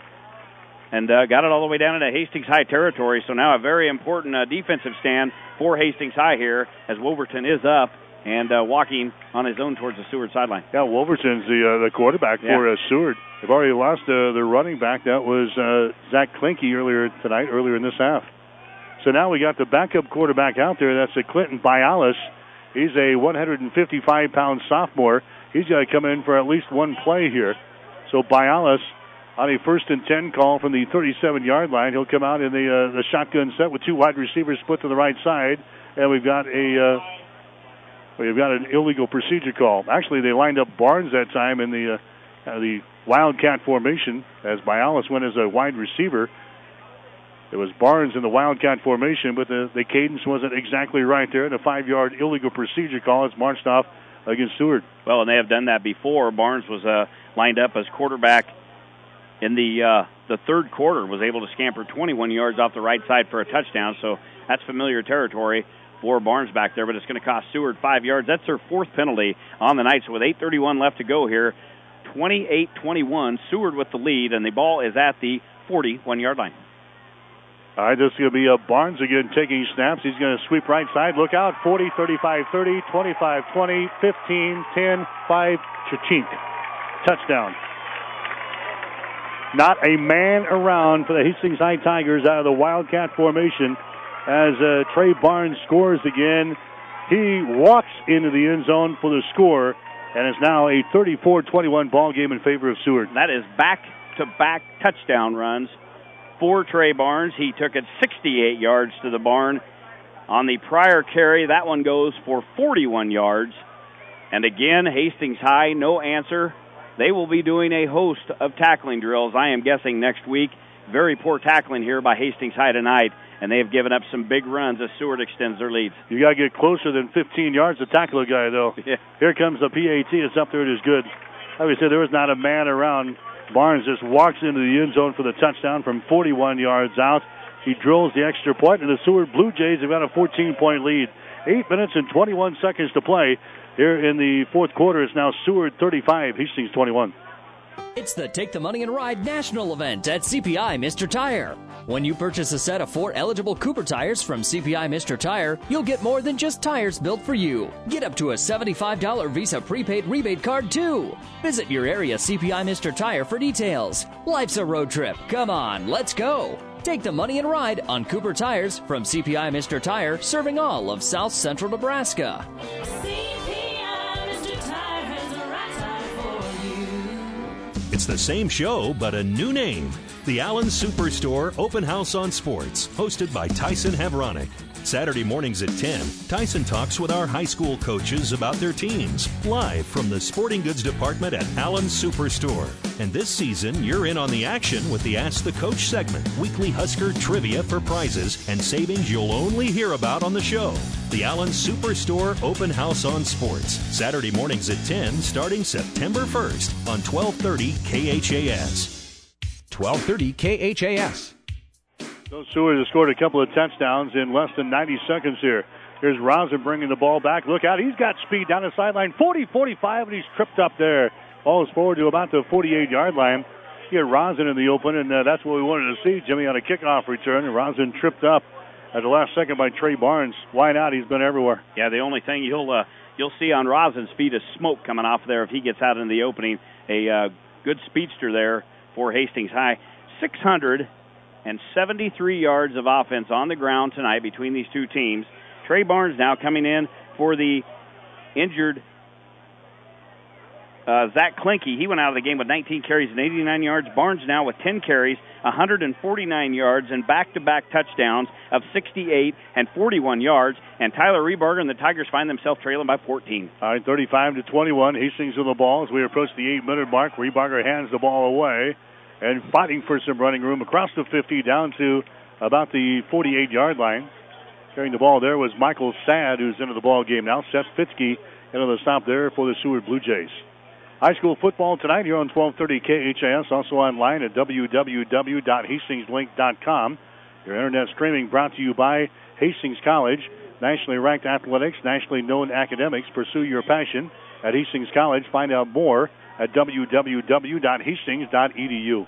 and uh, got it all the way down into Hastings High territory. So now a very important uh, defensive stand for Hastings High here as Wolverton is up and uh, walking on his own towards the Seward sideline. Yeah, Wolverton's the uh, the quarterback yeah. for uh, Seward. They've already lost uh, their running back. That was uh, Zach Klinke earlier tonight, earlier in this half. So now we got the backup quarterback out there. That's a Clinton Bialis. He's a one hundred fifty-five pound sophomore. He's got to come in for at least one play here. So Bialis on a first and ten call from the thirty-seven-yard line. He'll come out in the uh, the shotgun set with two wide receivers split to the right side, and we've got a uh, we've got an illegal procedure call. Actually, they lined up Barnes that time in the uh, uh, the Wildcat formation as Bialis went as a wide receiver. It was Barnes in the Wildcat formation, but the, the cadence wasn't exactly right there. And a five-yard illegal procedure call is marched off against Seward. Well, and they have done that before. Barnes was uh, lined up as quarterback in the uh, the third quarter, was able to scamper twenty-one yards off the right side for a touchdown. So that's familiar territory for Barnes back there, but it's going to cost Seward five yards. That's their fourth penalty on the night. So with eight thirty-one left to go here, twenty-eight twenty-one, Seward with the lead, and the ball is at the forty-one-yard line. All right, this is going to be uh, Barnes again taking snaps. He's going to sweep right side. Look out, forty, thirty-five, thirty, twenty-five, twenty, fifteen, ten, five, Chachink. touchdown. Not a man around for the Hastings High Tigers out of the Wildcat formation as uh, Trey Barnes scores again. He walks into the end zone for the score, and it's now a thirty-four twenty-one ball game in favor of Seward. That is back-to-back touchdown runs for Trey Barnes. He took it sixty-eight yards to the barn. On the prior carry, that one goes for forty-one yards. And again, Hastings High, no answer. They will be doing a host of tackling drills, I am guessing, next week. Very poor tackling here by Hastings High tonight, and they have given up some big runs as Seward extends their leads. You got to get closer than fifteen yards to tackle a guy, though. Yeah. Here comes the P A T. It's up there. It is good. Like we said, there was not a man around. Barnes just walks into the end zone for the touchdown from forty-one yards out. He drills the extra point, and the Seward Blue Jays have got a fourteen-point lead. Eight minutes and twenty-one seconds to play. Here in the fourth quarter, it's now Seward thirty-five, Hastings twenty-one. It's the Take the Money and Ride national event at C P I Mister Tire. When you purchase a set of four eligible Cooper tires from C P I Mister Tire, you'll get more than just tires built for you. Get up to a seventy-five dollars Visa prepaid rebate card, too. Visit your area C P I Mister Tire for details. Life's a road trip. Come on, let's go. Take the money and ride on Cooper tires from C P I Mister Tire, serving all of South Central Nebraska. It's the same show, but a new name. The Allen Superstore Open House on Sports, hosted by Tyson Havronic. Saturday mornings at ten, Tyson talks with our high school coaches about their teams, live from the sporting goods department at Allen Superstore. And this season, you're in on the action with the Ask the Coach segment, weekly Husker trivia for prizes and savings you'll only hear about on the show. The Allen Superstore Open House on Sports, Saturday mornings at ten, starting September first on twelve thirty K H A S. twelve thirty K H A S. So Seward has scored a couple of touchdowns in less than ninety seconds here. Here's Rosen bringing the ball back. Look out, he's got speed down the sideline, forty forty-five, and he's tripped up there. Ball is forward to about the forty-eight-yard line. He had Rosen in the open, and uh, that's what we wanted to see, Jimmy, on a kickoff return. And Rosen tripped up at the last second by Trey Barnes. Why not? He's been everywhere. Yeah, the only thing you'll uh, you'll see on Rosen's feet is smoke coming off there if he gets out in the opening. A uh, good speedster there for Hastings High. six hundred seventy-three yards of offense on the ground tonight between these two teams. Trey Barnes now coming in for the injured uh, Zach Klinke. He went out of the game with nineteen carries and eighty-nine yards. Barnes now with ten carries, one hundred forty-nine yards, and back-to-back touchdowns of sixty-eight and forty-one yards. And Tyler Rebarger and the Tigers find themselves trailing by fourteen. All right, thirty-five to twenty-one. Hastings with the ball as we approach the eight-minute mark. Rebarger hands the ball away and fighting for some running room across the fifty down to about the forty-eight-yard line. Carrying the ball there was Michael Sad, who's into the ball game now. Seth Fitzke into the stop there for the Seward Blue Jays. High school football tonight here on twelve thirty K H A S, also online at w w w dot hastings link dot com. Your internet streaming brought to you by Hastings College. Nationally ranked athletics, nationally known academics. Pursue your passion at Hastings College. Find out more at w w w dot hastings dot e d u.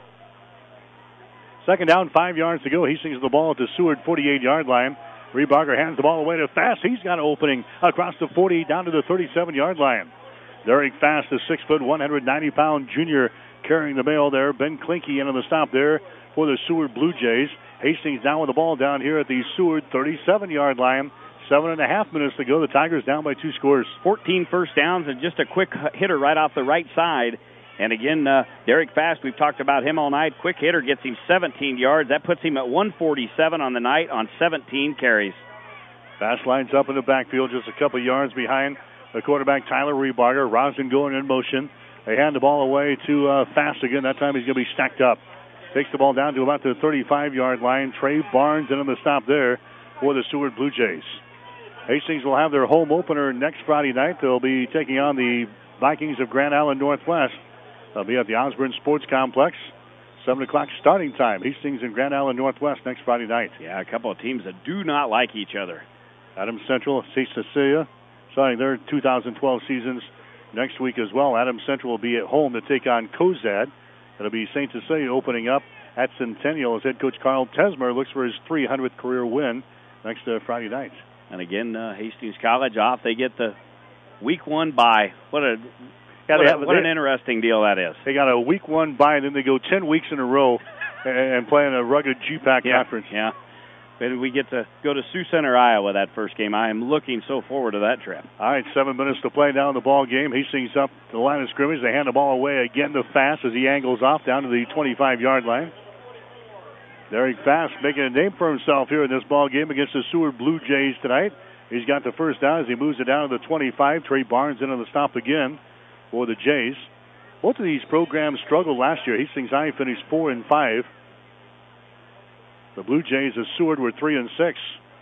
Second down, five yards to go. Hastings the ball at the Seward forty-eight-yard line. Rebarger hands the ball away to Fast. He's got an opening across the forty down to the thirty-seven-yard line. Derek Fast, the six foot, one hundred ninety pound junior, carrying the mail there. Ben Klinke into the stop there for the Seward Blue Jays. Hastings down with the ball down here at the Seward thirty-seven-yard line. Seven and a half minutes to go. The Tigers down by two scores. fourteen first downs and just a quick hitter right off the right side. And again, uh, Derek Fast, we've talked about him all night. Quick hitter gets him seventeen yards. That puts him at one forty-seven on the night on seventeen carries. Fast lines up in the backfield just a couple yards behind the quarterback, Tyler Rebarger. Rosen going in motion. They hand the ball away to uh, Fast again. That time he's going to be stacked up. Takes the ball down to about the thirty-five-yard line. Trey Barnes into the stop there for the Seward Blue Jays. Hastings will have their home opener next Friday night. They'll be taking on the Vikings of Grand Island Northwest. They'll be at the Osborne Sports Complex. seven o'clock starting time. Hastings and Grand Island Northwest next Friday night. Yeah, a couple of teams that do not like each other. Adams Central, Saint Cecilia, starting their two thousand twelve seasons next week as well. Adams Central will be at home to take on Cozad. It'll be Saint Cecilia opening up at Centennial as head coach Carl Tesmer looks for his three hundredth career win next uh, Friday night. And again, uh, Hastings College off. They get the week one bye. What a Yeah, what, they a, have, what they, an interesting deal that is. They got a week one bye, and then they go ten weeks in a row and, and play in a rugged G PAC yeah, conference. Yeah. And we get to go to Sioux Center, Iowa, that first game. I am looking so forward to that trip. All right, seven minutes to play down the ball game. Hastings up to the line of scrimmage. They hand the ball away again to Fast as he angles off down to the twenty-five-yard line. Derek Fast making a name for himself here in this ball game against the Seward Blue Jays tonight. He's got the first down as he moves it down to the twenty-five. Trey Barnes into the stop again for the Jays. Both of these programs struggled last year. Hastings High finished four and five. The Blue Jays of Seward were three and six.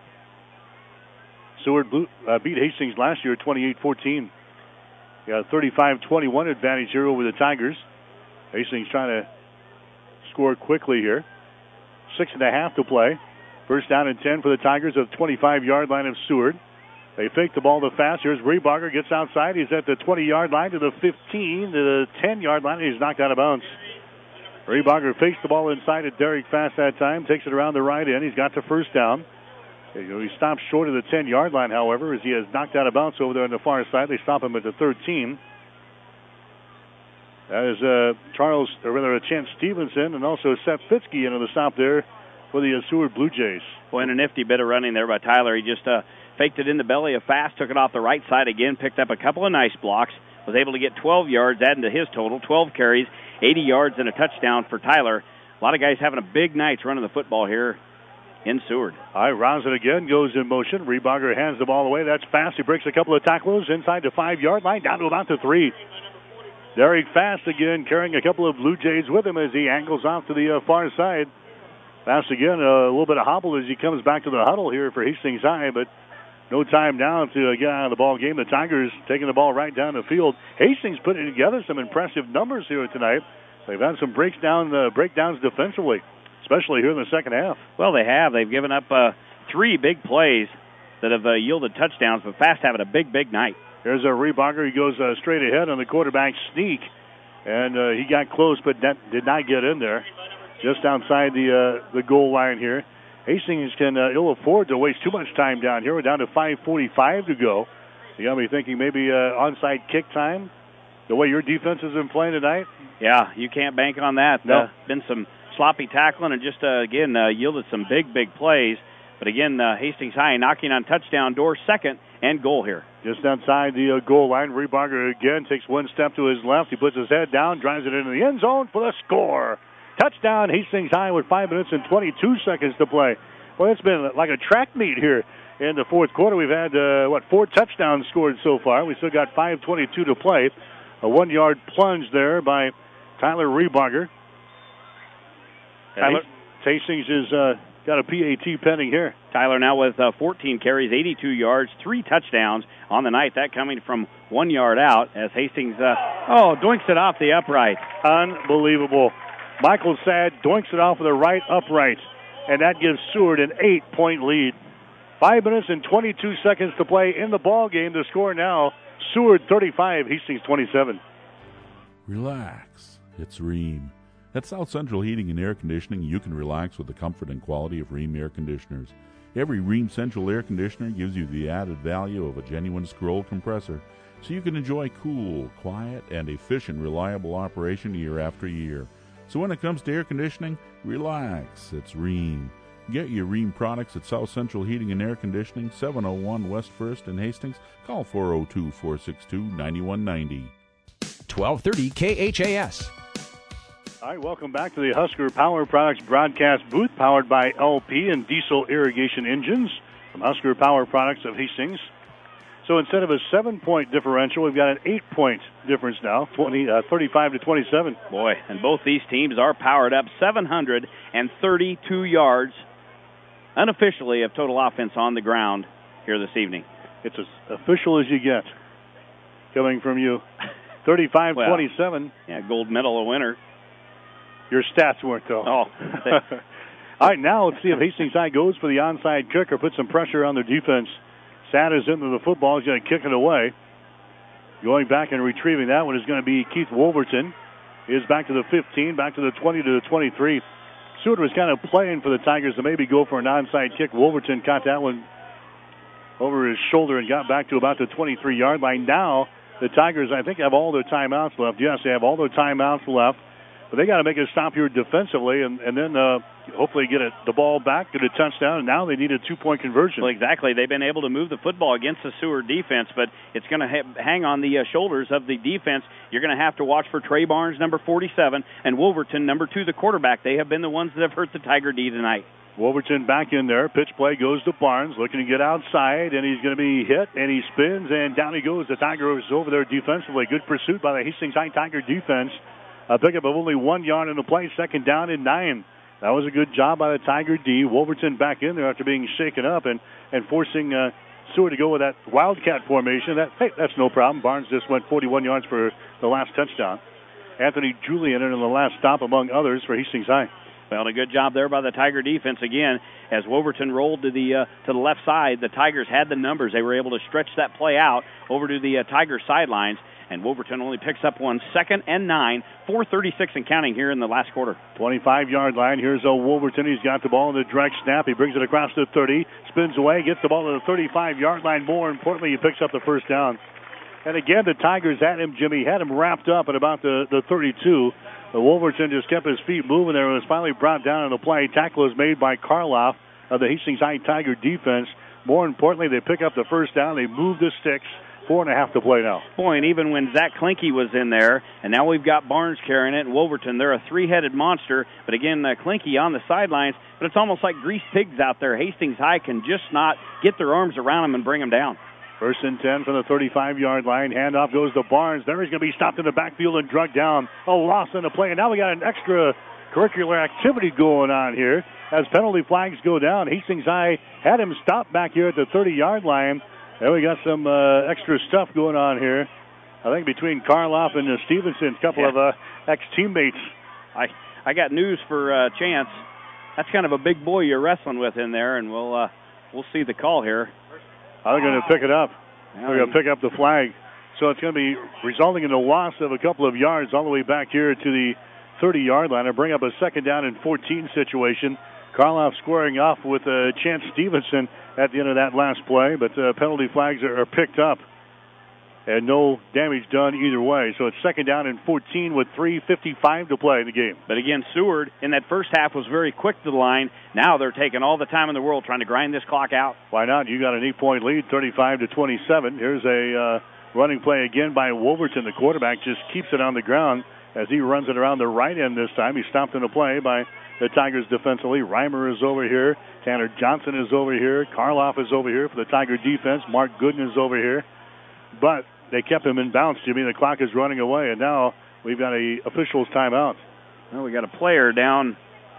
Seward Blue, uh, beat Hastings last year twenty-eight fourteen. Got a thirty-five twenty-one advantage here over the Tigers. Hastings trying to score quickly here. Six and a half to play. First down and ten for the Tigers at the twenty-five-yard line of Seward. They fake the ball to Fast. Here's Rebarger, gets outside. He's at the twenty-yard line to the fifteen, to the ten-yard line, and he's knocked out of bounds. Rebarger fakes the ball inside at Derek Fast that time, takes it around the right end. He's got the first down. He stops short of the ten-yard line, however, as he has knocked out of bounds over there on the far side. They stop him at the thirteen. That is uh, Charles, or rather, Chance Stevenson, and also Seth Fitzke into the stop there for the uh, Seward Blue Jays. Boy, and a nifty bit of running there by Tyler. He just uh, faked it in the belly of Fast, took it off the right side again, picked up a couple of nice blocks, was able to get twelve yards, adding to his total, twelve carries, eighty yards, and a touchdown for Tyler. A lot of guys having a big night running the football here in Seward. All right, rounds it again, goes in motion. Rebarger hands the ball away. That's Fast. He breaks a couple of tackles inside the five-yard line, down to about the three. Derek Fast again carrying a couple of Blue Jays with him as he angles off to the uh, far side. Fast again, uh, a little bit of hobble as he comes back to the huddle here for Hastings High, but no time now to uh, get out of the ball game. The Tigers taking the ball right down the field. Hastings putting together some impressive numbers here tonight. They've had some breakdown, uh, breakdowns defensively, especially here in the second half. Well, they have. They've given up uh, three big plays that have uh, yielded touchdowns, but Fast having a big, big night. There's a Rebarger. He goes uh, straight ahead on the quarterback sneak, and uh, he got close but that did not get in there. Just outside the uh, the goal line here. Hastings can uh, ill afford to waste too much time down here. We're down to five forty-five to go. You got me thinking maybe uh, onside kick time, the way your defense has been playing tonight? Yeah, you can't bank on that. No. Uh, been some sloppy tackling and just, uh, again, uh, yielded some big, big plays. But, again, uh, Hastings High knocking on touchdown door, second and goal here. Just outside the uh, goal line, Rebarger again takes one step to his left. He puts his head down, drives it into the end zone for the score. Touchdown, Hastings High with five minutes and twenty-two seconds to play. Well, it's been like a track meet here in the fourth quarter. We've had, uh, what, four touchdowns scored so far. We still got five twenty-two to play. A one-yard plunge there by Tyler Rebarger. Tyler, Hastings has uh, got a P A T pending here. Tyler now with uh, fourteen carries, eighty-two yards, three touchdowns on the night. That coming from one yard out as Hastings, uh, oh, doinks it off the upright. Unbelievable. Michael Sad doinks it off of the right upright, and that gives Seward an eight-point lead. Five minutes and twenty-two seconds to play in the ball game. The score now, Seward thirty-five, Hastings twenty-seven. Relax. It's Ream. At South Central Heating and Air Conditioning, you can relax with the comfort and quality of Ream air conditioners. Every Ream Central air conditioner gives you the added value of a genuine scroll compressor, so you can enjoy cool, quiet, and efficient, reliable operation year after year. So when it comes to air conditioning, relax. It's Ream. Get your Ream products at South Central Heating and Air Conditioning, seven oh one West First in Hastings. Call four oh two, four six two, nine one nine oh. twelve thirty K H A S. All right, welcome back to the Husker Power Products broadcast booth, powered by L P and diesel irrigation engines from Husker Power Products of Hastings. So instead of a seven-point differential, we've got an eight-point difference now, twenty, uh, thirty-five to twenty-seven. Boy, and both these teams are powered up, seven hundred thirty-two yards unofficially of total offense on the ground here this evening. It's as official as you get, coming from you. thirty-five twenty-seven. Well, yeah, gold medal winner. Your stats weren't, though. Oh. All right, now let's see if Hastings High goes for the onside kick or put some pressure on their defense. Sad is into the football. He's going to kick it away. Going back and retrieving that one is going to be Keith Wolverton. He is back to the fifteen, back to the twenty, to the twenty-three. Seward was kind of playing for the Tigers to maybe go for an onside kick. Wolverton caught that one over his shoulder and got back to about the twenty-three-yard line. Now the Tigers, I think, have all their timeouts left. Yes, they have all their timeouts left. But they got to make a stop here defensively and, and then uh, hopefully get it, the ball back, get a touchdown, and now they need a two-point conversion. Well, exactly. They've been able to move the football against the Seward defense, but it's going to ha- hang on the uh, shoulders of the defense. You're going to have to watch for Trey Barnes, number forty-seven, and Wolverton, number two, the quarterback. They have been the ones that have hurt the Tiger D tonight. Wolverton back in there. Pitch play goes to Barnes, looking to get outside, and he's going to be hit, and he spins, and down he goes. The Tiger is over there defensively. Good pursuit by the Hastings High Tiger defense. A pickup of only one yard in the play, second down and nine. That was a good job by the Tiger D. Wolverton back in there after being shaken up and, and forcing uh, Seward to go with that Wildcat formation. That hey, that's no problem. Barnes just went forty-one yards for the last touchdown. Anthony Julian in the last stop among others for Hastings High. Well, a good job there by the Tiger defense again. As Wolverton rolled to the uh, to the left side, the Tigers had the numbers. They were able to stretch that play out over to the uh, Tiger sidelines. And Wolverton only picks up one, second and nine, four thirty-six and counting here in the last quarter. twenty-five-yard line. Here's a Wolverton. He's got the ball in the direct snap. He brings it across the thirty, spins away, gets the ball to the thirty-five-yard line. More importantly, he picks up the first down. And again, the Tigers had him, Jimmy, had him wrapped up at about the, the thirty-two. The Wolverton just kept his feet moving there and was finally brought down in the play. Tackle was made by Karloff of the Hastings High Tiger defense. More importantly, they pick up the first down. They move the sticks. Four and a half to play now. Boy, and even when Zach Klinke was in there, and now we've got Barnes carrying it, and Wolverton, they're a three-headed monster. But again, uh, Klinke on the sidelines, but it's almost like greased pigs out there. Hastings High can just not get their arms around them and bring them down. First and ten from the thirty-five-yard line. Handoff goes to Barnes. There he's going to be stopped in the backfield and drugged down. A loss in the play. And now we got an extra curricular activity going on here as penalty flags go down. Hastings High had him stopped back here at the thirty-yard line. There we got some uh, extra stuff going on here. I think between Karloff and uh, Stevenson, a couple yeah. of uh, ex-teammates. I I got news for uh, Chance. That's kind of a big boy you're wrestling with in there, and we'll uh, we'll see the call here. They're going to pick it up. Yeah, They're going to pick up the flag. So it's going to be resulting in a loss of a couple of yards all the way back here to the thirty-yard line and bring up a second down and fourteen situation. Karloff squaring off with uh, Chance Stevenson at the end of that last play, but uh, penalty flags are, are picked up and no damage done either way. So it's second down and fourteen with three fifty-five to play in the game. But again, Seward in that first half was very quick to the line. Now they're taking all the time in the world trying to grind this clock out. Why not? You got an eight-point lead, thirty-five to twenty-seven. Here's a uh, running play again by Wolverton. The quarterback just keeps it on the ground as he runs it around the right end this time. He's stopped in the play by the Tigers defensively. Reimer is over here. Tanner Johnson is over here. Karloff is over here for the Tiger defense. Mark Gooden is over here. But they kept him in bounds, Jimmy. The clock is running away, and now we've got a official's timeout. Well, we got a player down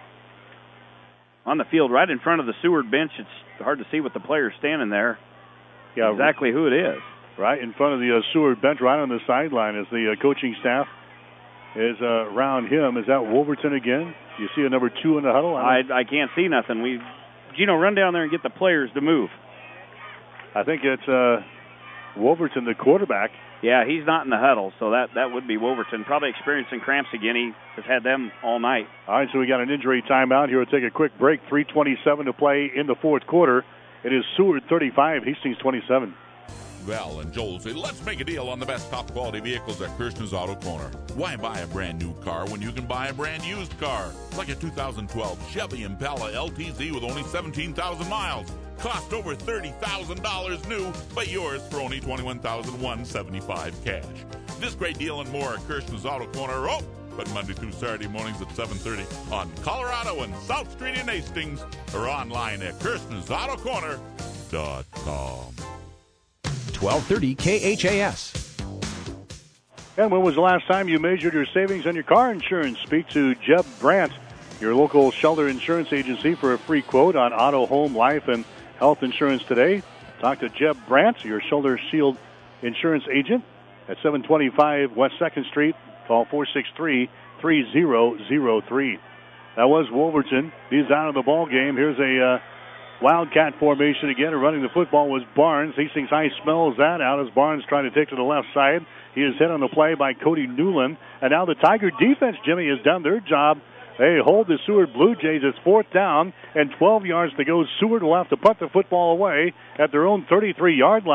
on the field right in front of the Seward bench. It's hard to see what the player's standing there. Yeah, exactly who it is. Right in front of the uh, Seward bench, right on the sideline, as the uh, coaching staff is uh, around him. Is that Wolverton again? Do you see a number two in the huddle? I, I can't see nothing. We, Gino, run down there and get the players to move. I think it's uh, Wolverton, the quarterback. Yeah, he's not in the huddle, so that, that would be Wolverton. Probably experiencing cramps again. He has had them all night. All right, so we got an injury timeout here. We'll take a quick break. three twenty-seven to play in the fourth quarter. It is Seward thirty-five, Hastings twenty-seven. Val and Joel say, let's make a deal on the best top-quality vehicles at Kirshner's Auto Corner. Why buy a brand-new car when you can buy a brand-used car? Like a two thousand twelve Chevy Impala L T Z with only seventeen thousand miles. Cost over thirty thousand dollars new, but yours for only twenty-one thousand one hundred seventy-five dollars cash. This great deal and more at Kirshner's Auto Corner. Oh, but Monday through Saturday mornings at seven thirty on Colorado and South Street in Hastings, or online at kirshner's auto corner dot com. twelve thirty K H A S. And when was the last time you measured your savings on your car insurance? Speak to Jeb Brandt, your local Shelter Insurance Agency, for a free quote on auto, home, life, and health insurance today. Talk to Jeb Brandt, your Shelter Shield Insurance agent, at seven twenty-five West second Street. Call four six three, three zero zero three. That was Wolverton. He's out of the ball game. Here's a uh, Wildcat formation again, and running the football was Barnes. Hastings High smells that out as Barnes trying to take to the left side. He is hit on the play by Cody Newland. And now the Tiger defense, Jimmy, has done their job. They hold the Seward Blue Jays. It's fourth down and twelve yards to go. Seward will have to punt the football away at their own thirty-three-yard line.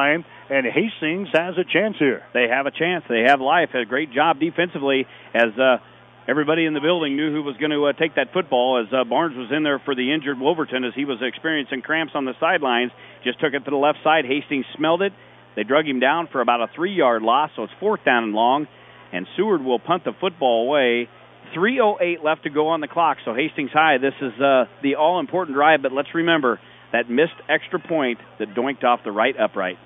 and Hastings has a chance here. They have a chance. They have life. A great job defensively as uh, everybody in the building knew who was going to uh, take that football as uh, Barnes was in there for the injured Wolverton as he was experiencing cramps on the sidelines. Just took it to the left side. Hastings smelled it. They drug him down for about a three-yard loss, so it's fourth down and long, and Seward will punt the football away. three oh eight left to go on the clock, so Hastings High, this is uh, the all-important drive, but let's remember that missed extra point that doinked off the right upright.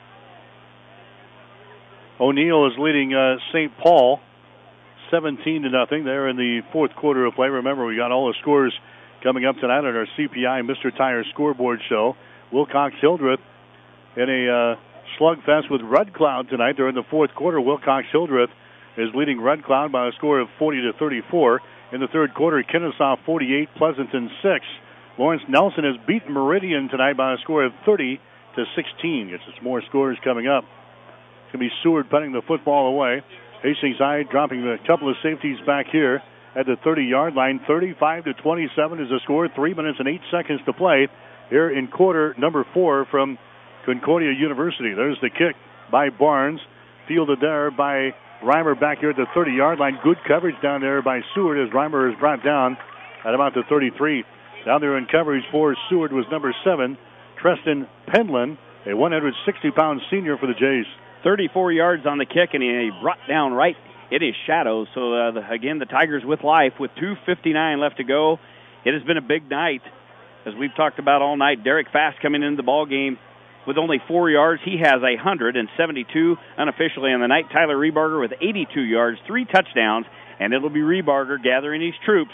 O'Neill is leading uh, Saint Paul seventeen to nothing. They're in the fourth quarter of play. Remember, we got all the scores coming up tonight on our C P I Mister Tire scoreboard show. Wilcox-Hildreth in a uh, slugfest with Red Cloud tonight. They're in the fourth quarter. Wilcox-Hildreth is leading Red Cloud by a score of forty to thirty-four. In the third quarter, Kennesaw forty-eight, Pleasanton six. Lawrence Nelson has beaten Meridian tonight by a score of thirty to sixteen. Gets some more scores coming up. It's going to be Seward punting the football away. Hastings High dropping a couple of safeties back here at the thirty-yard line. thirty-five to twenty-seven is the score. Three minutes and eight seconds to play here in quarter number four from Concordia University. There's the kick by Barnes. Fielded there by Reimer back here at the thirty-yard line. Good coverage down there by Seward as Reimer is brought down at about the thirty-three. Down there in coverage for Seward was number seven, Treston Penland, a one hundred sixty pound senior for the Jays. thirty-four yards on the kick, and he brought down right in his shadow. So, uh, the, again, the Tigers with life with two fifty-nine left to go. It has been a big night, as we've talked about all night. Derek Fast coming into the ball game with only four yards. He has one hundred seventy-two unofficially on the night. Tyler Rebarger with eighty-two yards, three touchdowns, and it'll be Rebarger gathering his troops.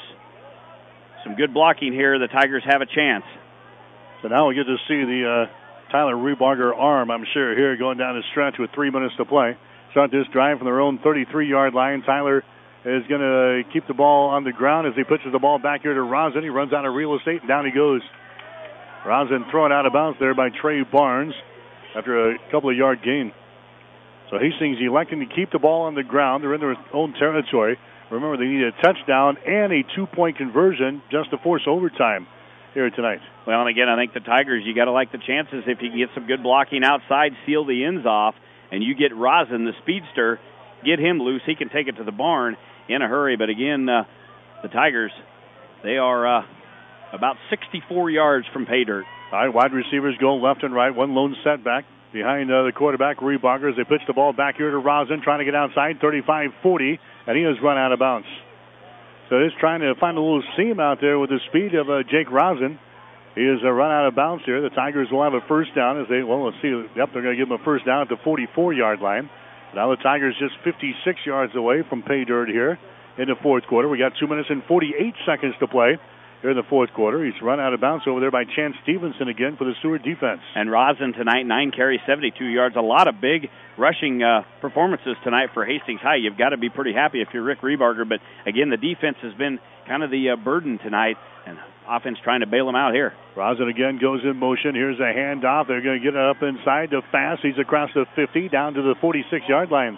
Some good blocking here. The Tigers have a chance. So now we get to see the uh, Tyler Rebarger arm, I'm sure, here going down the stretch with three minutes to play. Start this drive from their own thirty-three-yard line. Tyler is going to keep the ball on the ground as he pitches the ball back here to Rosin. He runs out of real estate, and down he goes. Rosin thrown out of bounds there by Trey Barnes after a couple of yard gain. So Hastings electing to keep the ball on the ground. They're in their own territory. Remember, they need a touchdown and a two-point conversion just to force overtime here tonight. Well, and again, I think the Tigers, you got to like the chances if you can get some good blocking outside, seal the ends off, and you get Rosin, the speedster, get him loose. He can take it to the barn in a hurry. But again, uh, the Tigers, they are uh, about sixty-four yards from pay dirt. All right, wide receivers go left and right. One lone setback behind uh, the quarterback, Rebarger, as they pitch the ball back here to Rosin, trying to get outside, thirty-five forty, and he has run out of bounds. So he's trying to find a little seam out there with the speed of uh, Jake Rosin. He has uh, run out of bounds here. The Tigers will have a first down as they, well, let's see. Yep, they're going to give him a first down at the forty-four-yard line. Now the Tigers just fifty-six yards away from pay dirt here in the fourth quarter. We got two minutes and forty-eight seconds to play here in the fourth quarter. He's run out of bounds over there by Chance Stevenson again for the Seward defense. And Rosin tonight, nine carries, seventy-two yards. A lot of big rushing uh, performances tonight for Hastings High. You've got to be pretty happy if you're Rick Rebarger. But, again, the defense has been kind of the uh, burden tonight, and offense trying to bail them out here. Rosin again goes in motion. Here's a handoff. They're going to get it up inside to Fast. He's across the fifty, down to the forty-six-yard line.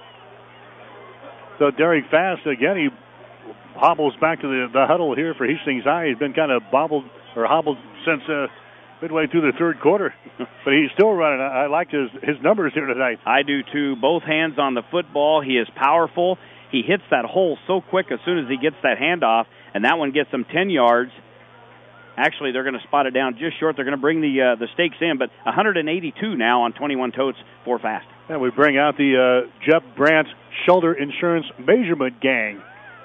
So Derek Fast, again, he hobbles back to the, the huddle here for Hastings High. He's been kind of bobbled or hobbled since uh, midway through the third quarter. But he's still running. I, I like his, his numbers here tonight. I do, too. Both hands on the football. He is powerful. He hits that hole so quick as soon as he gets that handoff, and that one gets him ten yards. Actually, they're going to spot it down just short. They're going to bring the uh, the stakes in, but one hundred eighty-two now on twenty-one totes for Fast. And we bring out the uh, Jeff Brandt Shoulder Insurance Measurement Gang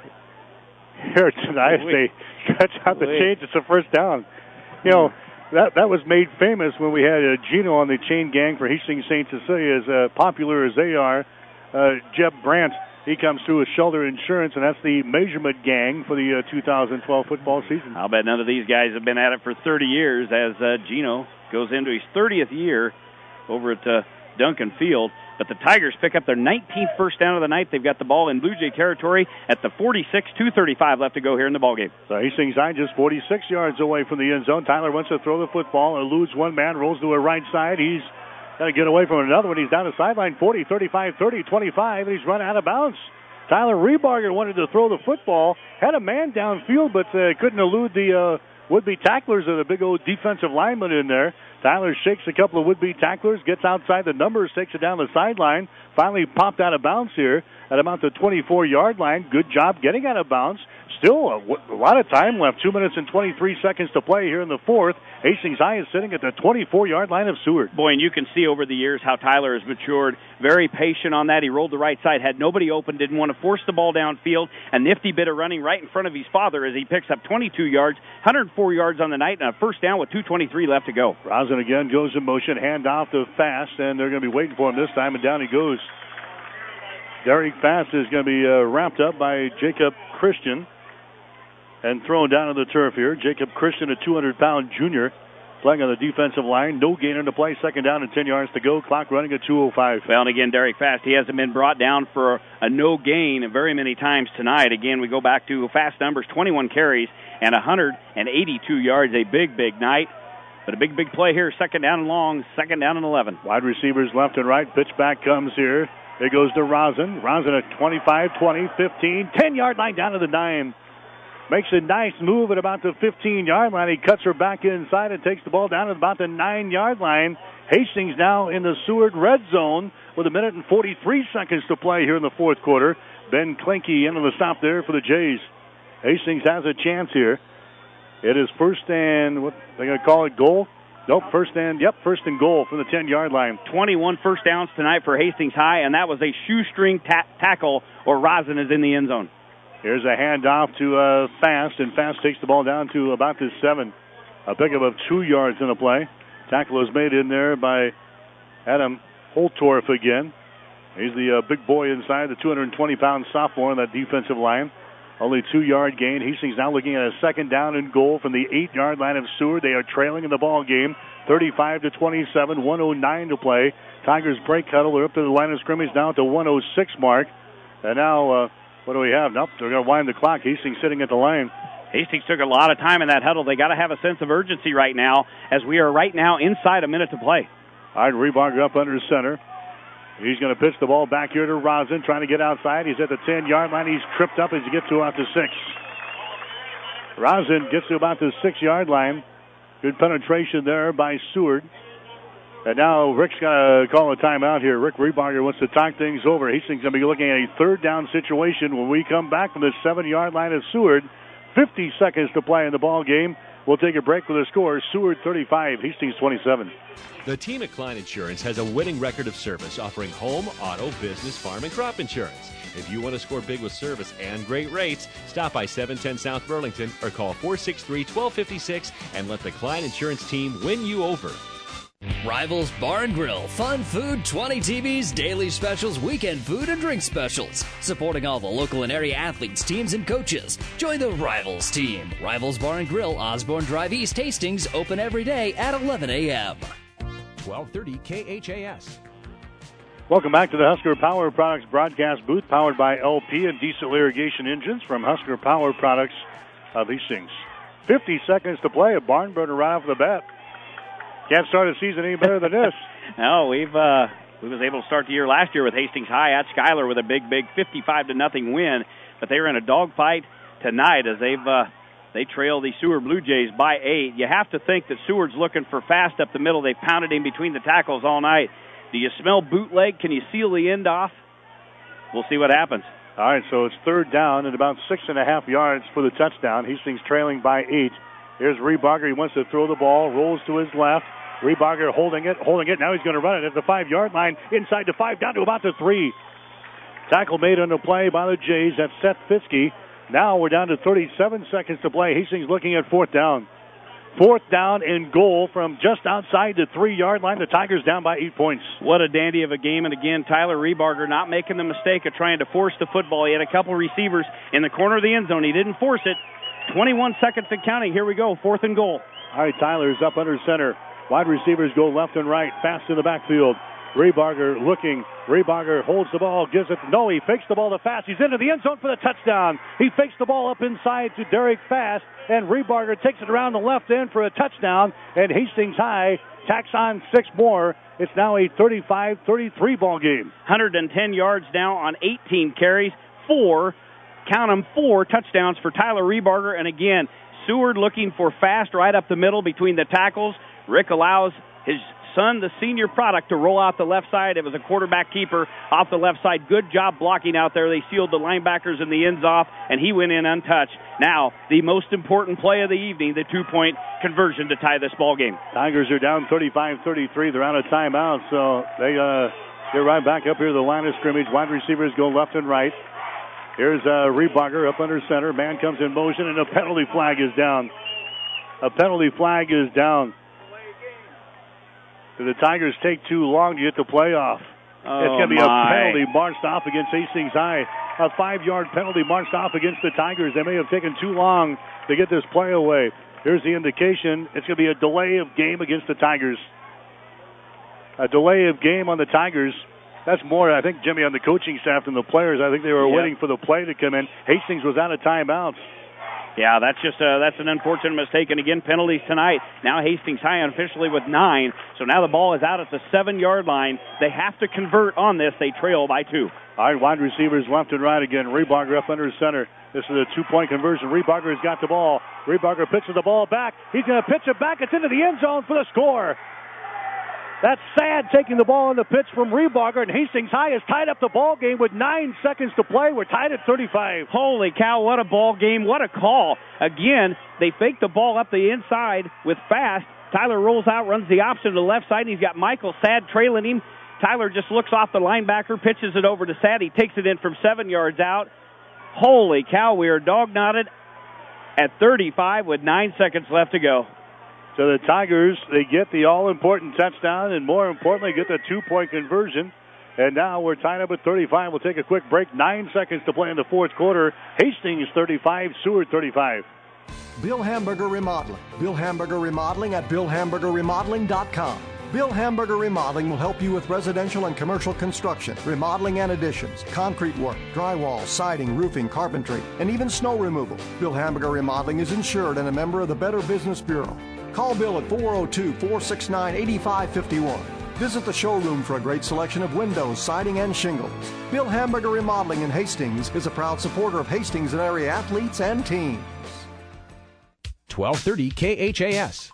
here tonight. They stretch out the chains. It's a first down. You know, that that was made famous when we had uh, Gino on the chain gang for Hastings Saint Cecilia. As uh, popular as they are, uh, Jeff Brandt, he comes through with Shoulder Insurance, and that's the measurement gang for the uh, two thousand twelve football season. I'll bet none of these guys have been at it for thirty years as uh, Gino goes into his thirtieth year over at uh, Duncan Field. But the Tigers pick up their nineteenth first down of the night. They've got the ball in Blue Jay territory at the forty-six, two thirty-five left to go here in the ballgame. So Hastings High just forty-six yards away from the end zone. Tyler wants to throw the football, eludes one man, rolls to a right side. He's got to get away from another one. He's down the sideline, forty, thirty-five, thirty, twenty-five, and he's run out of bounds. Tyler Rebarger wanted to throw the football, had a man downfield, but uh, couldn't elude the uh, would-be tacklers of the big old defensive lineman in there. Tyler shakes a couple of would-be tacklers, gets outside the numbers, takes it down the sideline. Finally popped out of bounds here at about the twenty-four-yard line. Good job getting out of bounds. Still a, a lot of time left, two minutes and twenty-three seconds to play here in the fourth. Hastings High is sitting at the twenty-four-yard line of Seward. Boy, and you can see over the years how Tyler has matured. Very patient on that. He rolled the right side, had nobody open, didn't want to force the ball downfield. A nifty bit of running right in front of his father as he picks up twenty-two yards, one hundred four yards on the night, and a first down with two twenty-three left to go. Rosin again goes in motion, hand off to Fast, and they're going to be waiting for him this time, and down he goes. Derek Fast is going to be uh, wrapped up by Jacob Christian and thrown down on the turf here. Jacob Christian, a two hundred pound junior, playing on the defensive line. No gain on the play. Second down and ten yards to go. Clock running at two oh five. Well, and again, Derek Fast, he hasn't been brought down for a no gain very many times tonight. Again, we go back to Fast numbers, twenty-one carries and one hundred eighty-two yards. A big, big night. But a big, big play here. Second down and long. Second down and eleven. Wide receivers left and right. Pitch back comes here. It goes to Rosin. Rosin at twenty-five, twenty, fifteen, ten-yard line down to the nine. Makes a nice move at about the fifteen-yard line. He cuts her back inside and takes the ball down at about the nine-yard line. Hastings now in the Seward red zone with a minute and forty-three seconds to play here in the fourth quarter. Ben Klinke into the stop there for the Jays. Hastings has a chance here. It is first and, what they're going to call it, goal? Nope, first and, yep, first and goal from the ten-yard line. twenty-one first downs tonight for Hastings High, and that was a shoestring ta- tackle, or Rosin is in the end zone. Here's a handoff to uh, Fast, and Fast takes the ball down to about the seven. A pickup of two yards in the play. Tackle is made in there by Adam Holtorf again. He's the uh, big boy inside, the two hundred twenty pound sophomore on that defensive line. Only two-yard gain. Hastings now looking at a second down and goal from the eight-yard line of Seward. They are trailing in the ball game, thirty-five to twenty-seven, one oh nine to play. Tigers break huddle. They're up to the line of scrimmage now at the one oh six mark. And now, uh, what do we have? Nope, they're going to wind the clock. Hastings sitting at the line. Hastings took a lot of time in that huddle. They got to have a sense of urgency right now, as we are right now inside a minute to play. All right, Rebarger up under center. He's going to pitch the ball back here to Rosin, trying to get outside. He's at the ten-yard line. He's tripped up as he gets to about the six. Rosin gets to about the six-yard line. Good penetration there by Seward. And now Rick's got to call a timeout here. Rick Rebarger wants to talk things over. Hastings going to be looking at a third down situation when we come back from the seven-yard line of Seward. fifty seconds to play in the ball game. We'll take a break with the score. Seward thirty-five, Hastings twenty-seven. The team at Klein Insurance has a winning record of service, offering home, auto, business, farm, and crop insurance. If you want to score big with service and great rates, stop by seven ten South Burlington or call four six three, one two five six and let the Klein Insurance team win you over. Rivals Bar and Grill, fun food, twenty T Vs, daily specials, weekend food and drink specials. Supporting all the local and area athletes, teams, and coaches. Join the Rivals team. Rivals Bar and Grill, Osborne Drive East, Hastings, open every day at eleven a.m. twelve thirty K H A S. Welcome back to the Husker Power Products broadcast booth, powered by L P and Diesel Irrigation Engines from Husker Power Products of Hastings. fifty seconds to play. A barn burner right off the bat. Can't start a season any better than this. No, we've uh, we was able to start the year last year with Hastings High at Schuyler with a big, big fifty-five to nothing win. But they were in a dogfight tonight as they've uh, they trail the Seward Blue Jays by eight. You have to think that Seward's looking for Fast up the middle. They pounded him between the tackles all night. Do you smell bootleg? Can you seal the end off? We'll see what happens. All right, so it's third down and about six and a half yards for the touchdown. Hastings trailing by eight. Here's Rebarger. He wants to throw the ball, rolls to his left. Rebarger holding it, holding it. Now he's going to run it at the five-yard line, inside the five, down to about the three. Tackle made on the play by the Jays. That's Seth Fiske. Now we're down to thirty-seven seconds to play. Hastings looking at fourth down. Fourth down and goal from just outside the three-yard line. The Tigers down by eight points. What a dandy of a game. And again, Tyler Rebarger not making the mistake of trying to force the football. He had a couple receivers in the corner of the end zone. He didn't force it. twenty-one seconds and counting. Here we go. Fourth and goal. All right, Tyler's up under center. Wide receivers go left and right. Fast in the backfield. Rebarger looking. Rebarger holds the ball, gives it. No, he fakes the ball to Fast. He's into the end zone for the touchdown. He fakes the ball up inside to Derek Fast, and Rebarger takes it around the left end for a touchdown, and Hastings High tacks on six more. It's now a thirty-five thirty-three ball game. one hundred ten yards now on eighteen carries. Four, count them, four touchdowns for Tyler Rebarger. And again, Seward looking for Fast right up the middle between the tackles. Rick allows his son, the senior product, to roll out the left side. It was a quarterback keeper off the left side. Good job blocking out there. They sealed the linebackers and the ends off, and he went in untouched. Now, the most important play of the evening, the two-point conversion to tie this ball game. Tigers are down thirty-five thirty-three. They're out of timeout, so they uh, get right back up here to the line of scrimmage. Wide receivers go left and right. Here's uh, Rebarger up under center. Man comes in motion, and a penalty flag is down. A penalty flag is down. Do the Tigers take too long to get the play off? Oh, it's going to be my. a penalty marched off against Hastings High. A five-yard penalty marched off against the Tigers. They may have taken too long to get this play away. Here's the indication. It's going to be a delay of game against the Tigers. A delay of game on the Tigers. That's more, I think, Jimmy, on the coaching staff than the players. I think they were Yep. waiting for the play to come in. Hastings was out of timeouts. Yeah, that's just uh, that's an unfortunate mistake. And again, penalties tonight. Now Hastings High unofficially with nine. So now the ball is out at the seven-yard line. They have to convert on this. They trail by two. All right, wide receivers left and right again. Rebarger up under center. This is a two-point conversion. Rebarger has got the ball. Rebarger pitches the ball back. He's going to pitch it back. It's into the end zone for the score. That's Sad taking the ball on the pitch from Rebarger, and Hastings High has tied up the ball game with nine seconds to play. We're tied at thirty-five. Holy cow, what a ball game. What a call. Again, they fake the ball up the inside with Fast. Tyler rolls out, runs the option to the left side, and he's got Michael Sad trailing him. Tyler just looks off the linebacker, pitches it over to Sad. He takes it in from seven yards out. Holy cow, we are dog-knotted at thirty-five with nine seconds left to go. So the Tigers, they get the all-important touchdown and, more importantly, get the two-point conversion. And now we're tied up at thirty-five. We'll take a quick break. Nine seconds to play in the fourth quarter. Hastings thirty-five, Seward thirty-five. Bill Hamburger Remodeling. Bill Hamburger Remodeling at bill hamburger remodeling dot com. Bill Hamburger Remodeling will help you with residential and commercial construction, remodeling and additions, concrete work, drywall, siding, roofing, carpentry, and even snow removal. Bill Hamburger Remodeling is insured and a member of the Better Business Bureau. Call Bill at four oh two, four six nine, eight five five one. Visit the showroom for a great selection of windows, siding, and shingles. Bill Hamburger Remodeling in Hastings is a proud supporter of Hastings and area athletes and teams. twelve thirty K H A S.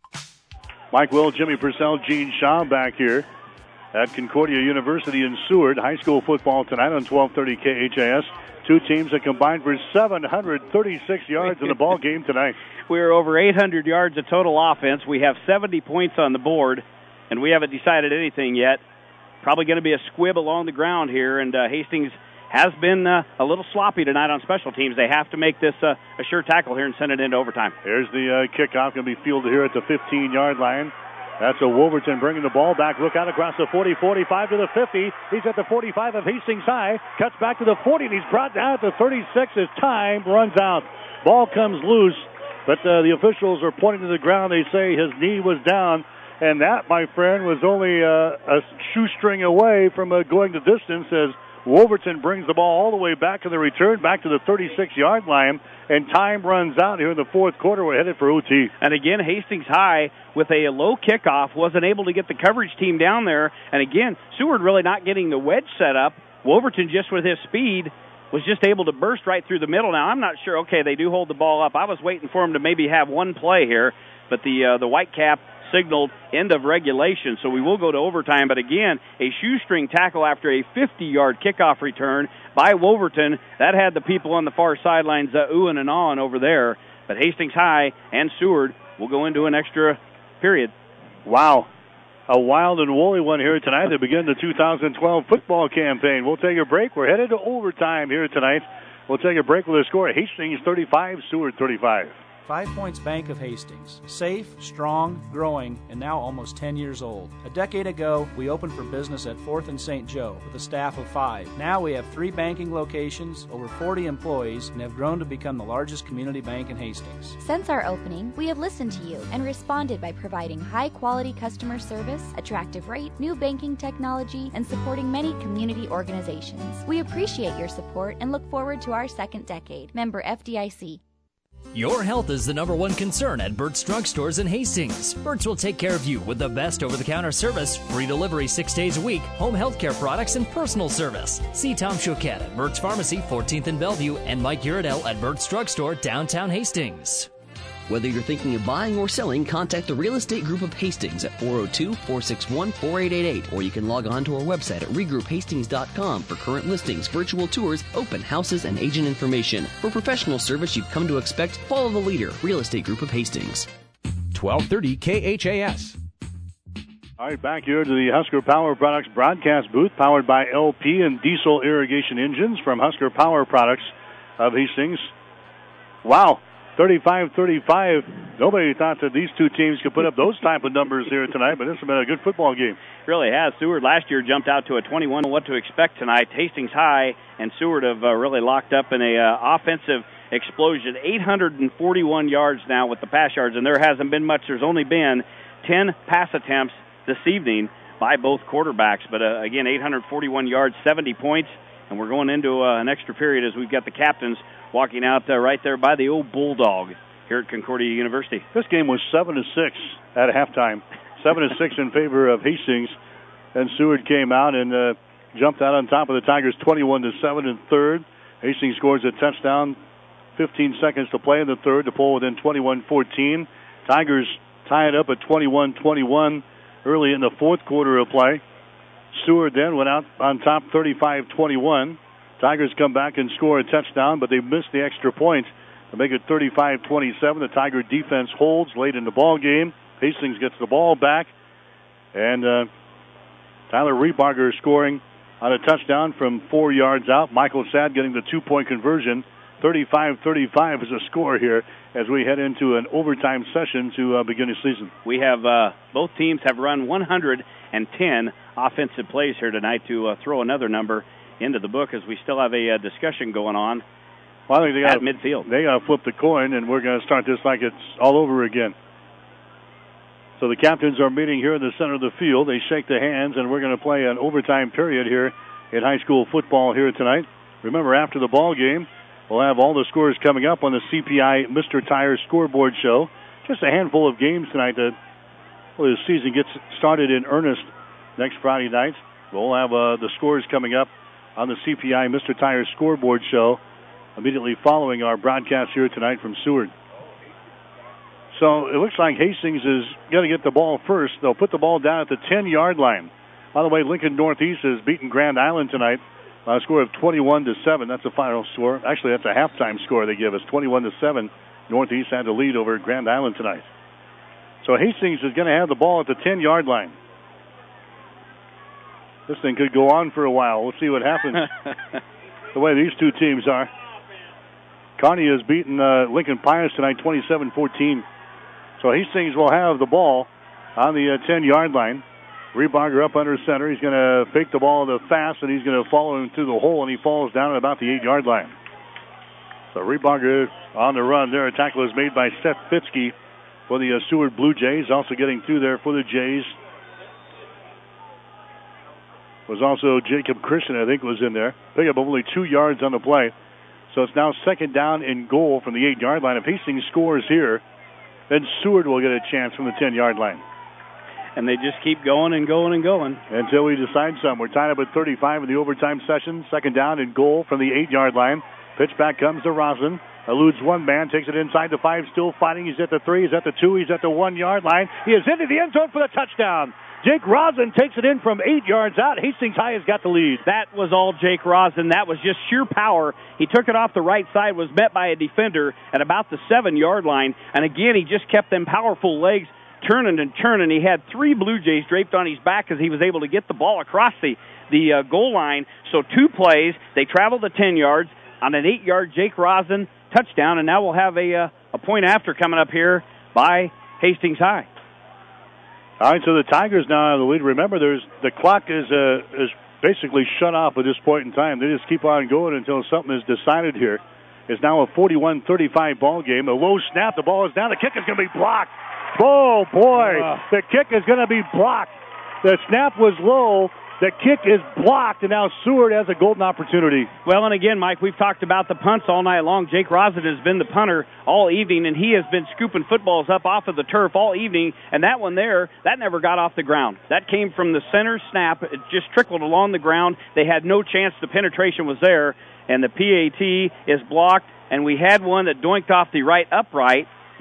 Mike Will, Jimmy Purcell, Gene Shaw back here at Concordia University in Seward. High school football tonight on twelve thirty K H A S. Two teams that combined for seven hundred thirty-six yards in the ball game tonight. We're over eight hundred yards of total offense. We have seventy points on the board, and we haven't decided anything yet. Probably going to be a squib along the ground here, and uh, Hastings has been uh, a little sloppy tonight on special teams. They have to make this uh, a sure tackle here and send it into overtime. Here's the uh, kickoff, going to be fielded here at the fifteen-yard line. That's a Wolverton bringing the ball back. Look out across the forty, forty-five to the fifty. He's at the forty-five of Hastings High. Cuts back to the forty, and he's brought down at the thirty-six as time runs out. Ball comes loose, but uh, the officials are pointing to the ground. They say his knee was down, and that, my friend, was only uh, a shoestring away from uh, going the distance as Wolverton brings the ball all the way back in the return, back to the thirty-six-yard line, and time runs out here in the fourth quarter. We're headed for O T. And again, Hastings High, with a low kickoff, wasn't able to get the coverage team down there. And again, Seward really not getting the wedge set up. Wolverton, just with his speed, was just able to burst right through the middle. Now, I'm not sure. Okay, they do hold the ball up. I was waiting for him to maybe have one play here, but the uh, the Whitecap signaled end of regulation, so we will go to overtime. But again, a shoestring tackle after a fifty-yard kickoff return by Wolverton. That had the people on the far sidelines uh, oohing and ahhing over there. But Hastings High and Seward will go into an extra period. Wow. A wild and woolly one here tonight to begin the two thousand twelve football campaign. We'll take a break. We're headed to overtime here tonight. We'll take a break with a score. Hastings thirty-five, Seward thirty-five. Five Points Bank of Hastings. Safe, strong, growing, and now almost ten years old. A decade ago, we opened for business at fourth and Saint Joe with a staff of five. Now we have three banking locations, over forty employees, and have grown to become the largest community bank in Hastings. Since our opening, we have listened to you and responded by providing high-quality customer service, attractive rate, new banking technology, and supporting many community organizations. We appreciate your support and look forward to our second decade. Member F D I C. Your health is the number one concern at Burt's Drug Stores in Hastings. Burt's will take care of you with the best over-the-counter service, free delivery six days a week, home health care products, and personal service. See Tom Choquette at Burt's Pharmacy, fourteenth and Bellevue, and Mike Uradell at Burt's Drug Store, downtown Hastings. Whether you're thinking of buying or selling, contact the Real Estate Group of Hastings at four oh two, four six one, four eight eight eight, or you can log on to our website at regroup hastings dot com for current listings, virtual tours, open houses, and agent information. For professional service you've come to expect, follow the leader, Real Estate Group of Hastings. twelve thirty K H A S. All right, back here to the Husker Power Products broadcast booth, powered by L P and diesel irrigation engines from Husker Power Products of Hastings. Wow, thirty-five thirty-five. Nobody thought that these two teams could put up those type of numbers here tonight, but this has been a good football game. Really has. Seward last year jumped out to a twenty-one. What to expect tonight? Hastings High and Seward have uh, really locked up in a uh, offensive explosion. eight hundred forty-one yards now with the pass yards, and there hasn't been much. There's only been ten pass attempts this evening by both quarterbacks. But, uh, again, eight hundred forty-one yards, seventy points, and we're going into uh, an extra period as we've got the captains walking out uh, right there by the old Bulldog here at Concordia University. This game was seven to six at halftime. seven to six in favor of Hastings. And Seward came out and uh, jumped out on top of the Tigers twenty-one to seven in third. Hastings scores a touchdown, fifteen seconds to play in the third to pull within twenty-one fourteen. Tigers tie it up at twenty-one twenty-one early in the fourth quarter of play. Seward then went out on top thirty-five twenty-one. Tigers come back and score a touchdown, but they missed the extra point to make it thirty-five twenty-seven. The Tiger defense holds late in the ball game. Hastings gets the ball back, and uh, Tyler Rebarger scoring on a touchdown from four yards out. Michael Sad getting the two-point conversion. thirty-five thirty-five is a score here as we head into an overtime session to uh, begin the season. We have uh, both teams have run one hundred ten offensive plays here tonight to uh, throw another number into the book as we still have a uh, discussion going on well, I think they gotta, at midfield. They got to flip the coin, and we're going to start this like it's all over again. So the captains are meeting here in the center of the field. They shake the hands, and we're going to play an overtime period here in high school football here tonight. Remember, after the ball game, we'll have all the scores coming up on the C P I Mister Tire scoreboard show. Just a handful of games tonight that well, the season gets started in earnest next Friday night. We'll have uh, the scores coming up on the C P I Mister Tire scoreboard show immediately following our broadcast here tonight from Seward. So it looks like Hastings is going to get the ball first. They'll put the ball down at the ten-yard line. By the way, Lincoln Northeast has beaten Grand Island tonight. A score of twenty-one to seven. That's the final score. Actually, that's a halftime score they give us. twenty-one to seven. Northeast had the lead over Grand Island tonight. So Hastings is going to have the ball at the ten-yard line. This thing could go on for a while. We'll see what happens. The way these two teams are. Kearney has beaten uh, Lincoln Pius tonight twenty-seven fourteen. So Hastings will have the ball on the uh, ten-yard line. Rebarger up under center. He's going to fake the ball to Fast, and he's going to follow him through the hole, and he falls down at about the eight-yard line. So Rebarger on the run there. A tackle is made by Seth Fitzke for the uh, Seward Blue Jays. Also getting through there for the Jays was also Jacob Christian, I think, was in there. Pick up only two yards on the play. So it's now second down and goal from the eight-yard line. If Hastings scores here, then Seward will get a chance from the ten-yard line. And they just keep going and going and going. Until we decide something. We're tied up at thirty-five in the overtime session. Second down and goal from the eight-yard line. Pitch back comes to Roslin. Eludes one man, takes it inside the five, still fighting. He's at the three, he's at the two, he's at the one-yard line. He is into the end zone for the touchdown. Jake Roslin takes it in from eight yards out. Hastings High has got the lead. That was all Jake Roslin. That was just sheer power. He took it off the right side, was met by a defender at about the seven-yard line. And again, he just kept them powerful legs turning and turning. He had three Blue Jays draped on his back as he was able to get the ball across the, the uh, goal line. So two plays. They traveled the ten yards on an eight-yard Jake Roslin touchdown. And now we'll have a, uh, a point after coming up here by Hastings High. All right, so the Tigers now have the lead. Remember, there's the clock is uh, is basically shut off at this point in time. They just keep on going until something is decided here. It's now a forty-one thirty-five ball game. A low snap. The ball is down. The kick is going to be blocked. Oh, boy. Uh. The kick is going to be blocked. The snap was low. The kick is blocked, and now Seward has a golden opportunity. Well, and again, Mike, we've talked about the punts all night long. Jake Roslin has been the punter all evening, and he has been scooping footballs up off of the turf all evening, and that one there, that never got off the ground. That came from the center snap. It just trickled along the ground. They had no chance. The penetration was there, and the P A T is blocked, and we had one that doinked off the right upright,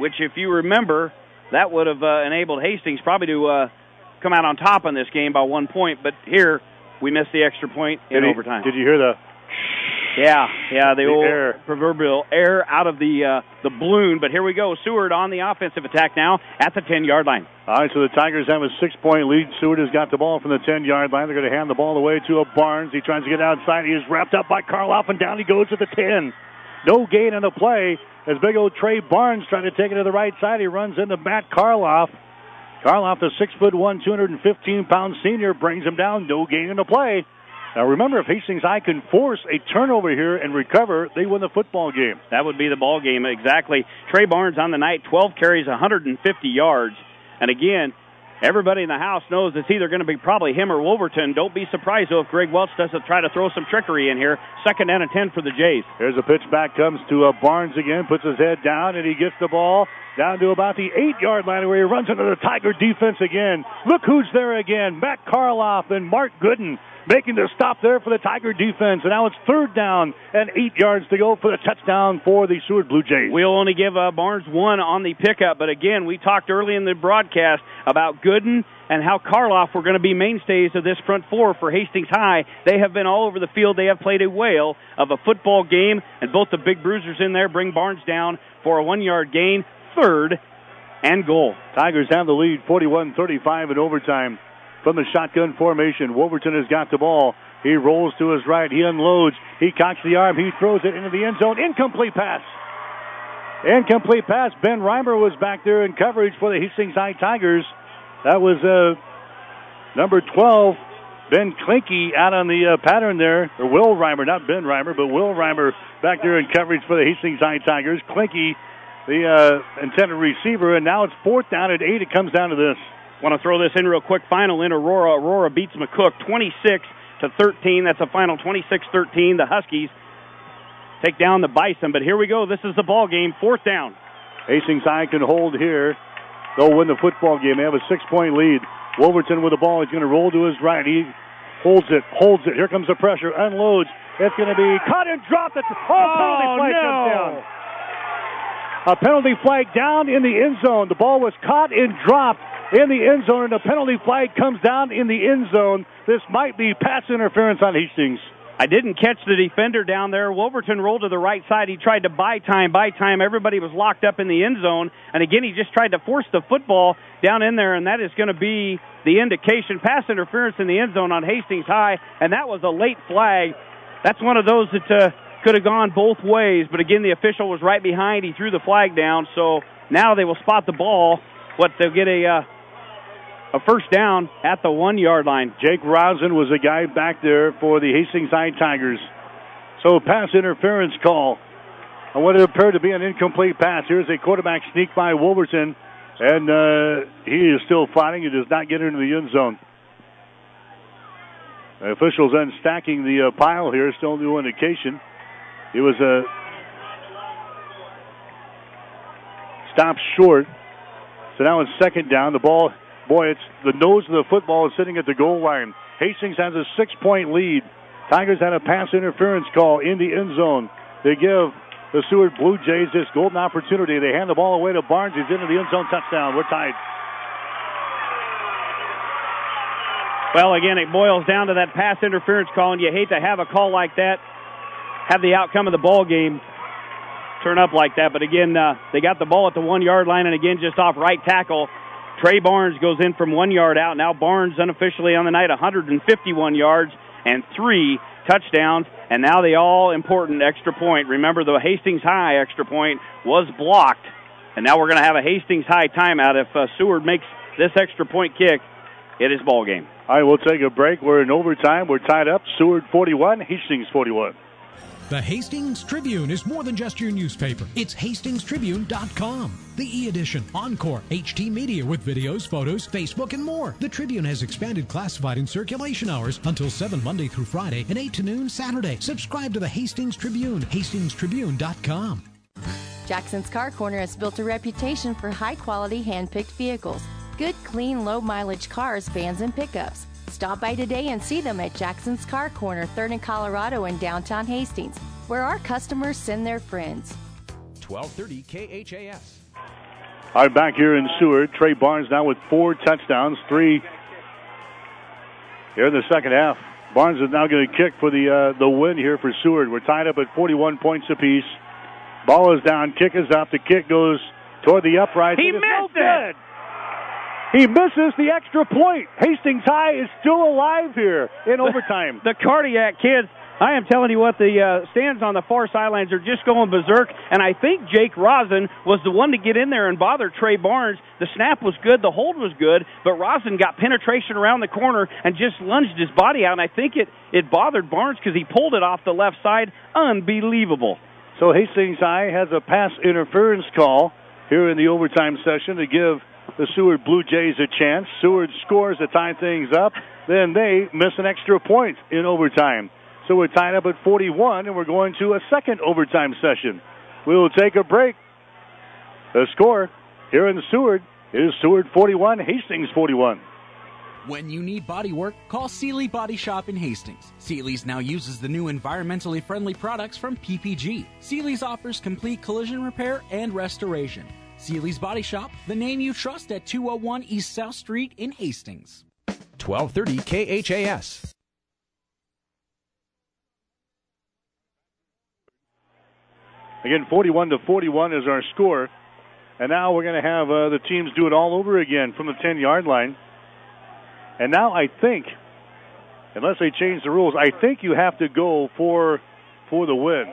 which, if you remember, that would have uh, enabled Hastings probably to uh, come out on top in this game by one point. But here, we missed the extra point in did he, overtime. Did you hear the... Yeah, yeah, the, the old air. proverbial air out of the uh, the balloon. But here we go. Seward on the offensive attack now at the ten-yard line. All right, so the Tigers have a six-point lead. Seward has got the ball from the ten-yard line. They're going to hand the ball away to a Barnes. He tries to get outside. He is wrapped up by Karloff, and down he goes at the ten. No gain on the play as big old Trey Barnes trying to take it to the right side. He runs into Matt Karloff. Karloff, the six foot one, two hundred fifteen pound senior, brings him down. No gain in the play. Now, remember, if Hastings High can force a turnover here and recover, they win the football game. That would be the ball game, exactly. Trey Barnes on the night, twelve carries, one hundred fifty yards. And again, everybody in the house knows it's either going to be probably him or Wolverton. Don't be surprised, though, if Greg Welch doesn't try to throw some trickery in here. Second and a ten for the Jays. Here's a pitch back, comes to uh, Barnes again, puts his head down, and he gets the ball down to about the eight-yard line where he runs into the Tiger defense again. Look who's there again, Matt Karloff and Mark Gooden making the stop there for the Tiger defense. And now it's third down and eight yards to go for the touchdown for the Seward Blue Jays. We'll only give uh, Barnes one on the pickup. But again, we talked early in the broadcast about Gooden and how Karloff were going to be mainstays of this front four for Hastings High. They have been all over the field. They have played a whale of a football game. And both the big bruisers in there bring Barnes down for a one-yard gain. Third and goal. Tigers have the lead, forty-one thirty-five in overtime. From the shotgun formation, Wolverton has got the ball. He rolls to his right. He unloads. He cocks the arm. He throws it into the end zone. Incomplete pass. Incomplete pass. Ben Reimer was back there in coverage for the Hastings High Tigers. That was uh, number twelve, Ben Klinke, out on the uh, pattern there. Or Will Reimer, not Ben Reimer, but Will Reimer back there in coverage for the Hastings High Tigers. Klinke, the uh, intended receiver, and now it's fourth down at eight. It comes down to this. Want to throw this in real quick. Final in Aurora. Aurora beats McCook twenty-six to thirteen. That's a final twenty-six thirteen. The Huskies take down the Bison. But here we go. This is the ball game. Fourth down. Hastings High can hold here. They'll win the football game. They have a six-point lead. Wolverton with the ball. He's going to roll to his right. He holds it, holds it. Here comes the pressure. Unloads. It's going to be caught and dropped. It's, oh, penalty oh, flag no. comes down. A penalty flag down in the end zone. The ball was caught and dropped in the end zone, and the penalty flag comes down in the end zone. This might be pass interference on Hastings. I didn't catch the defender down there. Wolverton rolled to the right side. He tried to buy time, buy time. Everybody was locked up in the end zone. And again, he just tried to force the football down in there, and that is going to be the indication. Pass interference in the end zone on Hastings High, and that was a late flag. That's one of those that uh, could have gone both ways. But again, the official was right behind. He threw the flag down. So now they will spot the ball. What, they'll get a... Uh, A first down at the one-yard line. Jake Rosen was a guy back there for the Hastings High Tigers. So pass interference call on what appeared to be an incomplete pass. Here's a quarterback sneak by Wolverton, and uh, he is still fighting. He does not get into the end zone. The officials then stacking the uh, pile here. Still no indication. It was a stop short. So now it's second down. The ball... Boy, it's the nose of the football is sitting at the goal line. Hastings has a six-point lead. Tigers had a pass interference call in the end zone. They give the Seward Blue Jays this golden opportunity. They hand the ball away to Barnes. He's into the end zone. Touchdown. We're tied. Well, again, it boils down to that pass interference call, and you hate to have a call like that, have the outcome of the ball game turn up like that. But again, uh, they got the ball at the one-yard line, and again, just off right tackle. Trey Barnes goes in from one yard out. Now Barnes unofficially on the night, one hundred fifty-one yards and three touchdowns. And now the all-important extra point. Remember, the Hastings High extra point was blocked. And now we're going to have a Hastings High timeout. If uh, Seward makes this extra point kick, it is ball game. All right, we'll take a break. We're in overtime. We're tied up. Seward forty-one, Hastings forty-one. The Hastings Tribune is more than just your newspaper. It's Hastings Tribune dot com. The e-edition, Encore, H D Media with videos, photos, Facebook, and more. The Tribune has expanded classified and circulation hours until seven Monday through Friday and eight to noon Saturday. Subscribe to the Hastings Tribune, Hastings Tribune dot com. Jackson's Car Corner has built a reputation for high-quality hand-picked vehicles. Good, clean, low-mileage cars, vans, and pickups. Stop by today and see them at Jackson's Car Corner, third and Colorado in downtown Hastings, where our customers send their friends. twelve thirty K H A S. All right, back here in Seward, Trey Barnes now with four touchdowns, three here in the second half. Barnes is now going to kick for the uh, the win here for Seward. We're tied up at forty-one points apiece. Ball is down, kick is up. The kick goes toward the upright. He it missed no it. He misses the extra point. Hastings High is still alive here in overtime. The cardiac kids, I am telling you what, the uh, stands on the far sidelines are just going berserk, and I think Jake Rosen was the one to get in there and bother Trey Barnes. The snap was good, the hold was good, but Rosen got penetration around the corner and just lunged his body out, and I think it, it bothered Barnes because he pulled it off the left side. Unbelievable. So Hastings High has a pass interference call here in the overtime session to give the Seward Blue Jays a chance. Seward scores to tie things up. Then they miss an extra point in overtime. So we're tied up at forty-one, and we're going to a second overtime session. We will take a break. The score here in Seward is Seward forty-one, Hastings forty-one. When you need body work, call Seeley Body Shop in Hastings. Seeley's now uses the new environmentally friendly products from P P G. Seeley's offers complete collision repair and restoration. Seeley's Body Shop, the name you trust at two oh one East South Street in Hastings. twelve thirty K H A S. Again, forty-one to forty-one is our score. And now we're going to have uh, the teams do it all over again from the ten-yard line. And now I think, unless they change the rules, I think you have to go for for the win.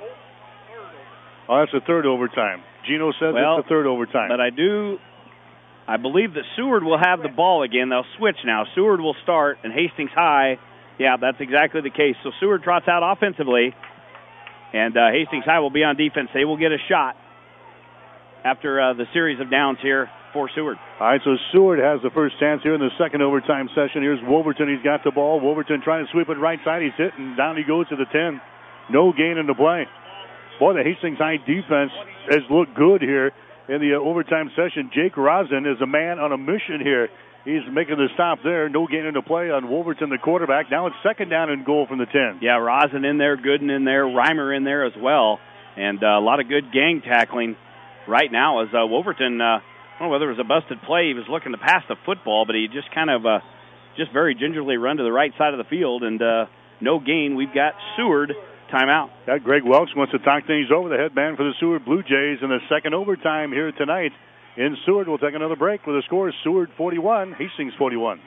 Oh, that's the third overtime. Gino says well, it's the third overtime. But I do, I believe that Seward will have the ball again. They'll switch now. Seward will start, and Hastings High, yeah, that's exactly the case. So Seward trots out offensively, and uh, Hastings High will be on defense. They will get a shot after uh, the series of downs here for Seward. All right, so Seward has the first chance here in the second overtime session. Here's Wolverton. He's got the ball. Wolverton trying to sweep it right side. He's hit, and down he goes to the ten. No gain in the play. Boy, the Hastings High defense has looked good here in the uh, overtime session. Jake Rosen is a man on a mission here. He's making the stop there. No gain in the play on Wolverton, the quarterback. Now it's second down and goal from the ten. Yeah, Rosen in there, Gooden in there, Reimer in there as well. And uh, a lot of good gang tackling right now as uh, Wolverton, uh, I don't know whether it was a busted play. He was looking to pass the football, but he just kind of uh, just very gingerly run to the right side of the field. And uh, no gain. We've got Seward. Timeout. That Greg Welch wants to talk things over, the head man for the Seward Blue Jays in the second overtime here tonight in Seward. We'll take another break with the score Seward forty-one, Hastings forty-one.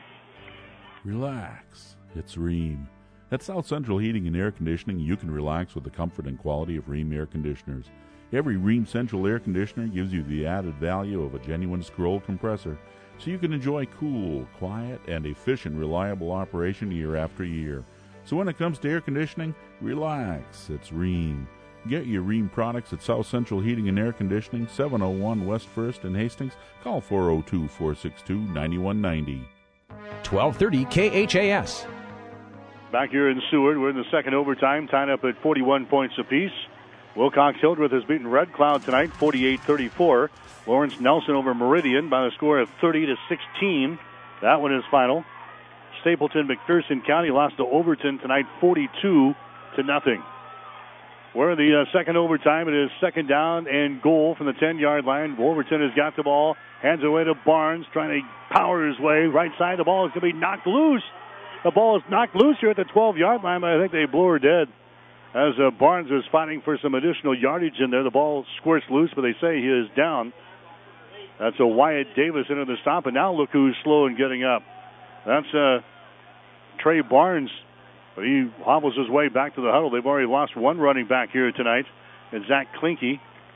Relax. It's Rheem. At South Central Heating and Air Conditioning, you can relax with the comfort and quality of Rheem air conditioners. Every Rheem Central air conditioner gives you the added value of a genuine scroll compressor, so you can enjoy cool, quiet, and efficient, reliable operation year after year. So when it comes to air conditioning, relax. It's Rheem. Get your Rheem products at South Central Heating and Air Conditioning, seven oh one West first in Hastings. Call four oh two, four six two, nine one nine oh. twelve thirty K H A S. Back here in Seward, we're in the second overtime, tied up at forty-one points apiece. Wilcox Hildreth has beaten Red Cloud tonight, forty-eight thirty-four. Lawrence Nelson over Meridian by the score of thirty to sixteen. That one is final. Stapleton McPherson County lost to Overton tonight, forty-two to nothing. We're in the uh, second overtime. It is second down and goal from the ten-yard line. Wolverton has got the ball, hands it away to Barnes, trying to power his way right side. The ball is going to be knocked loose. The ball is knocked loose here at the twelve-yard line, but I think they blew her dead. As uh, Barnes is fighting for some additional yardage in there, the ball squirts loose, but they say he is down. That's a Wyatt Davis into the stop, and now look who's slow in getting up. That's uh, Trey Barnes. But he hobbles his way back to the huddle. They've already lost one running back here tonight, and Zach Klinke.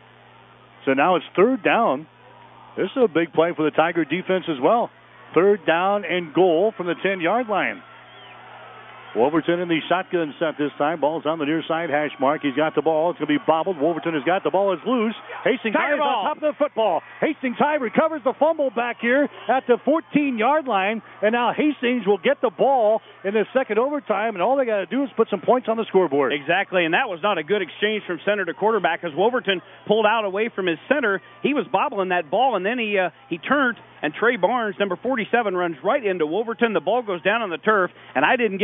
So now it's third down. This is a big play for the Tiger defense as well. Third down and goal from the ten-yard line. Wolverton in the shotgun set this time. Ball's on the near side hash mark. He's got the ball. It's going to be bobbled. Wolverton has got the ball. It's loose. Hastings High is on top of the football. Hastings High recovers the fumble back here at the fourteen-yard line. And now Hastings will get the ball in the second overtime. And all they got to do is put some points on the scoreboard. Exactly. And that was not a good exchange from center to quarterback as Wolverton pulled out away from his center. He was bobbling that ball, and then he uh, he turned. And Trey Barnes, number forty-seven, runs right into Wolverton. The ball goes down on the turf, and I didn't get a number.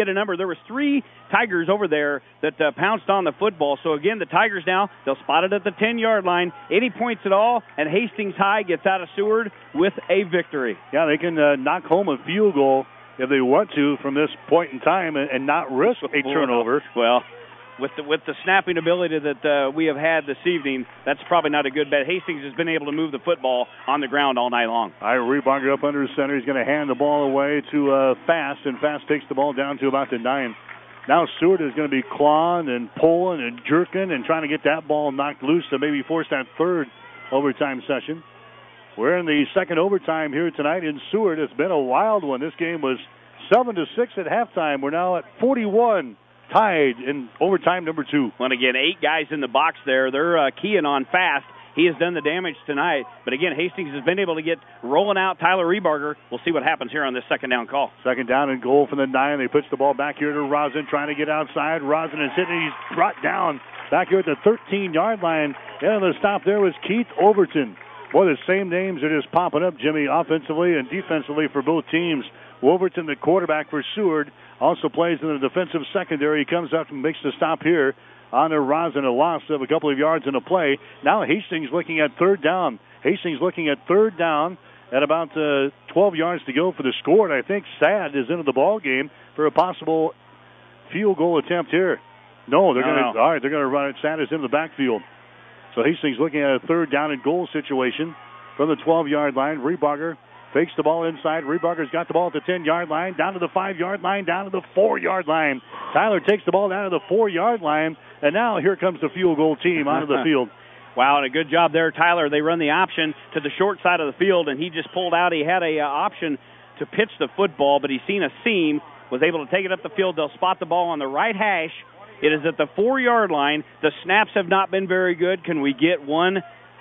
there was three Tigers over there that uh, pounced on the football. So, again, the Tigers now, they'll spot it at the ten-yard line. Any points at all, and Hastings High gets out of Seward with a victory. Yeah, they can uh, knock home a field goal if they want to from this point in time and, and not risk a turnover. Well, with the, with the snapping ability that uh, we have had this evening, that's probably not a good bet. Hastings has been able to move the football on the ground all night long. All right, Rebarger up under center. He's going to hand the ball away to uh, Fast, and Fast takes the ball down to about the nine. Now Seward is going to be clawing and pulling and jerking and trying to get that ball knocked loose to maybe force that third overtime session. We're in the second overtime here tonight in Seward. It's been a wild one. This game was seven to six at halftime. We're now at forty-one, tied in overtime number two. And again, eight guys in the box there. They're uh, keying on Fast. He has done the damage tonight. But again, Hastings has been able to get rolling out Tyler Rebarger. We'll see what happens here on this second down call. Second down and goal from the nine. They pitch the ball back here to Rosin, trying to get outside. Rosin is hitting. He's brought down back here at the thirteen-yard line. And on the stop there was Keith Overton. Boy, the same names are just popping up, Jimmy, offensively and defensively for both teams. Wolverton, the quarterback for Seward, also plays in the defensive secondary. He comes up and makes the stop here on a Rosin, a loss of a couple of yards in a play. Now Hastings looking at third down. Hastings looking at third down at about uh, twelve yards to go for the score. And I think Sad is into the ball game for a possible field goal attempt here. No, they're no, going to. no. All right, they're going to run it. Sad is in the backfield. So Hastings looking at a third down and goal situation from the twelve-yard line. Rebarger fakes the ball inside. Rebarger's got the ball at the ten-yard line, down to the five-yard line, down to the four-yard line. Tyler takes the ball down to the four-yard line, and now here comes the field goal team onto the field. Wow, and a good job there, Tyler. They run the option to the short side of the field, and he just pulled out. He had a uh, option to pitch the football, but he's seen a seam, was able to take it up the field. They'll spot the ball on the right hash. It is at the four-yard line. The snaps have not been very good. Can we get one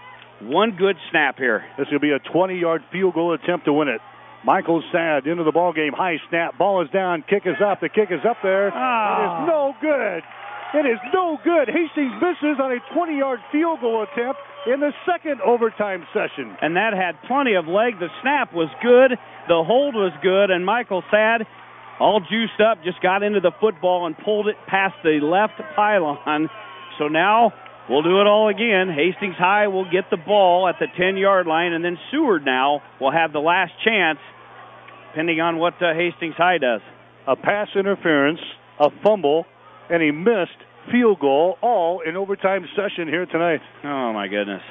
one good snap here? This will be a twenty-yard field goal attempt to win it. Michael Sad into the ball game. High snap. Ball is down. Kick is up. The kick is up there. Oh. It is no good. It is no good. Hastings misses on a twenty-yard field goal attempt in the second overtime session. And that had plenty of leg. The snap was good. The hold was good. And Michael Sad, all juiced up, just got into the football and pulled it past the left pylon. So now we'll do it all again. Hastings High will get the ball at the ten-yard line, and then Seward now will have the last chance, depending on what uh, Hastings High does. A pass interference, a fumble, and a missed field goal, all in overtime session here tonight. Oh, my goodness.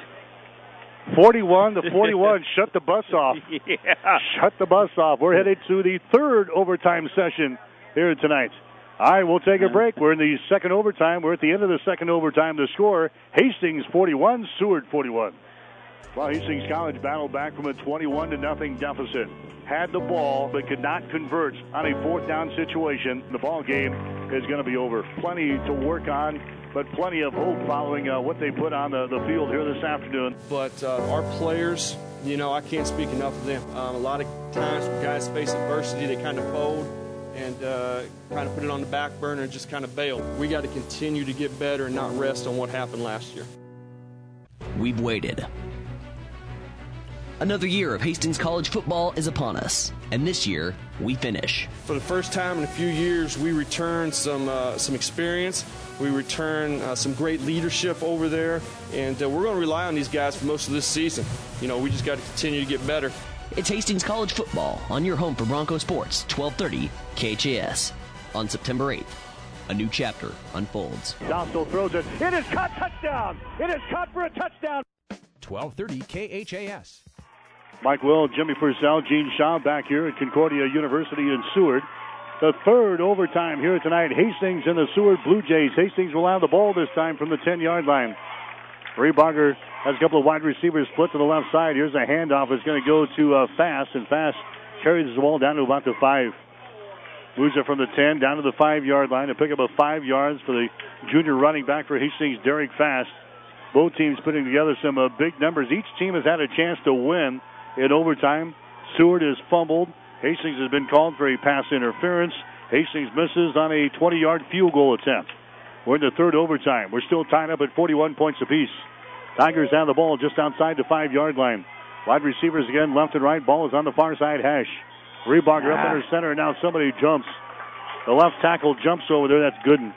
forty-one to forty-one. Shut the bus off. Yeah. Shut the bus off. We're headed to the third overtime session here tonight. All right, we'll take a break. We're in the second overtime. We're at the end of the second overtime. The score, Hastings forty-one, Seward forty-one. Well, Hastings College battled back from a twenty-one to nothing deficit. Had the ball, but could not convert on a fourth down situation. The ball game is going to be over. Plenty to work on, but plenty of hope following uh, what they put on the, the field here this afternoon. But uh, our players, you know, I can't speak enough of them. Um, a lot of times when guys face adversity, they kind of fold and uh, kind of put it on the back burner and just kind of bail. We got to continue to get better and not rest on what happened last year. We've waited. Another year of Hastings College football is upon us, and this year, we finish. For the first time in a few years, we return some uh, some experience. We return uh, some great leadership over there, and uh, we're going to rely on these guys for most of this season. You know, we just got to continue to get better. It's Hastings College football on your home for Bronco Sports, twelve thirty K H A S. On September eighth, a new chapter unfolds. Dostal throws it. It is caught, touchdown! It is caught for a touchdown! twelve thirty K H A S. Mike Will, Jimmy Purcell, Gene Shaw back here at Concordia University in Seward. The third overtime here tonight. Hastings and the Seward Blue Jays. Hastings will have the ball this time from the ten-yard line. Rebarger has a couple of wide receivers split to the left side. Here's a handoff. It's going to go to uh, Fast, and Fast carries the ball down to about the five. Moves it from the ten down to the five-yard line to pick up a five yards for the junior running back for Hastings, Derek Fast. Both teams putting together some uh, big numbers. Each team has had a chance to win in overtime. Seward has fumbled. Hastings has been called for a pass interference. Hastings misses on a twenty-yard field goal attempt. We're in the third overtime. We're still tied up at forty-one points apiece. Tigers have the ball just outside the five-yard line. Wide receivers again, left and right. Ball is on the far side hash. Rebarger up under center, and now somebody jumps. The left tackle jumps over there. That's Gooden.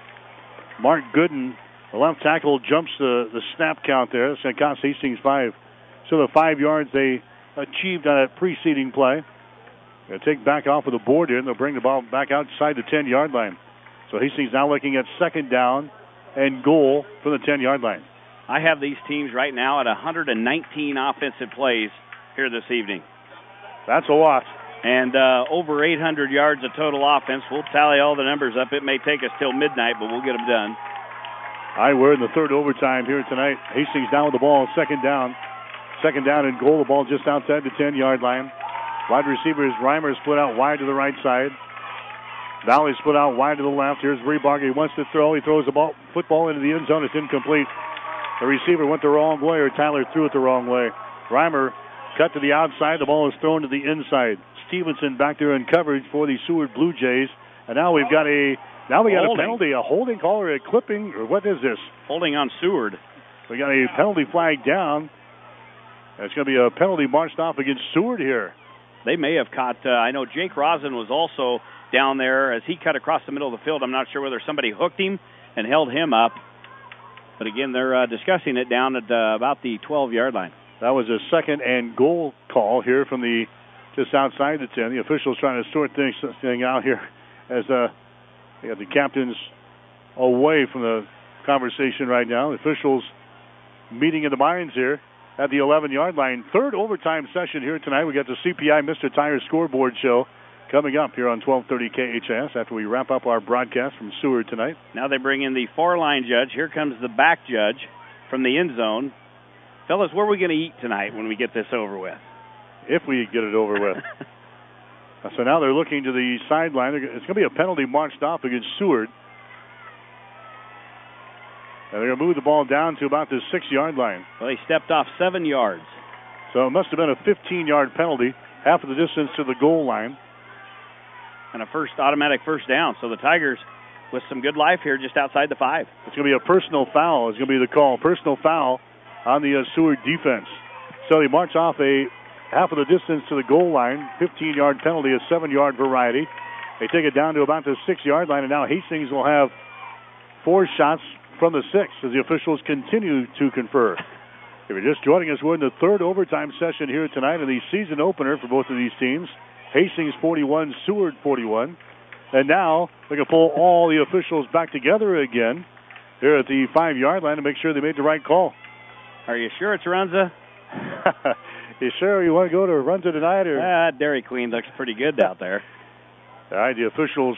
Mark Gooden, the left tackle, jumps the, the snap count there. That's going to cost Hastings five. So the five yards they achieved on that preceding play. They'll take back off of the board here, and they'll bring the ball back outside the ten-yard line. So Hastings now looking at second down and goal from the ten-yard line. I have these teams right now at one hundred nineteen offensive plays here this evening. That's a lot. And uh, over eight hundred yards of total offense. We'll tally all the numbers up. It may take us till midnight, but we'll get them done. All right, we're in the third overtime here tonight. Hastings down with the ball, second down. Second down and goal, the ball just outside the ten-yard line. Wide receivers, Reimer split out wide to the right side. Valley split out wide to the left. Here's Rebarger. He wants to throw. He throws the ball, football into the end zone. It's incomplete. The receiver went the wrong way, or Tyler threw it the wrong way. Reimer cut to the outside. The ball is thrown to the inside. Stevenson back there in coverage for the Seward Blue Jays. And now we've got a now we got holding. a penalty, a holding call or a clipping, or what is this? Holding on Seward. We got a penalty flag down. It's going to be a penalty marched off against Seward here. They may have caught, uh, I know Jake Rosen was also down there as he cut across the middle of the field. I'm not sure whether somebody hooked him and held him up. But again, they're uh, discussing it down at uh, about the twelve-yard line. That was a second and goal call here from the just outside the ten. The officials trying to sort things thing out here as uh, they got the captains away from the conversation right now. The officials meeting in the minds here at the eleven-yard line. Third overtime session here tonight. We got the C P I Mister Tire scoreboard show coming up here on twelve thirty K H S after we wrap up our broadcast from Seward tonight. Now they bring in the far-line judge. Here comes the back judge from the end zone. Fellas, where are we going to eat tonight when we get this over with? If we get it over with. So now they're looking to the sideline. It's going to be a penalty marched off against Seward. And they're going to move the ball down to about the six-yard line. Well, they stepped off seven yards. So it must have been a fifteen-yard penalty, half of the distance to the goal line. And a first automatic first down. So the Tigers with some good life here just outside the five. It's going to be a personal foul. It's going to be the call. Personal foul on the uh, Seward defense. So they march off a half of the distance to the goal line. fifteen-yard penalty, a seven-yard variety. They take it down to about the six-yard line, and now Hastings will have four shots from the six as the officials continue to confer. If you're just joining us, we're in the third overtime session here tonight in the season opener for both of these teams. Hastings forty-one, Seward forty-one. And now they can pull all the officials back together again here at the five-yard line to make sure they made the right call. Are you sure it's Runza? You sure you want to go to Runza tonight? Or? Ah, Dairy Queen looks pretty good out there. All right, the officials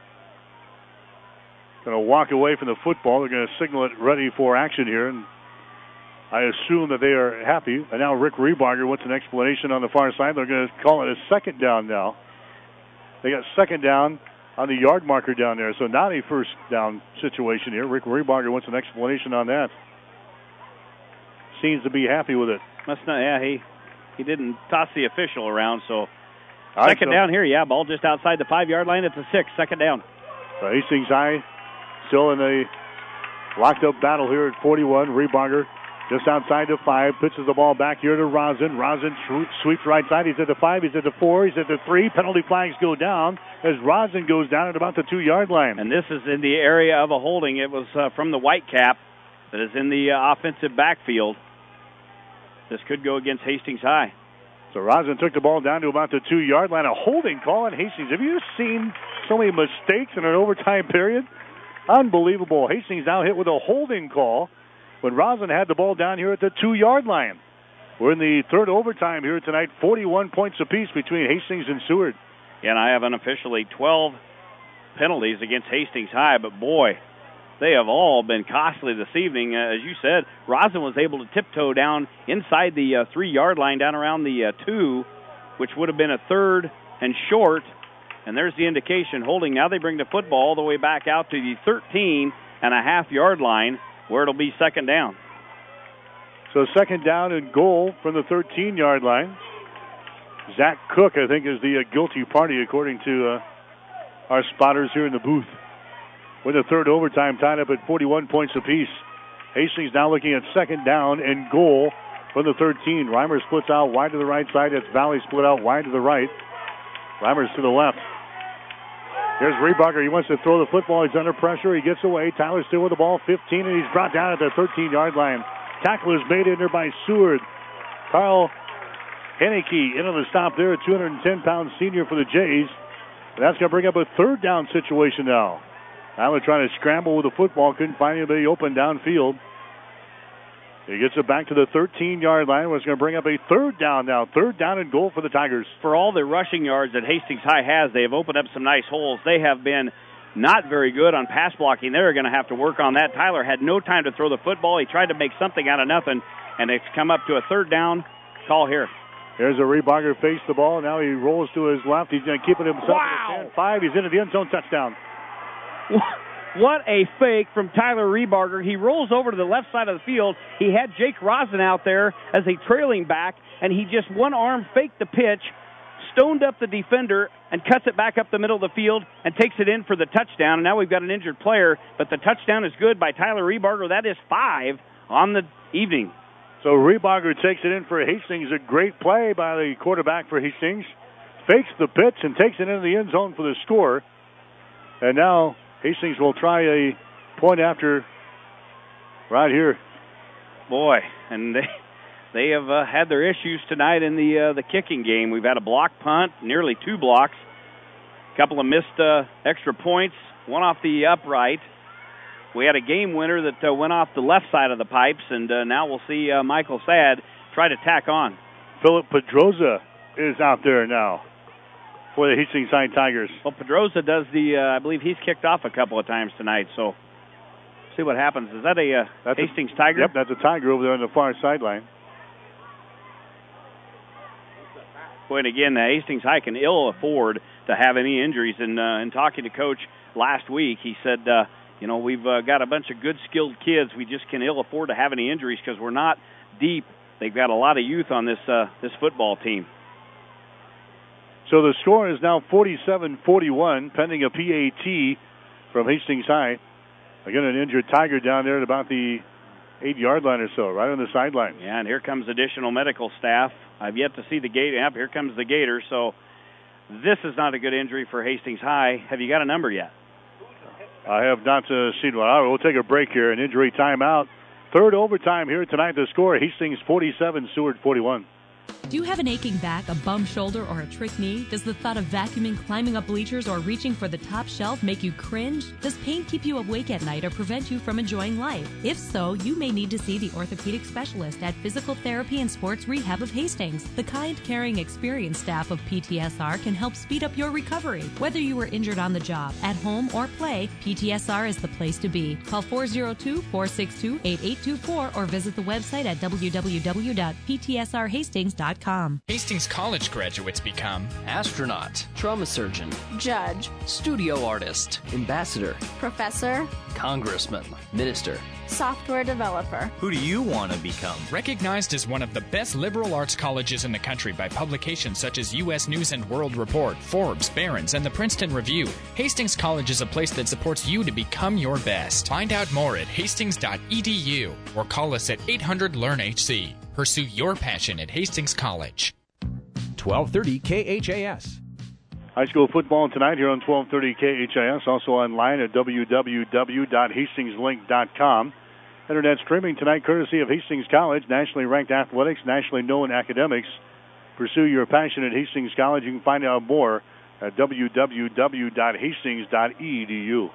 going to walk away from the football. They're going to signal it ready for action here, and I assume that they are happy. And now Rick Rebarger wants an explanation on the far side. They're going to call it a second down now. They got second down on the yard marker down there, so not a first down situation here. Rick Rebarger wants an explanation on that. Seems to be happy with it. Must not. Yeah, he he didn't toss the official around, so right, second so down here. Yeah, ball just outside the five-yard line. It's a six. Second down. So Hastings High still in a locked-up battle here at forty-one. Rebarger just outside the five, pitches the ball back here to Rosen. Rosen sweeps right side. He's at the five. He's at the four. He's at the three. Penalty flags go down as Rosen goes down at about the two-yard line. And this is in the area of a holding. It was uh, from the Whitecap that is in the uh, offensive backfield. This could go against Hastings High. So Rosen took the ball down to about the two-yard line. A holding call on Hastings. Have you seen so many mistakes in an overtime period? Unbelievable. Hastings now hit with a holding call when Rosen had the ball down here at the two-yard line. We're in the third overtime here tonight. forty-one points apiece between Hastings and Seward. And I have unofficially twelve penalties against Hastings High, but boy, they have all been costly this evening. Uh, as you said, Rosen was able to tiptoe down inside the uh, three-yard line, down around the uh, two, which would have been a third and short. And there's the indication holding. Now they bring the football all the way back out to the thirteen and a half yard line, where it'll be second down. So second down and goal from the thirteen-yard line. Zach Cook, I think, is the uh, guilty party, according to uh, our spotters here in the booth. With the third overtime tied up at forty-one points apiece. Hastings now looking at second down and goal from the thirteen. Reimer splits out wide to the right side. It's Valley split out wide to the right. Reimer's to the left. Here's Rebarger. He wants to throw the football. He's under pressure. He gets away. Tyler still with the ball. fifteen, and he's brought down at the thirteen-yard line. Tackle is made in there by Seward. Carl Henneke into the stop there, a two hundred ten pound senior for the Jays. And that's going to bring up a third down situation now. Tyler trying to scramble with the football. Couldn't find anybody open downfield. He gets it back to the thirteen-yard line. It's going to bring up a third down now. Third down and goal for the Tigers. For all the rushing yards that Hastings High has, they have opened up some nice holes. They have been not very good on pass blocking. They're going to have to work on that. Tyler had no time to throw the football. He tried to make something out of nothing, and it's come up to a third down. Call here. Here's a Rebarger face the ball. Now he rolls to his left. He's going to keep it himself. Wow. ten five. He's into the end zone. Touchdown. What a fake from Tyler Rebarger. He rolls over to the left side of the field. He had Jake Rosen out there as a trailing back, and he just one arm faked the pitch, stoned up the defender, and cuts it back up the middle of the field and takes it in for the touchdown. And now we've got an injured player, but the touchdown is good by Tyler Rebarger. That is five on the evening. So Rebarger takes it in for Hastings. A great play by the quarterback for Hastings. Fakes the pitch and takes it into the end zone for the score. And now Hastings will try a point after right here. Boy, and they they have uh, had their issues tonight in the uh, the kicking game. We've had a block punt, nearly two blocks, a couple of missed uh, extra points, one off the upright. We had a game winner that uh, went off the left side of the pipes, and uh, now we'll see uh, Michael Sad try to tack on. Philip Pedroza is out there now for the Hastings High Tigers. Well, Pedroza does the, uh, I believe he's kicked off a couple of times tonight, so see what happens. Is that a uh, that's Hastings a, Tiger? Yep, that's a Tiger over there on the far sideline. Boy, and again, uh, Hastings High can ill afford to have any injuries. And uh, in talking to Coach last week, he said, uh, you know, we've uh, got a bunch of good, skilled kids. We just can ill afford to have any injuries because we're not deep. They've got a lot of youth on this uh, this football team. So the score is now forty-seven forty-one, pending a P A T from Hastings High. Again, an injured Tiger down there at about the eight-yard line or so, right on the sideline. Yeah, and here comes additional medical staff. I've yet to see the Gator. Yep, here comes the Gator. So this is not a good injury for Hastings High. Have you got a number yet? I have not uh, seen one. All right, we'll take a break here. An injury timeout. Third overtime here tonight. The score, Hastings forty-seven, Seward forty-one. Do you have an aching back, a bum shoulder, or a trick knee? Does the thought of vacuuming, climbing up bleachers, or reaching for the top shelf make you cringe? Does pain keep you awake at night or prevent you from enjoying life? If so, you may need to see the orthopedic specialist at Physical Therapy and Sports Rehab of Hastings. The kind, caring, experienced staff of P T S R can help speed up your recovery. Whether you were injured on the job, at home, or play, P T S R is the place to be. Call four oh two, four six two, eight eight two four or visit the website at w w w dot p t s r hastings dot com. Hastings College graduates become astronaut, trauma surgeon, judge, studio artist, ambassador, professor, congressman, minister, software developer. Who do you want to become? Recognized as one of the best liberal arts colleges in the country by publications such as U S News and World Report, Forbes, Barron's, and the Princeton Review, Hastings College is a place that supports you to become your best. Find out more at hastings dot e d u or call us at eight hundred learn H C. Pursue your passion at Hastings College. twelve thirty K H A S. High school football tonight here on twelve thirty K H A S. Also online at w w w dot hastings link dot com. Internet streaming tonight courtesy of Hastings College. Nationally ranked athletics, nationally known academics. Pursue your passion at Hastings College. You can find out more at w w w dot hastings dot e d u.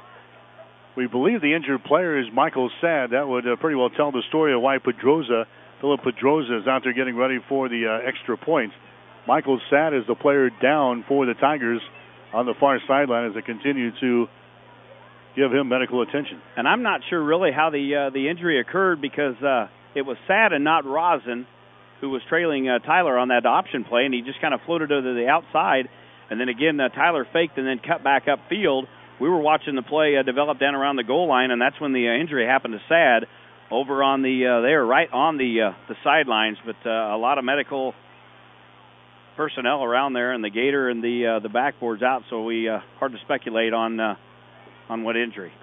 We believe the injured player is Michael Sad. That would uh, pretty well tell the story of why Pedroza, Philip Pedroza, is out there getting ready for the uh, extra points. Michael Sad is the player down for the Tigers on the far sideline as they continue to give him medical attention. And I'm not sure really how the uh, the injury occurred because uh, it was Sad and not Rosen who was trailing uh, Tyler on that option play, and he just kind of floated to the outside. And then again, uh, Tyler faked and then cut back upfield. We were watching the play uh, develop down around the goal line, and that's when the uh, injury happened to Sad over on the uh, there, right on the uh, the sidelines. But uh, a lot of medical personnel around there, and the Gator and the uh, the backboard's out, so we uh, hard to speculate on uh, on what injury.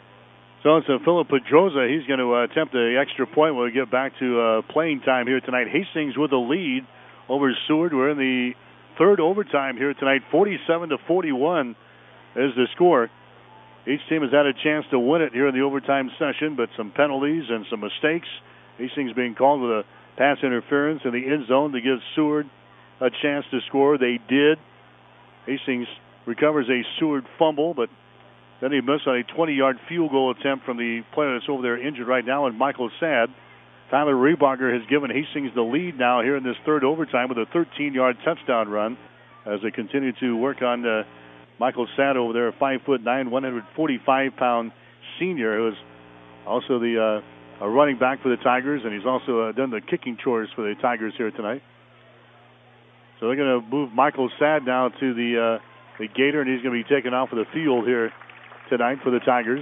So it's a Philip Pedroza. He's going to uh, attempt the extra point when we get back to uh, playing time here tonight. Hastings with a lead over Seward. We're in the third overtime here tonight, forty-seven to forty-one. is the score. Each team has had a chance to win it here in the overtime session, but some penalties and some mistakes. Hastings being called with a pass interference in the end zone to give Seward a chance to score. They did. Hastings recovers a Seward fumble, but then he missed on a twenty-yard field goal attempt from the player that's over there injured right now, and Michael Sadd. Tyler Rebarger has given Hastings the lead now here in this third overtime with a thirteen-yard touchdown run as they continue to work on uh, Michael Sadd over there, a five foot nine, one hundred forty-five pound senior who is also the uh, a running back for the Tigers, and he's also uh, done the kicking chores for the Tigers here tonight. So they're going to move Michael Sadd now to the uh, the Gator, and he's going to be taken off of the field here tonight for the Tigers.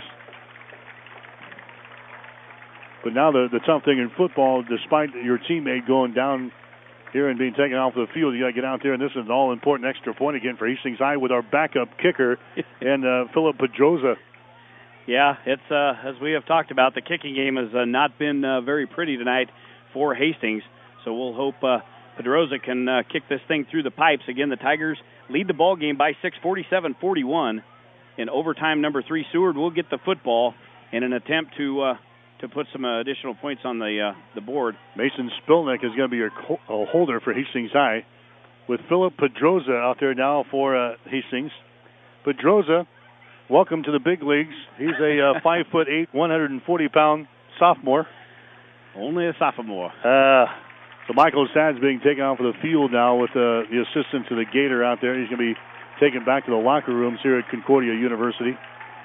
But now the, the tough thing in football, despite your teammate going down here and being taken off the field, you got to get out there, and this is an all-important extra point again for Hastings High with our backup kicker and uh, Philip Pedroza. Yeah, it's uh, as we have talked about, the kicking game has uh, not been uh, very pretty tonight for Hastings. So we'll hope uh, Pedroza can uh, kick this thing through the pipes. Again, the Tigers lead the ball game by six, forty-seven forty-one. In overtime number three, Seward will get the football in an attempt to uh, to put some uh, additional points on the uh, the board. Mason Spilnick is going to be your co- holder for Hastings High, with Philip Pedroza out there now for uh, Hastings. Pedroza, welcome to the big leagues. He's a uh, five foot eight, one hundred forty pound sophomore. Only a sophomore. Uh, so Michael Sadd's being taken off of the field now with uh, the assistant to the Gator out there. He's going to be taken back to the locker rooms here at Concordia University.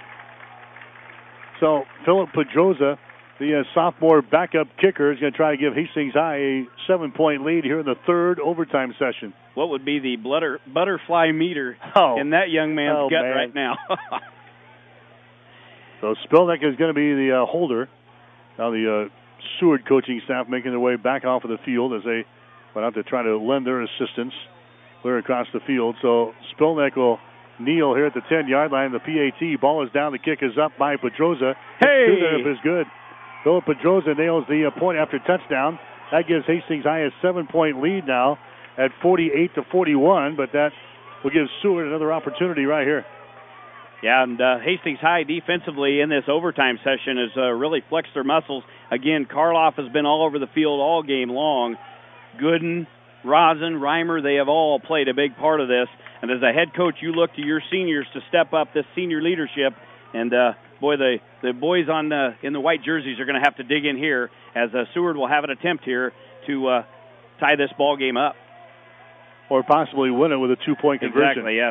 So Philip Pedroza, the uh, sophomore backup kicker, is going to try to give Hastings High a seven-point lead here in the third overtime session. What would be the butter, butterfly meter oh. in that young man's oh, gut man. right now? So Spilnick is going to be the uh, holder. Now the uh, Seward coaching staff making their way back off of the field as they went out to try to lend their assistance clear across the field. So Spilnick will kneel here at the ten-yard line. The P A T ball is down. The kick is up by Pedroza. Hey! Two is good. Philip Pedroza nails the uh, point after touchdown. That gives Hastings High a seven-point lead now at forty-eight to forty-one, but that will give Seward another opportunity right here. Yeah, and uh, Hastings High defensively in this overtime session has uh, really flexed their muscles. Again, Karloff has been all over the field all game long. Gooden, Rosen, Reimer, they have all played a big part of this. And as a head coach, you look to your seniors to step up this senior leadership. And, uh, boy, the, the boys on the, in the white jerseys are going to have to dig in here as uh, Seward will have an attempt here to uh, tie this ball game up. Or possibly win it with a two-point conversion. Exactly, yes.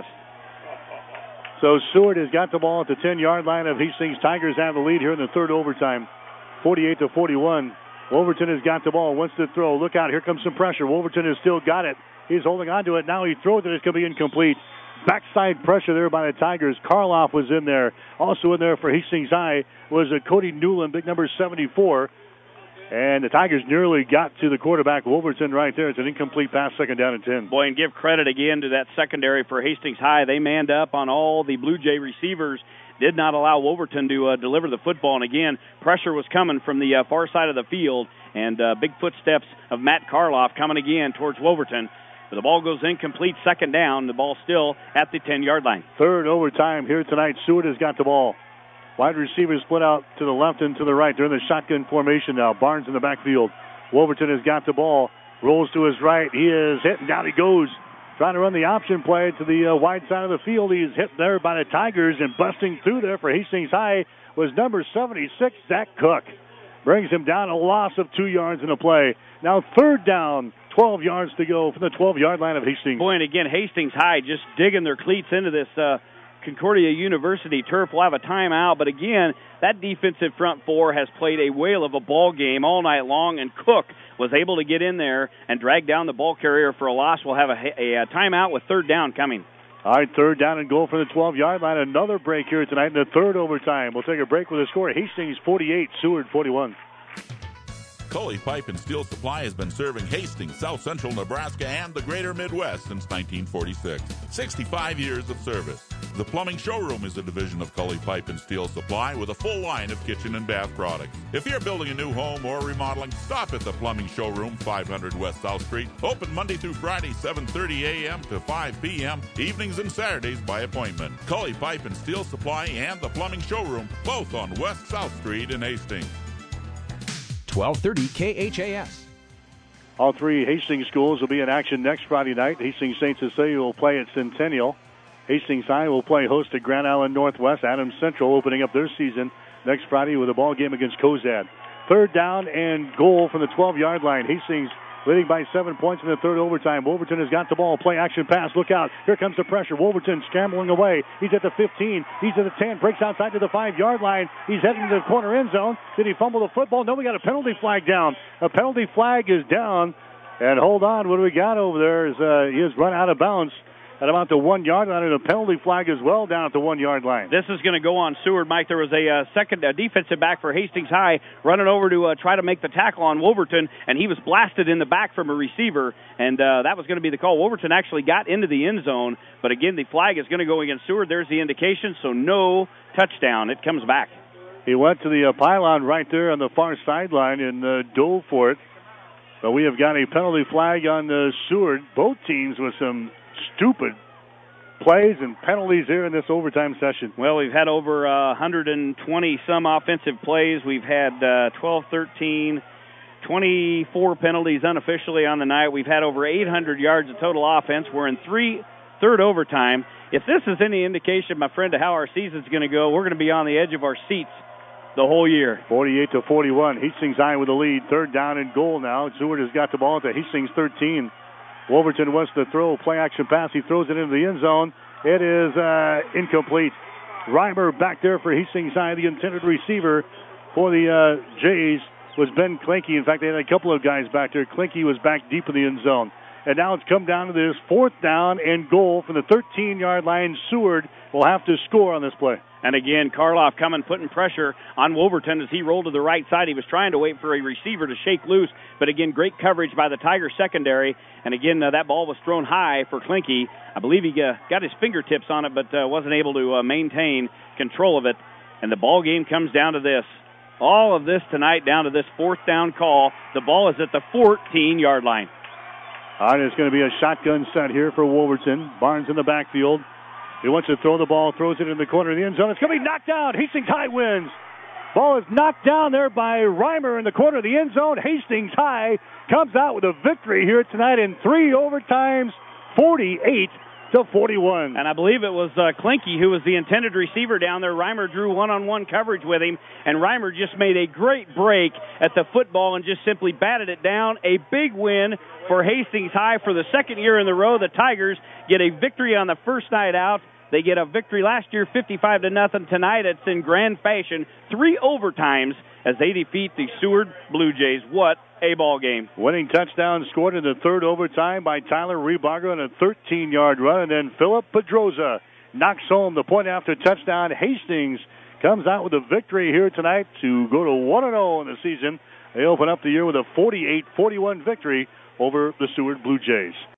So Seward has got the ball at the ten-yard line of Hastings. Tigers have the lead here in the third overtime, forty-eight to forty-one. Wolverton has got the ball, wants to throw. Look out, here comes some pressure. Wolverton has still got it. He's holding on to it. Now he throws it. It's going to be incomplete. Backside pressure there by the Tigers. Karloff was in there. Also in there for Hastings High was a Cody Newland, big number seventy-four. And the Tigers nearly got to the quarterback, Wolverton, right there. It's an incomplete pass, second down and ten. Boy, and give credit again to that secondary for Hastings High. They manned up on all the Blue Jay receivers, did not allow Wolverton to uh, deliver the football. And again, pressure was coming from the uh, far side of the field, and uh, big footsteps of Matt Karloff coming again towards Wolverton. But the ball goes incomplete, second down. The ball still at the ten-yard line. Third overtime here tonight. Seward has got the ball. Wide receivers split out to the left and to the right. They're in the shotgun formation now. Barnes in the backfield. Wolverton has got the ball. Rolls to his right. He is hit, and down he goes. Trying to run the option play to the uh, wide side of the field. He's hit there by the Tigers, and busting through there for Hastings High was number seventy-six, Zach Cook. Brings him down, a loss of two yards in the play. Now third down, twelve yards to go from the twelve-yard line of Hastings. Boy, and again, Hastings High just digging their cleats into this uh, Concordia University turf. Will have a timeout, but again, that defensive front four has played a whale of a ball game all night long, and Cook was able to get in there and drag down the ball carrier for a loss. We'll have a, a, a timeout with third down coming. All right, third down and goal for the twelve-yard line. Another break here tonight in the third overtime. We'll take a break with a score. Hastings forty-eight, Seward forty-one. Coley Pipe and Steel Supply has been serving Hastings, South Central Nebraska, and the greater Midwest since nineteen forty-six. sixty-five years of service. The Plumbing Showroom is a division of Cully Pipe and Steel Supply with a full line of kitchen and bath products. If you're building a new home or remodeling, stop at the Plumbing Showroom, five hundred West South Street. Open Monday through Friday, seven thirty a.m. to five p.m., evenings and Saturdays by appointment. Cully Pipe and Steel Supply and the Plumbing Showroom, both on West South Street in Hastings. twelve thirty K H A S. All three Hastings schools will be in action next Friday night. Hastings Saint Cecilia will play at Centennial. Hastings High will play host to Grand Island Northwest. Adams Central opening up their season next Friday with a ball game against Cozad. Third down and goal from the twelve-yard line. Hastings leading by seven points in the third overtime. Wolverton has got the ball. Play action pass. Look out. Here comes the pressure. Wolverton scrambling away. He's at the fifteen. He's at the ten. Breaks outside to the five-yard line. He's heading to the corner end zone. Did he fumble the football? No, we got a penalty flag down. A penalty flag is down. And hold on. What do we got over there is uh, he has run out of bounds at about the one-yard line, and a penalty flag as well down at the one-yard line. This is going to go on Seward, Mike. There was a uh, second uh, defensive back for Hastings High running over to uh, try to make the tackle on Wolverton, and he was blasted in the back from a receiver, and uh, that was going to be the call. Wolverton actually got into the end zone, but again, the flag is going to go against Seward. There's the indication, so no touchdown. It comes back. He went to the uh, pylon right there on the far sideline and uh, dove for it. But we have got a penalty flag on the Seward. Both teams with some stupid plays and penalties here in this overtime session. Well, we've had over uh, one hundred twenty some offensive plays. We've had uh, twelve, thirteen, twenty-four penalties unofficially on the night. We've had over eight hundred yards of total offense. We're in three third overtime. If this is any indication, my friend, of how our season's going to go, we're going to be on the edge of our seats the whole year. forty-eight to forty-one. Hastings High with the lead. Third down and goal now. Seward has got the ball at the Hastings thirteen. Wolverton wants to throw. Play action pass. He throws it into the end zone. It is uh, incomplete. Reimer back there for Hastings High. The intended receiver for the uh, Jays was Ben Klinke. In fact, they had a couple of guys back there. Klinke was back deep in the end zone. And now it's come down to this fourth down and goal from the thirteen-yard line. Seward will have to score on this play. And again, Karloff coming, putting pressure on Wolverton as he rolled to the right side. He was trying to wait for a receiver to shake loose, but again, great coverage by the Tiger secondary. And again, uh, that ball was thrown high for Klinke. I believe he uh, got his fingertips on it, but uh, wasn't able to uh, maintain control of it. And the ball game comes down to this. All of this tonight down to this fourth down call. The ball is at the fourteen-yard line. All right, it's going to be a shotgun set here for Wolverton. Barnes in the backfield. He wants to throw the ball, throws it in the corner of the end zone. It's going to be knocked down. Hastings High wins. Ball is knocked down there by Reimer in the corner of the end zone. Hastings High comes out with a victory here tonight in three overtimes, forty-eight to forty-one. And I believe it was uh, Klinke who was the intended receiver down there. Reimer drew one-on-one coverage with him, and Reimer just made a great break at the football and just simply batted it down. A big win for Hastings High for the second year in a row. The Tigers get a victory on the first night out. They get a victory last year, fifty-five to nothing. Tonight, it's in grand fashion. Three overtimes as they defeat the Seward Blue Jays. What a ball game. Winning touchdown scored in the third overtime by Tyler Rebarger on a thirteen-yard run, and then Philip Pedroza knocks home the point after touchdown. Hastings comes out with a victory here tonight to go to one and oh in the season. They open up the year with a forty-eight forty-one victory over the Seward Blue Jays.